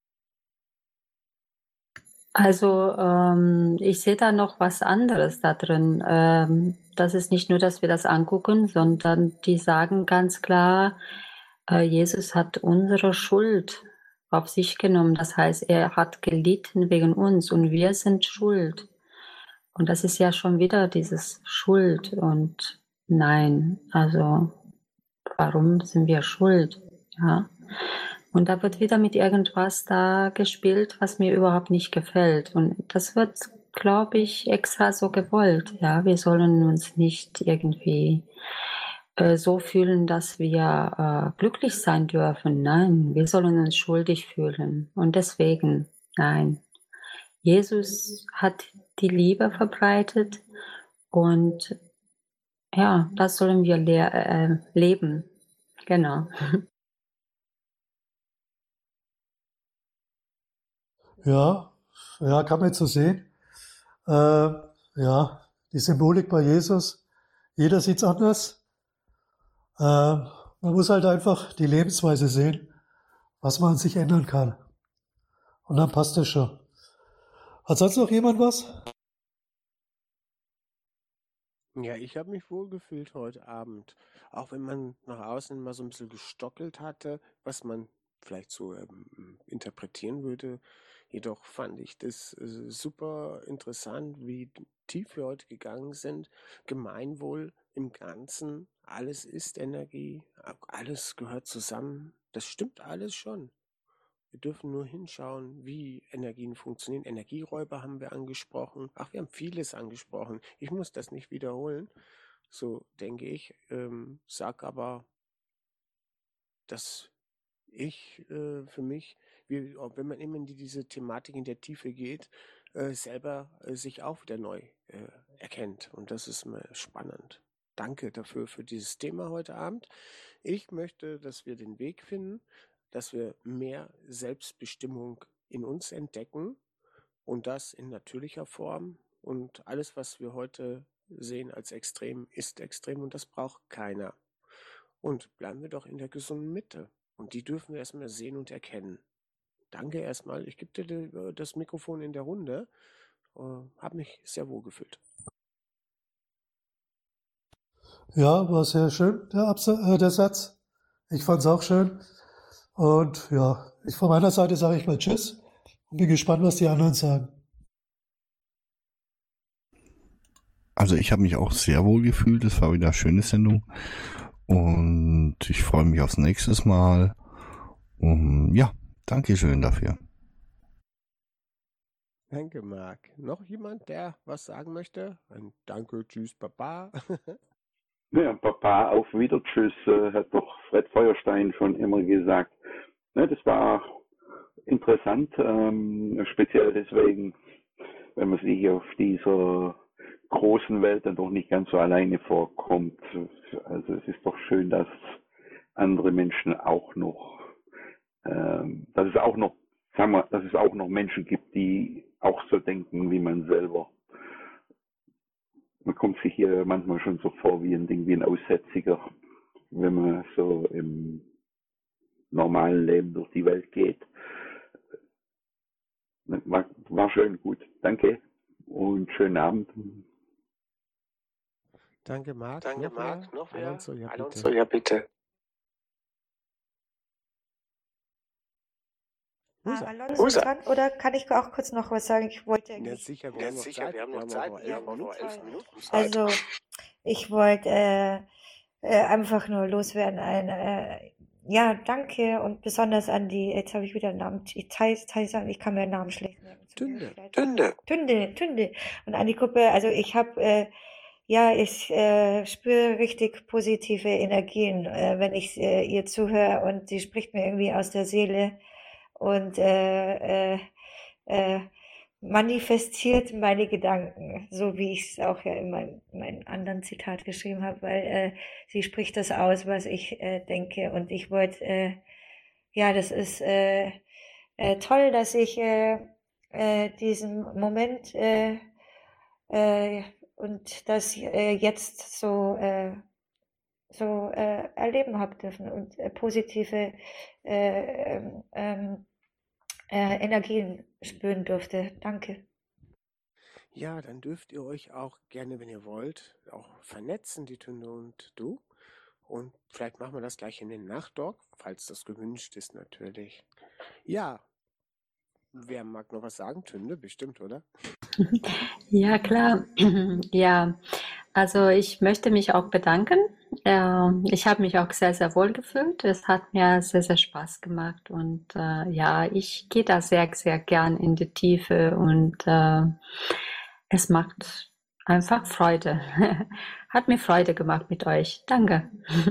Also ich sehe da noch was anderes da drin. Das ist nicht nur, dass wir das angucken, sondern die sagen ganz klar, Jesus hat unsere Schuld auf sich genommen. Das heißt, er hat gelitten wegen uns und wir sind schuld. Und das ist ja schon wieder dieses Schuld und nein. Also warum sind wir schuld? Ja. Und da wird wieder mit irgendwas da gespielt, was mir überhaupt nicht gefällt. Und das wird, glaube ich, extra so gewollt. Ja, wir sollen uns nicht irgendwie so fühlen, dass wir glücklich sein dürfen. Nein, wir sollen uns schuldig fühlen. Und deswegen, nein. Jesus hat die Liebe verbreitet und ja, das sollen wir leben. Genau. Ja, kann man jetzt so sehen. Ja, die Symbolik bei Jesus, jeder sieht es anders. Man muss halt einfach die Lebensweise sehen, was man an sich ändern kann. Und dann passt es schon. Hat sonst noch jemand was? Ja, ich habe mich wohlgefühlt heute Abend. Auch wenn man nach außen immer so ein bisschen gestockelt hatte, was man vielleicht so interpretieren würde. Jedoch fand ich das super interessant, wie tief wir heute gegangen sind. Gemeinwohl im Ganzen, alles ist Energie, alles gehört zusammen. Das stimmt alles schon. Wir dürfen nur hinschauen, wie Energien funktionieren. Energieräuber haben wir angesprochen. Ach, wir haben vieles angesprochen. Ich muss das nicht wiederholen. So denke ich. Sag aber, dass ich für mich, wenn man immer in diese Thematik in der Tiefe geht, selber sich auch wieder neu erkennt. Und das ist mir spannend. Danke dafür für dieses Thema heute Abend. Ich möchte, dass wir den Weg finden, dass wir mehr Selbstbestimmung in uns entdecken und das in natürlicher Form. Und alles, was wir heute sehen als extrem, ist extrem und das braucht keiner. Und bleiben wir doch in der gesunden Mitte. Und die dürfen wir erstmal sehen und erkennen. Danke erstmal. Ich gebe dir das Mikrofon in der Runde. Habe mich sehr wohl gefühlt. Ja, war sehr schön, der Satz. Ich fand es auch schön. Und ja, von meiner Seite sage ich mal Tschüss und bin gespannt, was die anderen sagen. Also ich habe mich auch sehr wohl gefühlt. Es war wieder eine schöne Sendung. Und ich freue mich aufs nächste Mal. Ja, danke schön dafür. Danke, Marc. Noch jemand, der was sagen möchte? Ein Danke, Tschüss, Papa. Ja, Papa, auf wieder, Tschüss, hat doch Fred Feuerstein schon immer gesagt. Ja, das war interessant, speziell deswegen, wenn man sich auf dieser großen Welt dann doch nicht ganz so alleine vorkommt. Also es ist doch schön, dass andere Menschen auch noch, dass es auch noch, sagen wir, dass es auch noch Menschen gibt, die auch so denken wie man selber. Man kommt sich hier manchmal schon so vor wie ein Aussätziger, wenn man so im normalen Leben durch die Welt geht. War schön, gut. Danke und schönen Abend. Danke, Marc. Danke, Marc. Noch wer? Alonso, ja, bitte. Alonso, ja, bitte. Alonso ist dran, oder kann ich auch kurz noch was sagen? Ich wollte Ja, sicher, wir haben noch Zeit. Wir haben noch 11 Minuten Zeit. Also, ich wollte einfach nur loswerden. Ja, danke und besonders an die, jetzt habe ich wieder einen Namen, ich kann mir den Namen schlecht merken. Tünde. Und an die Gruppe, also ich habe, ich spüre richtig positive Energien, wenn ich ihr zuhöre und sie spricht mir irgendwie aus der Seele und manifestiert meine Gedanken, so wie ich es auch ja in meinem anderen Zitat geschrieben habe, weil sie spricht das aus, was ich denke. Und ich wollte, das ist toll, dass ich diesen Moment und das jetzt so erleben habe dürfen und positive Energien spüren durfte. Danke. Ja, dann dürft ihr euch auch gerne, wenn ihr wollt, auch vernetzen, die Tünde und du. Und vielleicht machen wir das gleich in den Nachttalk, falls das gewünscht ist natürlich. Ja, wer mag noch was sagen? Tünde, bestimmt, oder? Ja, klar. Ja, also ich möchte mich auch bedanken. Ich habe mich auch sehr, sehr wohl gefühlt. Es hat mir sehr, sehr Spaß gemacht und ich gehe da sehr, sehr gern in die Tiefe und es macht einfach Freude. Hat mir Freude gemacht mit euch. Danke.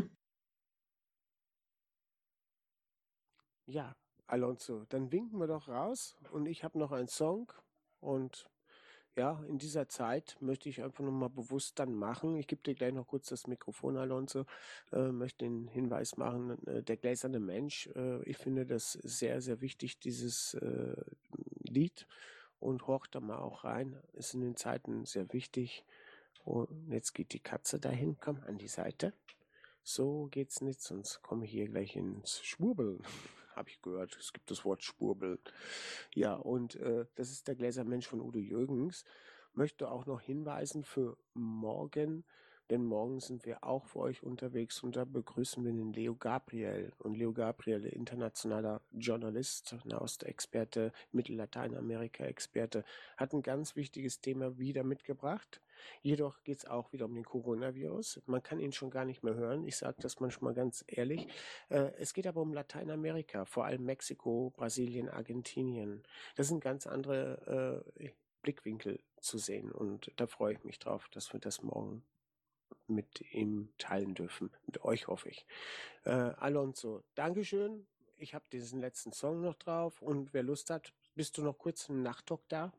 Ja, Alonso, dann winken wir doch raus und ich habe noch einen Song und ja, in dieser Zeit möchte ich einfach nochmal bewusst dann machen. Ich gebe dir gleich noch kurz das Mikrofon, Alonso. Möchte den Hinweis machen, der gläserne Mensch. Ich finde das sehr, sehr wichtig, dieses Lied. Und horcht da mal auch rein. Ist in den Zeiten sehr wichtig. Und jetzt geht die Katze dahin. Komm an die Seite. So geht's nicht, sonst komme ich hier gleich ins Schwurbeln. Habe ich gehört, es gibt das Wort Schwurbeln. Ja, und das ist der gläserne Mensch von Udo Jürgens. Möchte auch noch hinweisen für morgen, denn morgen sind wir auch für euch unterwegs und da begrüßen wir den Leo Gabriel. Und Leo Gabriel, internationaler Journalist, Nahostexperte, Mittellateinamerika-Experte, hat ein ganz wichtiges Thema wieder mitgebracht. Jedoch geht es auch wieder um den Coronavirus. Man kann ihn schon gar nicht mehr hören. Ich sage das manchmal ganz ehrlich. Es geht aber um Lateinamerika, vor allem Mexiko, Brasilien, Argentinien. Das sind ganz andere Blickwinkel zu sehen und da freue ich mich drauf, dass wir das morgen mit ihm teilen dürfen. Mit euch hoffe ich. Alonso, Dankeschön. Ich habe diesen letzten Song noch drauf und wer Lust hat, bist du noch kurz im Nachttalk da?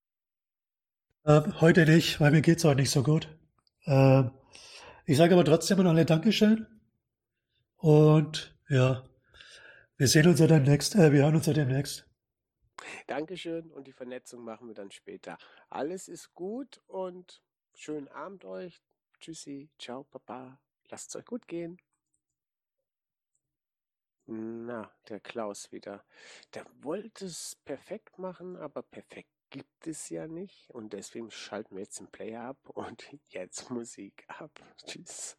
Heute nicht, weil mir geht's heute nicht so gut. Ich sage aber trotzdem noch alle Dankeschön. Und ja, wir sehen uns ja demnächst. Wir hören uns ja demnächst. Dankeschön und die Vernetzung machen wir dann später. Alles ist gut und schönen Abend euch. Tschüssi, ciao, Papa. Lasst es euch gut gehen. Na, der Klaus wieder. Der wollte es perfekt machen, aber perfekt gibt es ja nicht. Und deswegen schalten wir jetzt den Player ab und jetzt Musik ab. Tschüss.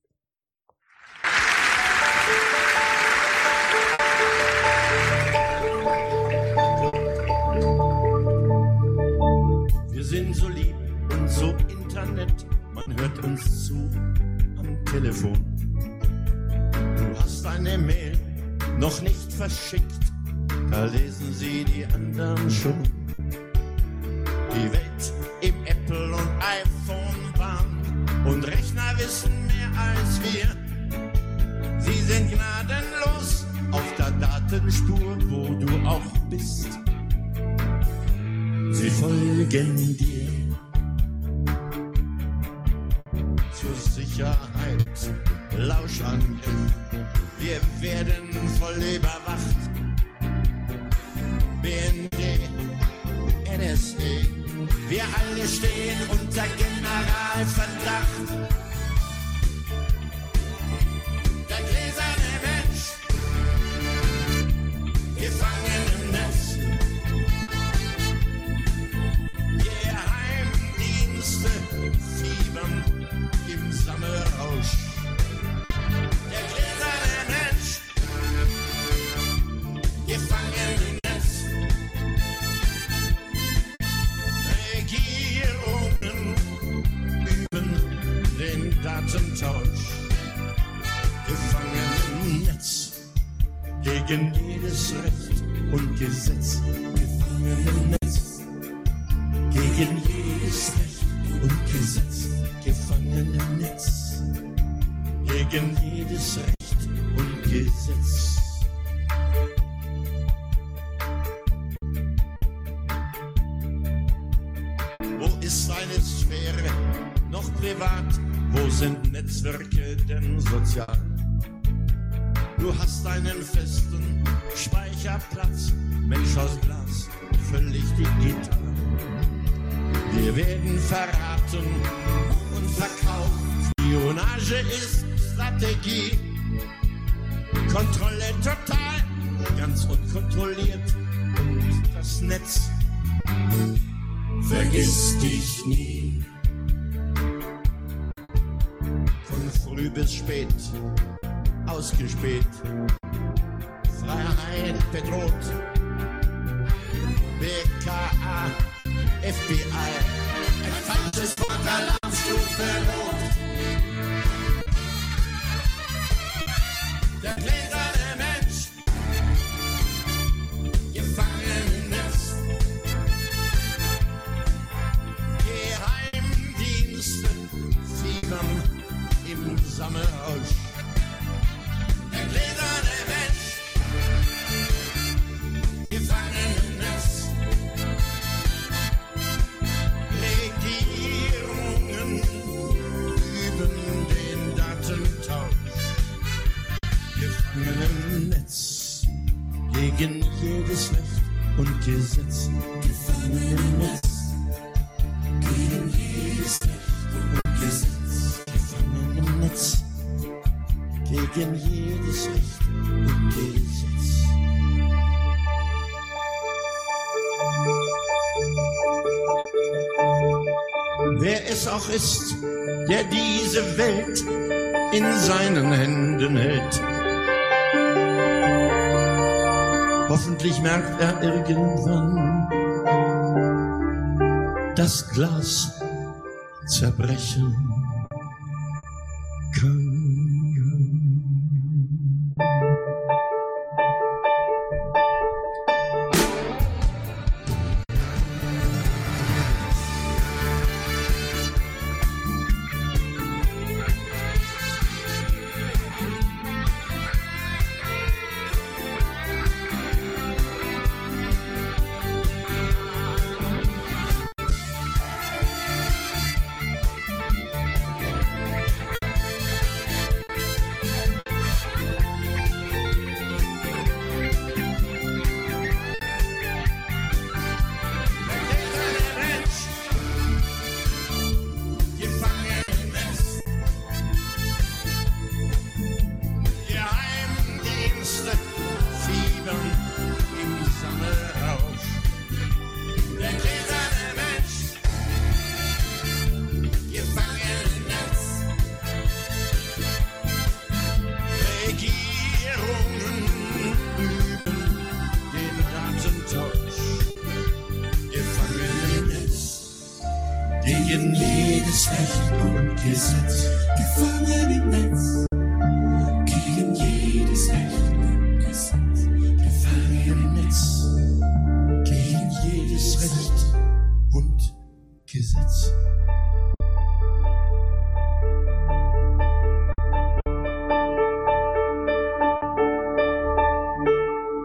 Wir sind so lieb und so Internet, man hört uns zu am Telefon. Du hast eine Mail noch nicht verschickt, da lesen sie die anderen schon. Die Welt im Apple- und iPhone-Wahn und Rechner wissen mehr als wir. Sie sind gnadenlos auf der Datenspur, wo du auch bist. Sie folgen dir zur Sicherheit. Lauschangriff, wir werden voll überwacht. BND, NSA, wir alle stehen unter Generalverdacht. Der gläserne Mensch, gefangen im Netz. Geheimdienste fiebern im Sammelrausch. Der gläserne Mensch, gefangen im Netz. Regierungen üben den Datentausch. Gefangen im Netz, gegen jedes Recht und Gesetz. Gefangen im Netz. gegen jedes Recht und Gesetz, gefangen im Netz, gegen jedes Recht und Gesetz. Wo ist deine Sphäre noch privat? Wo sind Netzwerke denn sozial? Du hast einen festen Speicherplatz, Mensch aus Glas, völlig digital. Wir werden verraten und verkauft. Spionage ist Strategie. Kontrolle total, ganz unkontrolliert. Und das Netz vergisst dich nie. Von früh bis spät ausgespäht. Freiheit bedroht. BKA, FBI, ein falsches Wort, Alarmstufe rot. Der gläserne Mensch, gefangen im Netz. Geheimdienste fiebern im Sammelrausch. Der gläserne Mensch, gefangen im Netz. Regierungen üben den Datentausch. Gefangen im Netz, gegen jedes Recht und Gesetz. Gefangen im Netz, gegen jedes Recht und Gesetz. Gefangen im Netz, gegen jedes Recht und Gesetz. Wer es auch ist, der diese Welt in seinen Händen hält. Hoffentlich merkt er irgendwann das Glas zerbrechen kann. Gegen jedes Recht und Gesetz, gefangen im Netz. Gegen jedes Recht und Gesetz, gefangen im Netz. Gegen jedes Recht und Gesetz.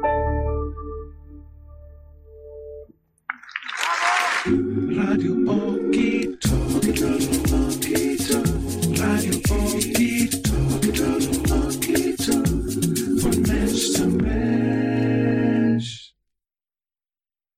Radio